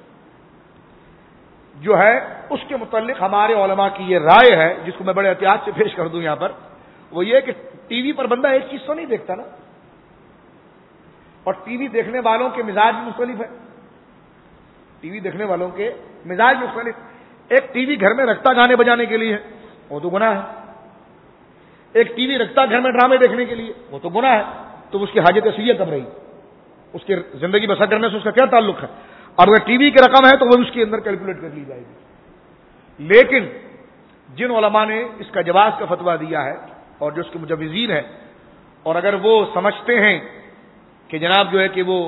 جو ہے اس کے متعلق ہمارے علماء کی یہ رائے ہے، جس کو میں بڑے احتیاط سے پیش کر دوں یہاں پر، وہ یہ کہ ٹی وی پر بندہ ایک چیز تو نہیں دیکھتا نا، اور ٹی وی دیکھنے والوں کے مزاج مختلف ہے. ٹی وی دیکھنے والوں کے مزاج مختلف. ایک ٹی وی گھر میں رکھتا گانے بجانے کے لیے، وہ تو گناہ ہے. ایک ٹی وی رکھتا گھر میں ڈرامے دیکھنے کے لیے، وہ تو گناہ ہے. تو اس کی حاجت اصلیہ کب رہی؟ اس کی زندگی بسر کرنے سے اس کا کیا تعلق ہے؟ اب اگر ٹی وی کی رقم ہے تو وہ اس کے اندر کیلکولیٹ کر لی جائے گی. لیکن جن علماء نے اس کا جواز کا فتویٰ دیا ہے اور جو اس کے مجوزین ہیں، اور اگر وہ سمجھتے ہیں کہ جناب جو ہے کہ وہ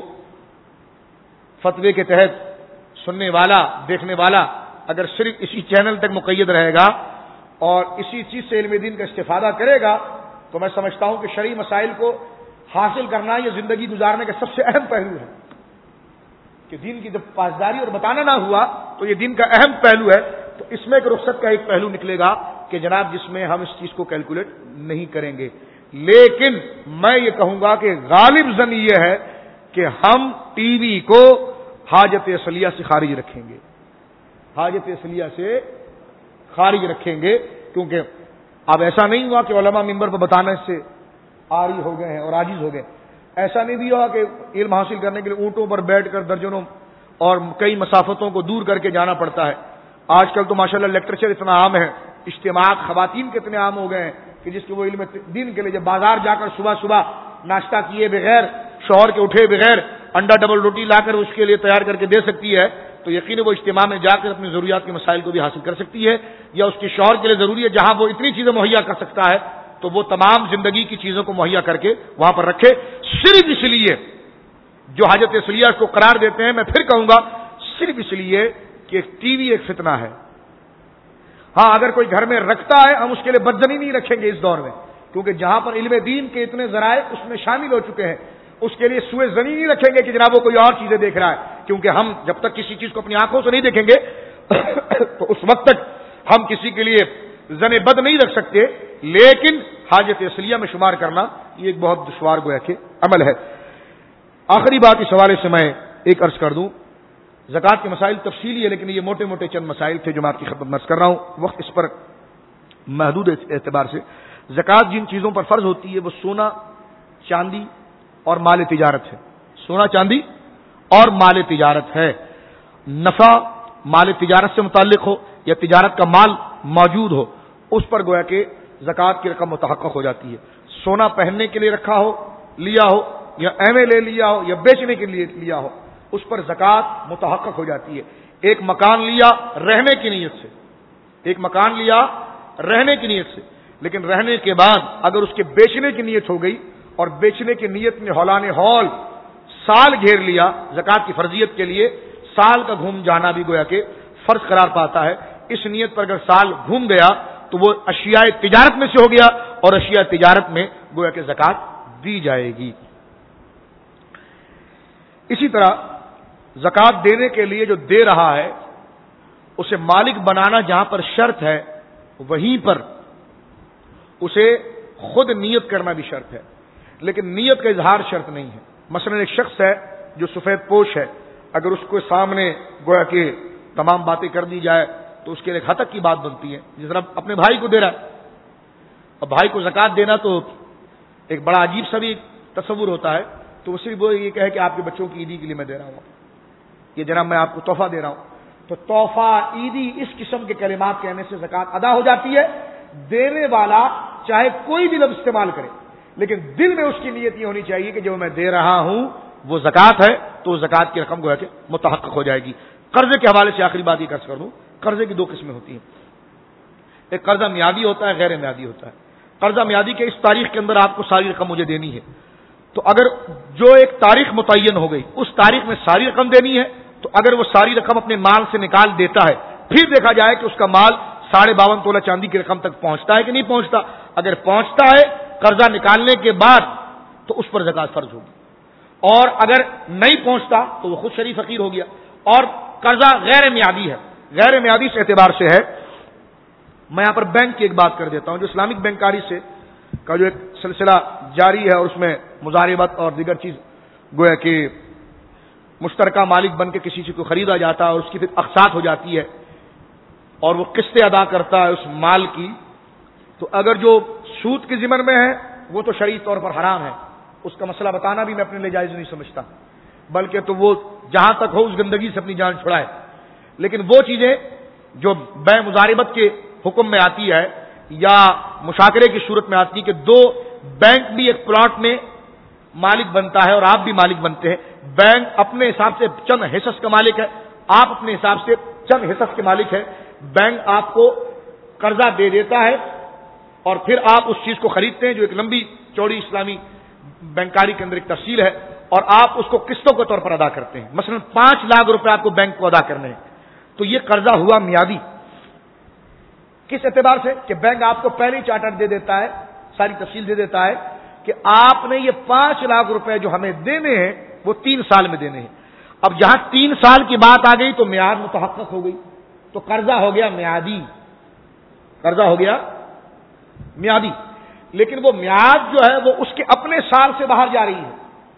فتوے کے تحت سننے والا دیکھنے والا اگر صرف اسی چینل تک مقید رہے گا اور اسی چیز سے علم دین کا استفادہ کرے گا، تو میں سمجھتا ہوں کہ شرعی مسائل کو حاصل کرنا یہ زندگی گزارنے کا سب سے اہم پہلو ہے. کہ دین کی جب پاسداری اور بتانا نہ ہوا تو یہ دین کا اہم پہلو ہے. تو اس میں ایک رخصت کا ایک پہلو نکلے گا کہ جناب جس میں ہم اس چیز کو کیلکولیٹ نہیں کریں گے. لیکن میں یہ کہوں گا کہ غالب ظن یہ ہے کہ ہم ٹی وی کو حاجت اصلیہ سے خارج رکھیں گے، حاجت اصلیہ سے خارج رکھیں گے. کیونکہ اب ایسا نہیں ہوا کہ علماء ممبر پر بتانے سے عاری ہو گئے ہیں اور عاجز ہو گئے. ایسا نہیں بھی ہوا کہ علم حاصل کرنے کے لیے اونٹوں پر بیٹھ کر درجنوں اور کئی مسافتوں کو دور کر کے جانا پڑتا ہے. آج کل تو ماشاءاللہ لیکچر اتنا عام ہے، اجتماعات خواتین کے اتنے عام ہو گئے ہیں کہ جس کے وہ علم دین کے لیے جب بازار جا کر صبح صبح ناشتہ کیے بغیر، شوہر کے اٹھے بغیر انڈا ڈبل روٹی لا کر اس کے لیے تیار کر کے دے سکتی ہے، تو یقیناً وہ اجتماع میں جا کر اپنی ضروریات کے مسائل کو بھی حاصل کر سکتی ہے. یا اس کے شوہر کے لیے ضروری ہے جہاں وہ اتنی چیزیں مہیا کر سکتا ہے تو وہ تمام زندگی کی چیزوں کو مہیا کر کے وہاں پر رکھے. صرف اس لیے جو حاجت اصلیہ کو قرار دیتے ہیں، میں پھر کہوں گا صرف اس لیے کہ ٹی وی ایک فتنہ ہے. ہاں اگر کوئی گھر میں رکھتا ہے ہم اس کے لیے بدزنی نہیں رکھیں گے اس دور میں، کیونکہ جہاں پر علم دین کے اتنے ذرائع اس میں شامل ہو چکے ہیں، اس کے لیے سوء ظنی نہیں رکھیں گے کہ جناب وہ کوئی اور چیزیں دیکھ رہا ہے. کیونکہ ہم جب تک کسی چیز کو اپنی آنکھوں سے نہیں دیکھیں گے تو اس وقت تک ہم کسی کے لیے ظن بد نہیں رکھ سکتے. لیکن حاجت اصلیہ میں شمار کرنا یہ ایک بہت دشوار گویا کہ عمل ہے. آخری بات اس حوالے سے میں ایک عرض کر دوں، زکوٰۃ کے مسائل تفصیلی ہے، لیکن یہ موٹے موٹے چند مسائل تھے جو میں آپ کی خدمت میں عرض کر رہا ہوں، وقت اس پر محدود اعتبار سے۔ زکوٰۃ جن چیزوں پر فرض ہوتی ہے وہ سونا، چاندی اور مال تجارت ہے۔ سونا، چاندی اور مال تجارت ہے۔ نفع مال تجارت سے متعلق ہو یا تجارت کا مال موجود ہو، اس پر گویا کہ زکوٰۃ کی رقم متحقق ہو جاتی ہے۔ سونا پہننے کے لیے رکھا ہو، لیا ہو، یا ایویں لے لیا ہو یا بیچنے کے لیے لیا ہو، اس پر زکوٰۃ متحقق ہو جاتی ہے۔ ایک مکان لیا رہنے کی نیت سے، ایک مکان لیا رہنے کی نیت سے، لیکن رہنے کے بعد اگر اس کے بیچنے کی نیت ہو گئی اور بیچنے کی نیت میں ہولان ہول سال گھیر لیا، زکوٰۃ کی فرضیت کے لیے سال کا گھوم جانا بھی گویا کہ فرض قرار پاتا ہے۔ اس نیت پر اگر سال گھوم گیا تو وہ اشیاء تجارت میں سے ہو گیا اور اشیاء تجارت میں گویا کہ زکوٰۃ دی جائے گی۔ اسی طرح زکوٰۃ دینے کے لیے جو دے رہا ہے اسے مالک بنانا جہاں پر شرط ہے، وہیں پر اسے خود نیت کرنا بھی شرط ہے، لیکن نیت کا اظہار شرط نہیں ہے۔ مثلا ایک شخص ہے جو سفید پوش ہے، اگر اس کو سامنے گویا کہ تمام باتیں کر دی جائے تو اس کے لیے ہتک کی بات بنتی ہے، جس طرح اپنے بھائی کو دے رہا ہے۔ اب بھائی کو زکوٰۃ دینا تو ایک بڑا عجیب سا بھی تصور ہوتا ہے، تو وہ صرف وہ یہ کہے کہ آپ کے بچوں کی عیدی کے لیے میں دے رہا ہوں، یہ جناب میں آپ کو تحفہ دے رہا ہوں، تو تحفہ، عیدی، اس قسم کے کلمات کہنے سے زکوٰۃ ادا ہو جاتی ہے۔ دینے والا چاہے کوئی بھی لفظ استعمال کرے، لیکن دل میں اس کی نیت یہ ہونی چاہیے کہ جو میں دے رہا ہوں وہ زکوٰۃ ہے، تو زکوٰۃ کی رقم گویا کہ متحقق ہو جائے گی۔ قرضے کے حوالے سے آخری بات یہ عرض کر دوں، قرضے کی دو قسمیں ہوتی ہیں، ایک قرضہ میعادی ہوتا ہے، غیر میعادی ہوتا ہے۔ قرضہ میعادی کے اس تاریخ کے اندر آپ کو ساری رقم مجھے دینی ہے، تو اگر جو ایک تاریخ متعین ہو گئی اس تاریخ میں ساری رقم دینی ہے، تو اگر وہ ساری رقم اپنے مال سے نکال دیتا ہے، پھر دیکھا جائے کہ اس کا مال ساڑھے باون تولہ چاندی کی رقم تک پہنچتا ہے کہ نہیں پہنچتا۔ اگر پہنچتا ہے قرضہ نکالنے کے بعد تو اس پر زکوٰۃ فرض ہوگی، اور اگر نہیں پہنچتا تو وہ خود شریف فقیر ہو گیا۔ اور قرضہ غیر میعادی ہے، غیر میعادی سے اعتبار سے ہے، میں یہاں پر بینک کی ایک بات کر دیتا ہوں، جو اسلامک بینکاری سے کا جو ایک سلسلہ جاری ہے اور اس میں مضاربت اور دیگر چیز گویا کہ مشترکہ مالک بن کے کسی چیز کو خریدا جاتا ہے اور اس کی پھر اقساط ہو جاتی ہے اور وہ قسطیں ادا کرتا ہے اس مال کی، تو اگر جو سود کے ضمن میں ہے وہ تو شرعی طور پر حرام ہے، اس کا مسئلہ بتانا بھی میں اپنے لیے جائز نہیں سمجھتا، بلکہ تو وہ جہاں تک ہو اس گندگی سے اپنی جان چھڑائے۔ لیکن وہ چیزیں جو بے مضاربت کے حکم میں آتی ہے یا مشاکرے کی صورت میں آتی ہے کہ دو بینک بھی ایک پلاٹ میں مالک بنتا ہے اور آپ بھی مالک بنتے ہیں، بینک اپنے حساب سے چند حصص کا مالک ہے، آپ اپنے حساب سے چند حصص کے مالک ہیں، بینک آپ کو قرضہ دے دیتا ہے اور پھر آپ اس چیز کو خریدتے ہیں، جو ایک لمبی چوڑی اسلامی بینکاری کے اندر ایک تفصیل ہے، اور آپ اس کو قسطوں کے طور پر ادا کرتے ہیں۔ مثلا پانچ لاکھ روپے آپ کو بینک کو ادا کرنے ہیں، تو یہ قرضہ ہوا میعادی۔ کس اعتبار سے کہ بینک آپ کو پہلے ہی چارٹر دے دیتا ہے، ساری تفصیل دے دیتا ہے کہ آپ نے یہ پانچ لاکھ روپے جو ہمیں دینے ہیں وہ تین سال میں دینے ہیں۔ اب جہاں تین سال کی بات آ گئی تو میعاد متحقق ہو گئی، تو قرضہ ہو گیا میعادی، قرضہ ہو گیا میعادی، لیکن وہ میعاد جو ہے وہ اس کے اپنے سال سے باہر جا رہی ہے،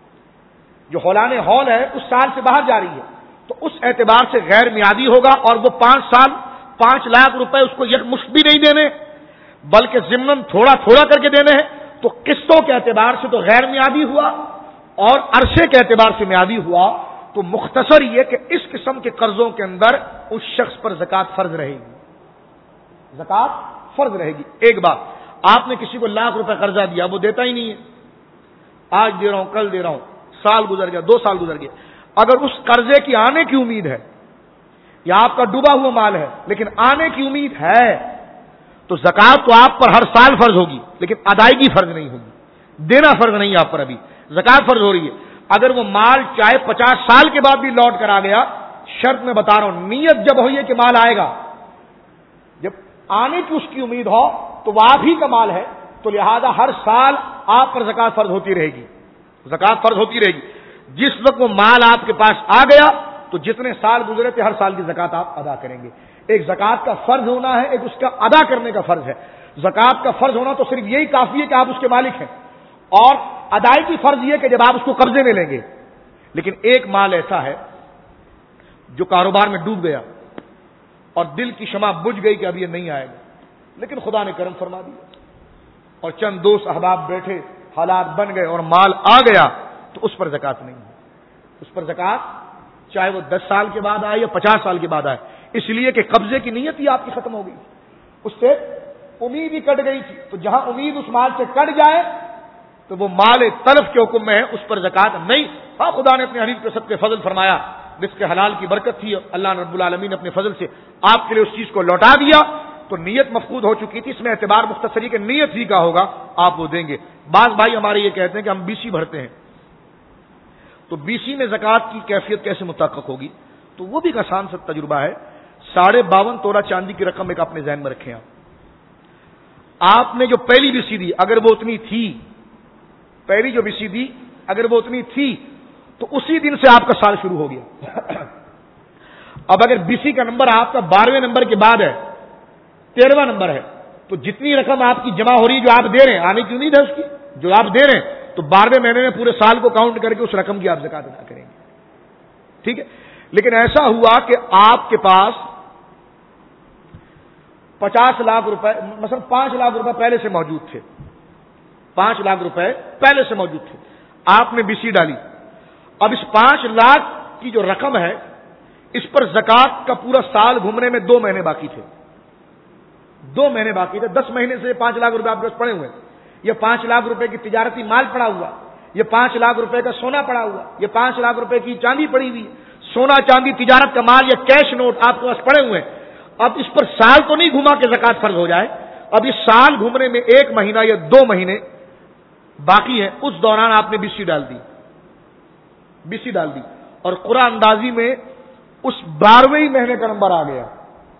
جو ہولان ہول ہے اس سال سے باہر جا رہی ہے، تو اس اعتبار سے غیر میعادی ہوگا، اور وہ پانچ سال پانچ لاکھ روپے اس کو یکمشت بھی نہیں دینے بلکہ ضمن تھوڑا تھوڑا کر کے دینے ہیں، تو قسطوں کے اعتبار سے تو غیر میعادی ہوا اور عرصے کے اعتبار سے میعادی ہوا۔ تو مختصر یہ کہ اس قسم کے قرضوں کے اندر اس شخص پر زکوٰۃ فرض رہے گی، زکوٰۃ فرض رہے گی۔ ایک بات، آپ نے کسی کو لاکھ روپے قرضہ دیا، وہ دیتا ہی نہیں ہے، آج دے رہا ہوں کل دے رہا ہوں، سال گزر گیا، دو سال گزر گیا، اگر اس قرضے کی آنے کی امید ہے یا آپ کا ڈوبا ہوا مال ہے لیکن آنے کی امید ہے، تو زکوٰۃ تو آپ پر ہر سال فرض ہوگی لیکن ادائیگی فرض نہیں ہوگی، دینا فرض نہیں ہے آپ پر، ابھی زکوٰۃ فرض ہو رہی ہے۔ اگر وہ مال چاہے پچاس سال کے بعد بھی لوٹ کر آ گیا، شرط میں بتا رہا ہوں، نیت جب ہوئی ہے کہ مال آئے گا، جب آنے کی اس کی امید ہو تو وہ آپ ہی کا مال ہے، تو لہذا ہر سال آپ پر زکوٰۃ فرض ہوتی رہے گی، زکوٰۃ فرض ہوتی رہے گی۔ جس وقت وہ مال آپ کے پاس آ گیا تو جتنے سال گزرے تھے ہر سال کی زکوٰۃ آپ ادا کریں گے۔ ایک زکوٰۃ کا فرض ہونا ہے، ایک اس کا ادا کرنے کا فرض ہے۔ زکوٰۃ کا فرض ہونا تو صرف یہی کافی ہے کہ آپ اس کے مالک ہیں، اور ادائیگی فرض یہ کہ جب آپ اس کو قبضے میں لیں گے، لیکن ایک مال ایسا ہے جو کاروبار میں ڈوب گیا اور دل کی شمع بجھ گئی کہ اب یہ نہیں آئے گا، لیکن خدا نے کرم فرما دیا اور چند دوست احباب بیٹھے، حالات بن گئے اور مال آ گیا، تو اس پر زکات نہیں ہے۔ اس پر زکات چاہے وہ دس سال کے بعد آئے یا پچاس سال کے بعد آئے، اس لیے کہ قبضے کی نیت ہی آپ کی ختم ہو گئی، اس سے امید ہی کٹ گئی تھی۔ تو جہاں امید اس مال سے کٹ جائے تو وہ مال تلف کے حکم میں ہے، اس پر زکات نہیں۔ ہاں، خدا نے اپنے حدیث کے سب کے فضل فرمایا، رزق حلال کی برکت تھی، اللہ رب العالمین نے اپنے فضل سے آپ کے لیے اس چیز کو لوٹا دیا، تو نیت مفقود ہو چکی تھی، اس میں اعتبار مختصری کہ نیت ہی کا ہوگا آپ وہ دیں گے۔ بعض بھائی ہمارے یہ کہتے ہیں کہ ہم بی سی بھرتے ہیں، تو بی سی میں زکات کی کیفیت کیسے متحقق ہوگی؟ تو وہ بھی ایک آسان سا تجربہ ہے۔ ساڑھے باون تولہ چاندی کی رقم ایک اپنے ذہن میں رکھیں آپ آپ نے جو پہلی بی سی دی اگر وہ اتنی تھی، پہلی جو بی سی دی اگر وہ اتنی تھی تو اسی دن سے آپ کا سال شروع ہو گیا۔ اب اگر بی سی کا نمبر آپ کا بارہویں نمبر کے بعد ہے، تیرہواں نمبر ہے، تو جتنی رقم آپ کی جمع ہو رہی ہے جو آپ دے رہے ہیں، آنے کی امید ہے اس کی جو آپ دے رہے ہیں، تو بارہویں مہینے میں پورے سال کو کاؤنٹ کر کے اس رقم کی آپ زکات ادا کریں گے، ٹھیک ہے۔ لیکن ایسا ہوا کہ آپ کے پاس پچاس لاکھ روپے مثلا پانچ لاکھ روپے پہلے سے موجود تھے، پانچ لاکھ روپے پہلے سے موجود تھے، آپ نے بی سی ڈالی۔ اب اس پانچ لاکھ کی جو رقم ہے اس پر زکات کا پورا سال گھومنے میں دو مہینے باقی تھے، دو مہینے باقی تھے۔ دس مہینے سے پانچ لاکھ روپے آپ کے پاس پڑے ہوئے، یہ پانچ لاکھ روپے کی تجارتی مال پڑا ہوا، یہ پانچ لاکھ روپے کا سونا پڑا ہوا، یہ پانچ لاکھ روپے کی چاندی پڑی ہوئی، سونا چاندی تجارت کا مال یا کیش نوٹ آپ کے پاس پڑے ہوئے۔ اب اس پر سال تو نہیں گھما کہ زکات فرض ہو جائے، اب اس سال گھومنے میں ایک مہینہ یا دو مہینے باقی ہے، اس دوران آپ نے بی سی ڈال دی، بی سی ڈال دی اور قرآن اندازی میں اس بارہویں مہینے کا نمبر آ گیا،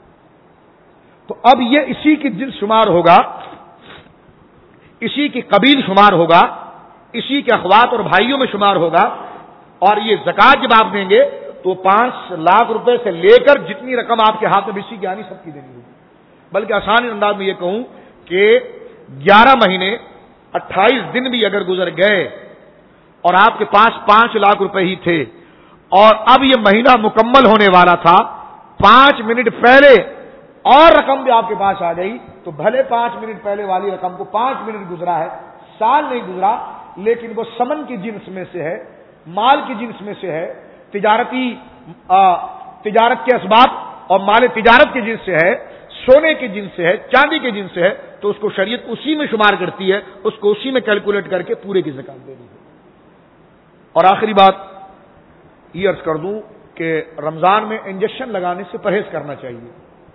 تو اب یہ اسی کی جنس شمار ہوگا، اسی کی قبیل شمار ہوگا، اسی کے اخوات اور بھائیوں میں شمار ہوگا، اور یہ زکات جب آپ دیں گے تو پانچ لاکھ روپے سے لے کر جتنی رقم آپ کے ہاتھ میں بیسی کی آنی سب کی دینی ہوگی۔ بلکہ آسان انداز میں یہ کہوں کہ گیارہ مہینے اٹھائیس دن بھی اگر گزر گئے اور آپ کے پاس پانچ لاکھ روپے ہی تھے اور اب یہ مہینہ مکمل ہونے والا تھا، پانچ منٹ پہلے اور رقم بھی آپ کے پاس آ گئی، تو بھلے پانچ منٹ پہلے والی رقم کو پانچ منٹ گزرا ہے، سال نہیں گزرا، لیکن وہ سمن کی جنس میں سے ہے، مال کی جنس میں سے ہے، تجارتی آ, تجارت کے اسباب اور مال تجارت کی جنس سے ہے، سونے کی جنس سے ہے، چاندی کی جنس سے ہے، تو اس کو شریعت اسی میں شمار کرتی ہے، اس کو اسی میں کیلکولیٹ کر کے پورے کی زکات دینی ہے۔ اور آخری بات یہ عرض کر دوں کہ رمضان میں انجیکشن لگانے سے پرہیز کرنا چاہیے،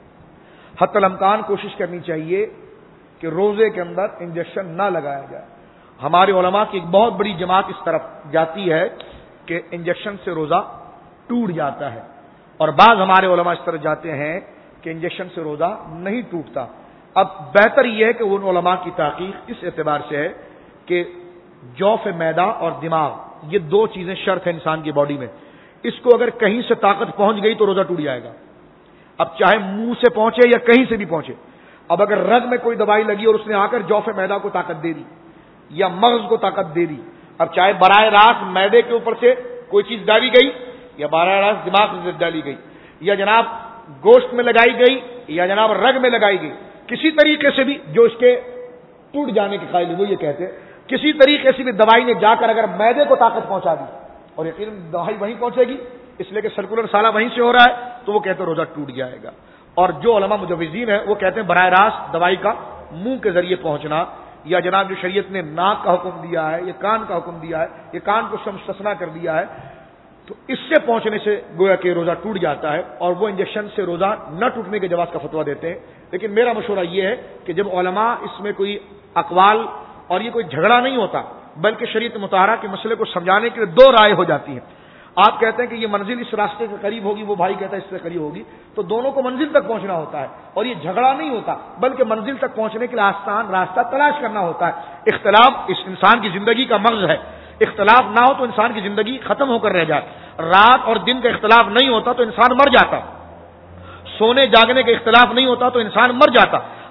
حتی الامکان کوشش کرنی چاہیے کہ روزے کے اندر انجیکشن نہ لگایا جائے۔ ہمارے علماء کی ایک بہت بڑی جماعت اس طرف جاتی ہے کہ انجیکشن سے روزہ ٹوٹ جاتا ہے، اور بعض ہمارے علماء اس طرف جاتے ہیں کہ انجیکشن سے روزہ نہیں ٹوٹتا۔ اب بہتر یہ ہے کہ ان علماء کی تحقیق اس اعتبار سے ہے کہ جوف معدہ اور دماغ یہ دو چیزیں شرط ہیں انسان کی باڈی میں، اس کو اگر کہیں سے طاقت پہنچ گئی تو روزہ ٹوٹ جائے گا، اب چاہے منہ سے پہنچے یا کہیں سے بھی پہنچے۔ اب اگر رگ میں کوئی دوائی لگی اور اس نے آ کر جوف معدہ کو طاقت دے دی یا مغز کو طاقت دے دی، اب چاہے براہ راست معدے کے اوپر سے کوئی چیز ڈالی گئی یا براہ راست دماغ سے ڈالی گئی یا جناب گوشت میں لگائی گئی یا جناب رگ میں لگائی گئی، کسی طریقے سے بھی جو اس کے ٹوٹ جانے کے قائل ہے وہ یہ کہتے ہیں کسی طریقے سے بھی دوائی نے جا کر اگر معدے کو طاقت پہنچا دی، اور یقیناً دوائی وہیں پہنچے گی اس لیے کہ سرکولر سالہ وہیں سے ہو رہا ہے، تو وہ کہتے ہیں روزہ ٹوٹ جائے گا۔ اور جو علماء مجوزین ہیں وہ کہتے ہیں براہ راست دوائی کا منہ کے ذریعے پہنچنا، یا جناب جو شریعت نے ناک کا حکم دیا ہے، یہ کان کا حکم دیا ہے، یہ کان کو مستثنیٰ کر دیا ہے، تو اس سے پہنچنے سے گویا کہ روزہ ٹوٹ جاتا ہے، اور وہ انجیکشن سے روزہ نہ ٹوٹنے کے جواز کا فتویٰ دیتے ہیں۔ لیکن میرا مشورہ یہ ہے کہ جب علماء اس میں کوئی اقوال اور یہ کوئی جھگڑا نہیں ہوتا بلکہ شریعت مطہرہ کے مسئلے کو سمجھانے کے لیے دو رائے ہو جاتی ہیں، آپ کہتے ہیں کہ یہ منزل اس راستے کے قریب ہوگی، وہ بھائی کہتا ہے اس سے قریب ہوگی، تو دونوں کو منزل تک پہنچنا ہوتا ہے، اور یہ جھگڑا نہیں ہوتا بلکہ منزل تک پہنچنے کے لیے آسان راستہ تلاش کرنا ہوتا ہے۔ اختلاف اس انسان کی زندگی کا مغز ہے، اختلاف نہ ہو تو انسان کی زندگی ختم ہو کر رہ جائے، رات اور دن کا اختلاف نہیں ہوتا تو انسان مر جاتا، سونے جاگنے کا اختلاف نہیں ہوتا تو انسان مر جاتا۔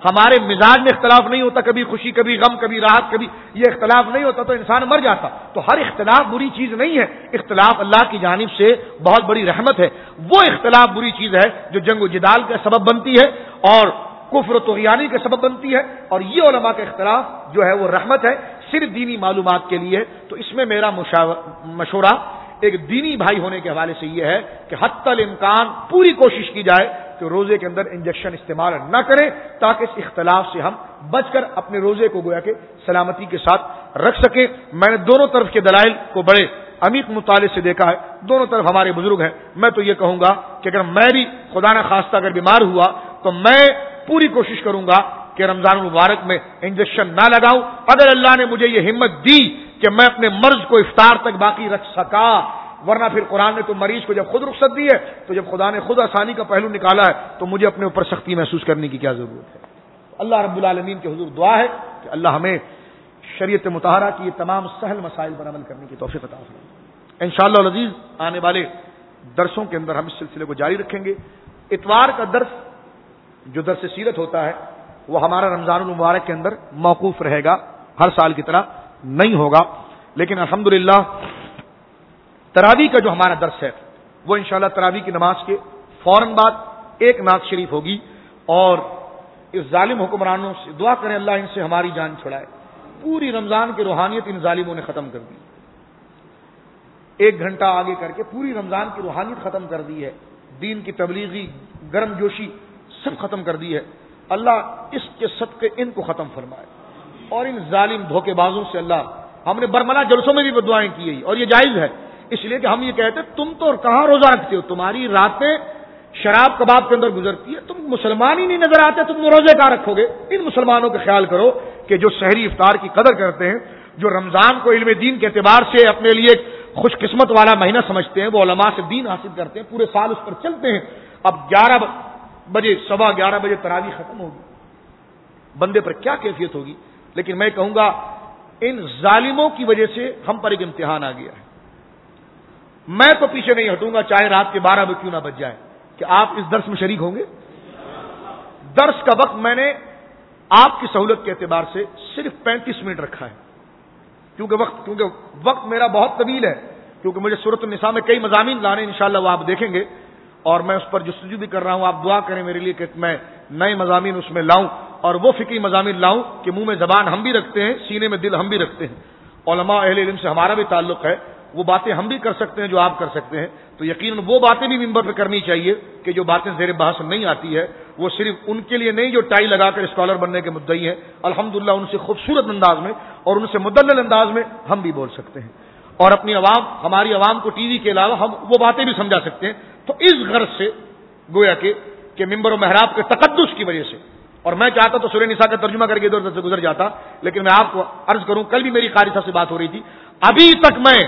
ہمارے مزاج میں اختلاف نہیں ہوتا، کبھی خوشی کبھی غم کبھی راحت کبھی یہ اختلاف نہیں ہوتا تو انسان مر جاتا. تو ہر اختلاف بری چیز نہیں ہے، اختلاف اللہ کی جانب سے بہت بڑی رحمت ہے. وہ اختلاف بری چیز ہے جو جنگ و جدال کا سبب بنتی ہے اور کفر و طغیانی کا سبب بنتی ہے، اور یہ علماء کا اختلاف جو ہے وہ رحمت ہے صرف دینی معلومات کے لیے. تو اس میں میرا مشورہ ایک دینی بھائی ہونے کے حوالے سے یہ ہے کہ حتی الامکان پوری کوشش کی جائے کہ روزے کے اندر انجیکشن استعمال نہ کریں تاکہ اس اختلاف سے ہم بچ کر اپنے روزے کو گویا کہ سلامتی کے ساتھ رکھ سکیں. میں نے دونوں طرف کے دلائل کو بڑے عمیق مطالعے سے دیکھا ہے، دونوں طرف ہمارے بزرگ ہیں. میں تو یہ کہوں گا کہ اگر میں بھی خدا نہ خواستہ اگر بیمار ہوا تو میں پوری کوشش کروں گا کہ رمضان المبارک میں انجیکشن نہ لگاؤں. اگر اللہ نے مجھے یہ ہمت دی کہ میں اپنے مرض کو افطار تک باقی رکھ سکا، ورنہ پھر قرآن نے تو مریض کو جب خود رخصت دی ہے تو جب خدا نے خود آسانی کا پہلو نکالا ہے تو مجھے اپنے اوپر سختی محسوس کرنے کی کیا ضرورت ہے. اللہ رب العالمین کے حضور دعا ہے کہ اللہ ہمیں شریعت مطہرہ کی یہ تمام سہل مسائل پر عمل کرنے کی توفیق عطا فرمائے. انشاءاللہ العزیز آنے والے درسوں کے اندر ہم اس سلسلے کو جاری رکھیں گے. اتوار کا درس جو درس سیرت ہوتا ہے وہ ہمارا رمضان المبارک کے اندر موقوف رہے گا، ہر سال کی طرح نہیں ہوگا. لیکن الحمدللہ تراویح کا جو ہمارا درس ہے وہ انشاءاللہ تراویح کی نماز کے فوراً بعد ایک نعت شریف ہوگی. اور اس ظالم حکمرانوں سے دعا کریں اللہ ان سے ہماری جان چھڑائے. پوری رمضان کی روحانیت ان ظالموں نے ختم کر دی، ایک گھنٹہ آگے کر کے پوری رمضان کی روحانیت ختم کر دی ہے، دین کی تبلیغی گرم جوشی سب ختم کر دی ہے. اللہ اس کے صدقے ان کو ختم فرمائے اور ان ظالم دھوکے بازوں سے اللہ. ہم نے برملا جلسوں میں بھی دعائیں کی ہے اور یہ جائز ہے، اس لیے کہ ہم یہ کہتے تم تو کہاں روزہ رکھتے ہو، تمہاری راتیں شراب کباب کے اندر گزرتی ہے، تم مسلمان ہی نہیں نظر آتے، تم روزے کہاں رکھو گے. ان مسلمانوں کا خیال کرو کہ جو سحری افطار کی قدر کرتے ہیں، جو رمضان کو علم دین کے اعتبار سے اپنے لیے خوش قسمت والا مہینہ سمجھتے ہیں، وہ علماء سے دین حاصل کرتے ہیں، پورے سال اس پر چلتے ہیں. اب گیارہ بجے سوا گیارہ بجے تراویح ختم ہوگی، بندے پر کیا کیفیت ہوگی. لیکن میں کہوں گا ان ظالموں کی وجہ سے ہم پر ایک امتحان آ گیا ہے. میں تو پیچھے نہیں ہٹوں گا چاہے رات کے بارہ بجے کیوں نہ بج جائے کہ آپ اس درس میں شریک ہوں گے. درس کا وقت میں نے آپ کی سہولت کے اعتبار سے صرف پینتیس منٹ رکھا ہے، کیونکہ وقت کیونکہ وقت میرا بہت طویل ہے، کیونکہ مجھے سورۃ النساء میں کئی مضامین لانے انشاءاللہ وہ آپ دیکھیں گے اور میں اس پر جستجو بھی کر رہا ہوں. آپ دعا کریں میرے لیے کہ میں نئے مضامین اس میں لاؤں اور وہ فقہی مضامین لاؤں کہ منہ میں زبان ہم بھی رکھتے ہیں، سینے میں دل ہم بھی رکھتے ہیں. علماء اہل علم سے ہمارا بھی تعلق ہے، وہ باتیں ہم بھی کر سکتے ہیں جو آپ کر سکتے ہیں. تو یقیناً وہ باتیں بھی ممبر پہ کرنی چاہیے کہ جو باتیں زیر بحث نہیں آتی ہے، وہ صرف ان کے لیے نہیں جو ٹائی لگا کر اسکالر بننے کے مدعی ہیں. الحمدللہ ان سے خوبصورت انداز میں اور ان سے مدلل انداز میں ہم بھی بول سکتے ہیں اور اپنی عوام ہماری عوام کو ٹی وی کے علاوہ ہم وہ باتیں بھی سمجھا سکتے ہیں. تو اس غرض سے گویا کہ کہ ممبر و محراب کے تقدس کی وجہ سے، اور میں چاہتا تو سورہ نساء کا ترجمہ کر کے ادھر ادھر سے گزر جاتا، لیکن میں آپ کو عرض کروں کل بھی میری قاری صاحب سے بات ہو رہی تھی، ابھی تک میں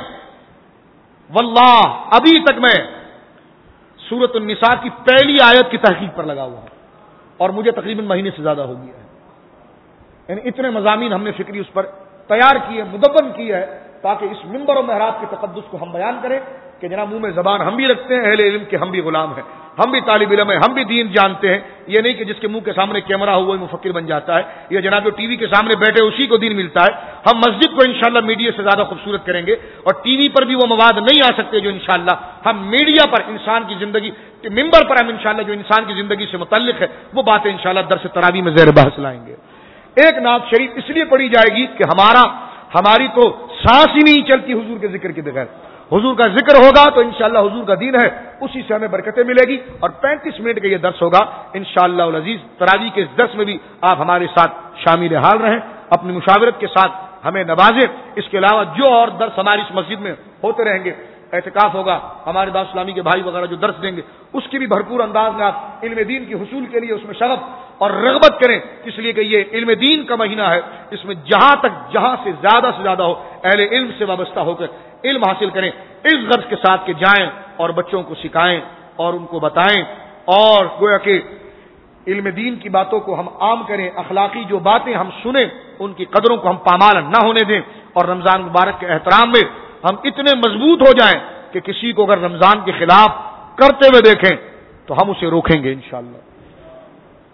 واللہ ابھی تک میں سورۃ النساء کی پہلی آیت کی تحقیق پر لگا ہوا ہوں اور مجھے تقریباً مہینے سے زیادہ ہو گیا ہے. یعنی اتنے مضامین ہم نے فکری اس پر تیار کیے، مدون کی ہے تاکہ اس ممبر و محراب کے تقدس کو ہم بیان کریں کہ جناب منہ میں زبان ہم بھی رکھتے ہیں، اہل علم کے ہم بھی غلام ہیں، ہم بھی طالب علم ہیں، ہم بھی دین جانتے ہیں. یہ نہیں کہ جس کے منہ کے سامنے کیمرہ ہوا مفکر بن جاتا ہے، یا جناب جو ٹی وی کے سامنے بیٹھے اسی کو دین ملتا ہے. ہم مسجد کو انشاءاللہ میڈیا سے زیادہ خوبصورت کریں گے اور ٹی وی پر بھی وہ مواد نہیں آ سکتے جو انشاءاللہ ہم میڈیا پر انسان کی زندگی ممبر پر ہم انشاءاللہ جو انسان کی زندگی سے متعلق ہے وہ باتیں انشاءاللہ درس تراویح میں زیر بحث لائیں گے. ایک نعت شریف اس لیے پڑھی جائے گی کہ ہمارا ہماری تو سانس ہی نہیں چلتی حضور کے ذکر کے بغیر. حضور کا ذکر ہوگا تو انشاءاللہ حضور کا دین ہے، اسی سے ہمیں برکتیں ملے گی. اور پینتیس منٹ کا یہ درس ہوگا انشاءاللہ العزیز. تراویح کے اس درس میں بھی آپ ہمارے ساتھ شامل حال رہیں، اپنی مشاورت کے ساتھ ہمیں نوازیں. اس کے علاوہ جو اور درس ہماری اس مسجد میں ہوتے رہیں گے، اعتکاف ہوگا، ہمارے دعوت اسلامی کے بھائی وغیرہ جو درس دیں گے اس کی بھی بھرپور انداز میں آپ علم دین کے حصول کے لیے اس میں شغف اور رغبت کریں، اس لیے کہ یہ علم دین کا مہینہ ہے. اس میں جہاں تک جہاں سے زیادہ سے زیادہ ہو اہل علم سے وابستہ ہو کر علم حاصل کریں، اس غرض کے ساتھ کہ جائیں اور بچوں کو سکھائیں اور ان کو بتائیں اور گویا کہ علم دین کی باتوں کو ہم عام کریں. اخلاقی جو باتیں ہم سنیں ان کی قدروں کو ہم پامال نہ ہونے دیں اور رمضان مبارک کے احترام میں ہم اتنے مضبوط ہو جائیں کہ کسی کو اگر رمضان کے خلاف کرتے ہوئے دیکھیں تو ہم اسے روکیں گے انشاءاللہ.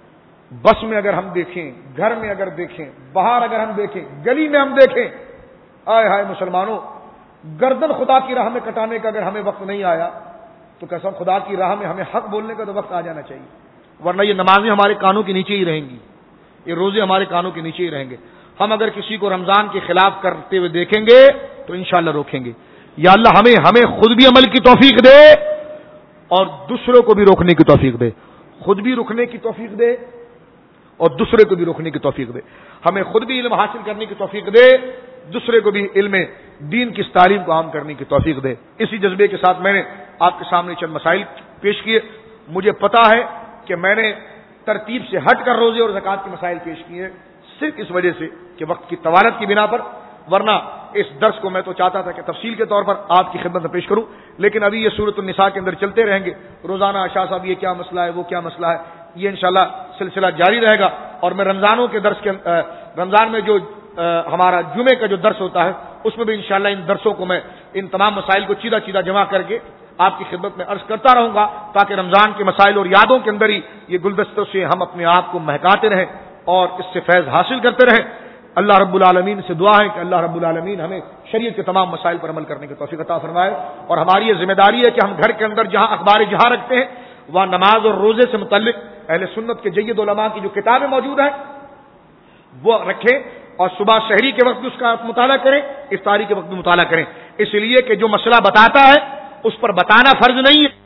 بس میں اگر ہم دیکھیں، گھر میں اگر دیکھیں، باہر اگر ہم دیکھیں، گلی میں ہم دیکھیں، آئے ہائے مسلمانوں، گردن خدا کی راہ میں کٹانے کا اگر ہمیں وقت نہیں آیا تو قسم خدا کی راہ میں ہمیں حق بولنے کا تو وقت آ جانا چاہیے، ورنہ یہ نمازیں ہمارے کانوں کے نیچے ہی رہیں گی، یہ روزے ہمارے کانوں کے نیچے ہی رہیں گے۔ ہم اگر کسی کو رمضان کے خلاف کرتے ہوئے دیکھیں گے تو انشاءاللہ روکیں گے۔ یا اللہ ہمیں ہمیں خود بھی عمل کی توفیق دے اور دوسروں کو بھی روکنے کی توفیق دے، خود بھی رکنے کی توفیق دے اور دوسرے کو بھی روکنے کی توفیق دے۔ ہمیں خود بھی علم حاصل کرنے کی توفیق دے، دوسرے کو بھی علم دین کی اس تعلیم کو عام کرنے کی توفیق دے۔ اسی جذبے کے ساتھ میں نے آپ کے سامنے چند مسائل پیش کیے۔ مجھے پتا ہے کہ میں نے ترتیب سے ہٹ کر روزے اور زکوٰۃ کے مسائل پیش کیے ہیں صرف اس وجہ سے کہ وقت کی طوالت کی بنا پر، ورنہ اس درس کو میں تو چاہتا تھا کہ تفصیل کے طور پر آپ کی خدمت میں پیش کروں، لیکن ابھی یہ سورۃ النساء کے اندر چلتے رہیں گے روزانہ، شاہ صاحب یہ کیا مسئلہ ہے، وہ کیا مسئلہ ہے، یہ انشاءاللہ سلسلہ جاری رہے گا۔ اور میں رمضانوں کے درس کے رمضان میں جو ہمارا جمعے کا جو درس ہوتا ہے اس میں بھی انشاءاللہ ان درسوں کو میں ان تمام مسائل کو چیدہ چیدہ جمع کر کے آپ کی خدمت میں عرض کرتا رہوں گا، تاکہ رمضان کے مسائل اور یادوں کے اندر ہی یہ گلدستوں سے ہم اپنے آپ کو مہکاتے رہیں اور اس سے فیض حاصل کرتے رہیں۔ اللہ رب العالمین سے دعا ہے کہ اللہ رب العالمین ہمیں شریعت کے تمام مسائل پر عمل کرنے کی توفیق عطا فرمائے، اور ہماری یہ ذمہ داری ہے کہ ہم گھر کے اندر جہاں اخبار جہاں رکھتے ہیں وہاں نماز اور روزے سے متعلق اہل سنت کے جید علماء کی جو کتابیں موجود ہیں وہ رکھیں، اور صبح شہری کے وقت بھی اس کا مطالعہ کریں، افطاری کے وقت بھی مطالعہ کریں، اس لیے کہ جو مسئلہ بتاتا ہے اس پر بتانا فرض نہیں ہے۔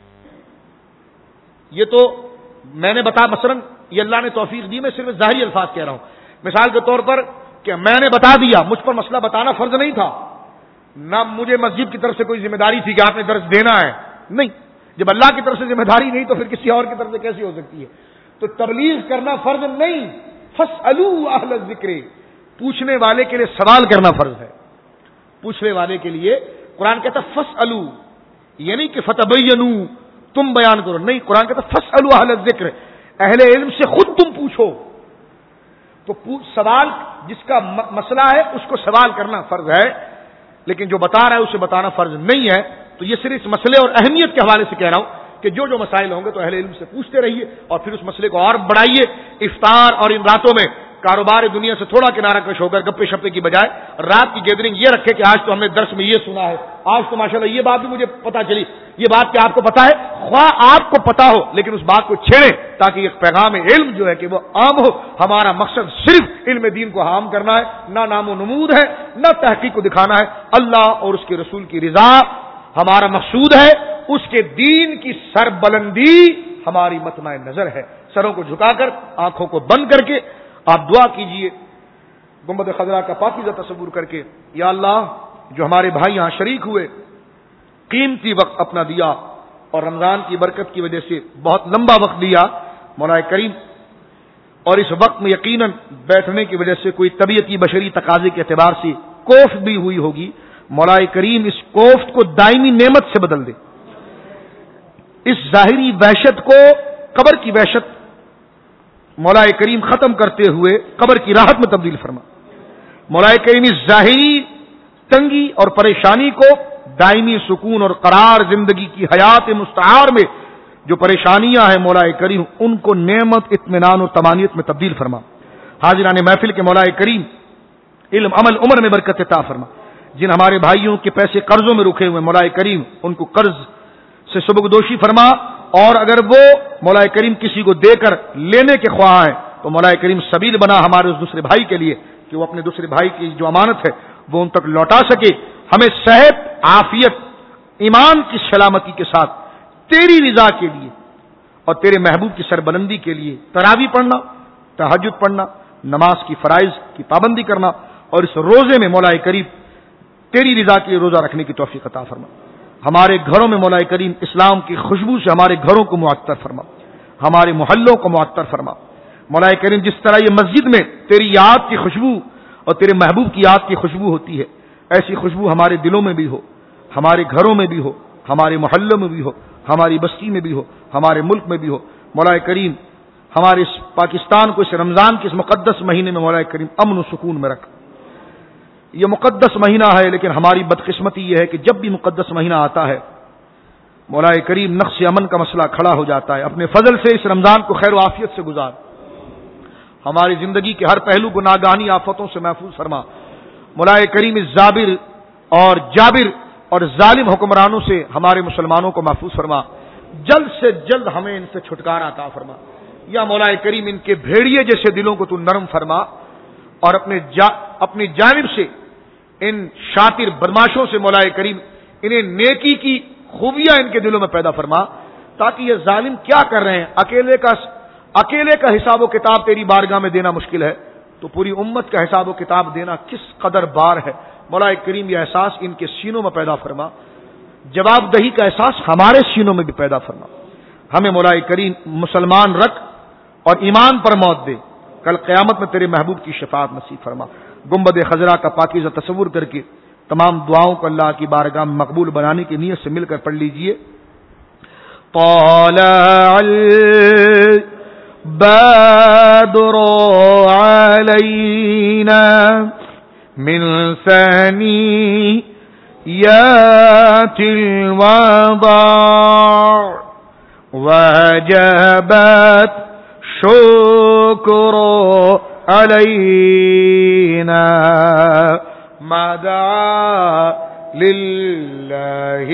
یہ تو میں نے بتا مثلا یہ اللہ نے توفیق دی، میں صرف ظاہری الفاظ کہہ رہا ہوں، مثال کے طور پر کہ میں نے بتا دیا، مجھ پر مسئلہ بتانا فرض نہیں تھا، نہ مجھے مسجد کی طرف سے کوئی ذمہ داری تھی کہ آپ نے درس دینا ہے، نہیں، جب اللہ کی طرف سے ذمہ داری نہیں تو پھر کسی اور کی طرف سے کیسی ہو سکتی ہے؟ تو تبلیغ کرنا فرض نہیں، فاسألوا اہل الذکر، پوچھنے والے کے لیے سوال کرنا فرض ہے، پوچھنے والے کے لیے قرآن کہتا فاسألوا، یہ نہیں کہ فتبینوا تم بیان کرو، نہیں، قرآن کہتا فاسألوا اہل الذکر، اہل علم سے خود تم پوچھو۔ تو سوال جس کا مسئلہ ہے اس کو سوال کرنا فرض ہے، لیکن جو بتا رہا ہے اسے بتانا فرض نہیں ہے۔ تو یہ صرف اس مسئلے اور اہمیت کے حوالے سے کہہ رہا ہوں کہ جو جو مسائل ہوں گے تو اہل علم سے پوچھتے رہیے اور پھر اس مسئلے کو اور بڑھائیے۔ افطار اور ان راتوں میں کاروبار دنیا سے تھوڑا کنارہ کش ہو کر گپے شپے کی بجائے رات کی گیدرنگ یہ رکھے کہ آج تو ہم نے درس میں یہ سنا ہے، آج تو ماشاءاللہ یہ بات بھی مجھے پتا چلی، یہ بات کہ آپ کو پتا ہے، خواہ آپ کو پتا ہو لیکن اس بات کو چھیڑیں تاکہ ایک پیغام علم جو ہے کہ وہ عام ہو۔ ہمارا مقصد صرف علم دین کو عام کرنا ہے، نہ نام و نمود ہے، نہ تحقیق کو دکھانا ہے، اللہ اور اس کے رسول کی رضا ہمارا مقصود ہے، اس کے دین کی سربلندی ہماری مطمع نظر ہے۔ سروں کو جھکا کر، آنکھوں کو بند کر کے آپ دعا کیجئے گنبد خضرا کا پاکیزہ تصور کر کے، یا اللہ جو ہمارے بھائی یہاں شریک ہوئے، قیمتی وقت اپنا دیا اور رمضان کی برکت کی وجہ سے بہت لمبا وقت دیا، مولا کریم، اور اس وقت میں یقیناً بیٹھنے کی وجہ سے کوئی طبیعتی بشری تقاضے کے اعتبار سے کوفت بھی ہوئی ہوگی، مولا کریم اس کوفت کو دائمی نعمت سے بدل دے، اس ظاہری وحشت کو قبر کی وحشت مولا کریم ختم کرتے ہوئے قبر کی راحت میں تبدیل فرما۔ مولا کریم اس ظاہری تنگی اور پریشانی کو دائمی سکون اور قرار زندگی کی حیات مستعار میں جو پریشانیاں ہیں مولا کریم ان کو نعمت، اطمینان اور طمانینت میں تبدیل فرما۔ حاضران محفل کے مولا کریم علم عمل عمر میں برکت عطا فرما۔ جن ہمارے بھائیوں کے پیسے قرضوں میں رکھے ہوئے مولا کریم ان کو قرض سے سبکدوشی فرما، اور اگر وہ مولا کریم کسی کو دے کر لینے کے خواہاں ہیں تو مولا کریم سبیل بنا ہمارے اس دوسرے بھائی کے لیے کہ وہ اپنے دوسرے بھائی کی جو امانت ہے وہ ان تک لوٹا سکے۔ ہمیں صحت، عافیت، ایمان کی سلامتی کے ساتھ تیری رضا کے لیے اور تیرے محبوب کی سربلندی کے لیے تراویح پڑھنا، تہجد پڑھنا، نماز کی فرائض کی پابندی کرنا، اور اس روزے میں مولا کریم تیری رضا کے لیے روزہ رکھنے کی توفیق عطا فرما۔ ہمارے گھروں میں مولا کریم اسلام کی خوشبو سے ہمارے گھروں کو معطر فرما، ہمارے محلوں کو معطر فرما۔ مولا کریم جس طرح یہ مسجد میں تیری یاد کی خوشبو اور تیرے محبوب کی یاد کی خوشبو ہوتی ہے، ایسی خوشبو ہمارے دلوں میں بھی ہو، ہمارے گھروں میں بھی ہو، ہمارے محلوں میں بھی ہو، ہماری بستی میں بھی ہو، ہمارے ملک میں بھی ہو۔ مولا کریم ہمارے اس پاکستان کو اس رمضان کے اس مقدس مہینے میں مولا کریم امن و سکون میں رکھ۔ یہ مقدس مہینہ ہے لیکن ہماری بدقسمتی یہ ہے کہ جب بھی مقدس مہینہ آتا ہے مولا کریم نقص امن کا مسئلہ کھڑا ہو جاتا ہے۔ اپنے فضل سے اس رمضان کو خیر و عافیت سے گزار، ہماری زندگی کے ہر پہلو کو ناگہانی آفتوں سے محفوظ فرما. مولا کریم زابر اور جابر اور ظالم حکمرانوں سے ہمارے مسلمانوں کو محفوظ فرما. جلد سے جلد ہمیں ان سے چھٹکارا عطا فرما. یا مولا کریم ان کے بھیڑیے جیسے دلوں کو تو نرم فرما اور اپنے جا اپنی جانب سے ان شاطر بدماشوں سے مولا کریم انہیں نیکی کی خوبیاں ان کے دلوں میں پیدا فرما، تاکہ یہ ظالم کیا کر رہے ہیں، اکیلے کا اکیلے کا حساب و کتاب تیری بارگاہ میں دینا مشکل ہے، تو پوری امت کا حساب و کتاب دینا کس قدر بار ہے. مولا کریم یہ احساس ان کے سینوں میں پیدا فرما، جواب دہی کا احساس ہمارے سینوں میں بھی پیدا فرما. ہمیں مولا کریم مسلمان رکھ اور ایمان پر موت دے. کل قیامت میں تیرے محبوب کی شفاعت نصیب فرما. گنبد خضرا کا پاکیزہ تصور کر کے تمام دعاؤں کو اللہ کی بارگاہ میں مقبول بنانے کی نیت سے مل کر پڑھ لیجئے. طلع البدر علینا من ثنیات الوداع وجبت شکر علینا ما دعا للہ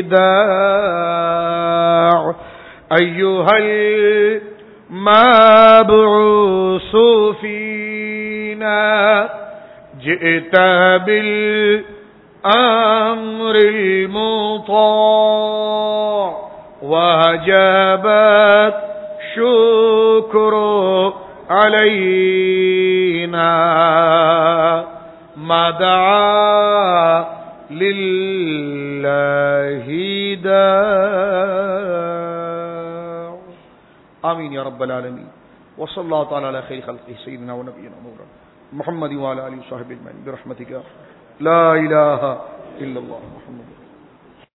داع ایہا المبعوث فینا جئت بالامر المطاع وجبت شکر علینا ما دعا للہ داع. آمین یا رب العالمین. وصلی اللہ تعالی علی خیر خلقہ سیدنا و نبینا مولانا محمد وعلی آلہ وصحبہ اجمعین برحمتک لا الہ الا اللہ محمد.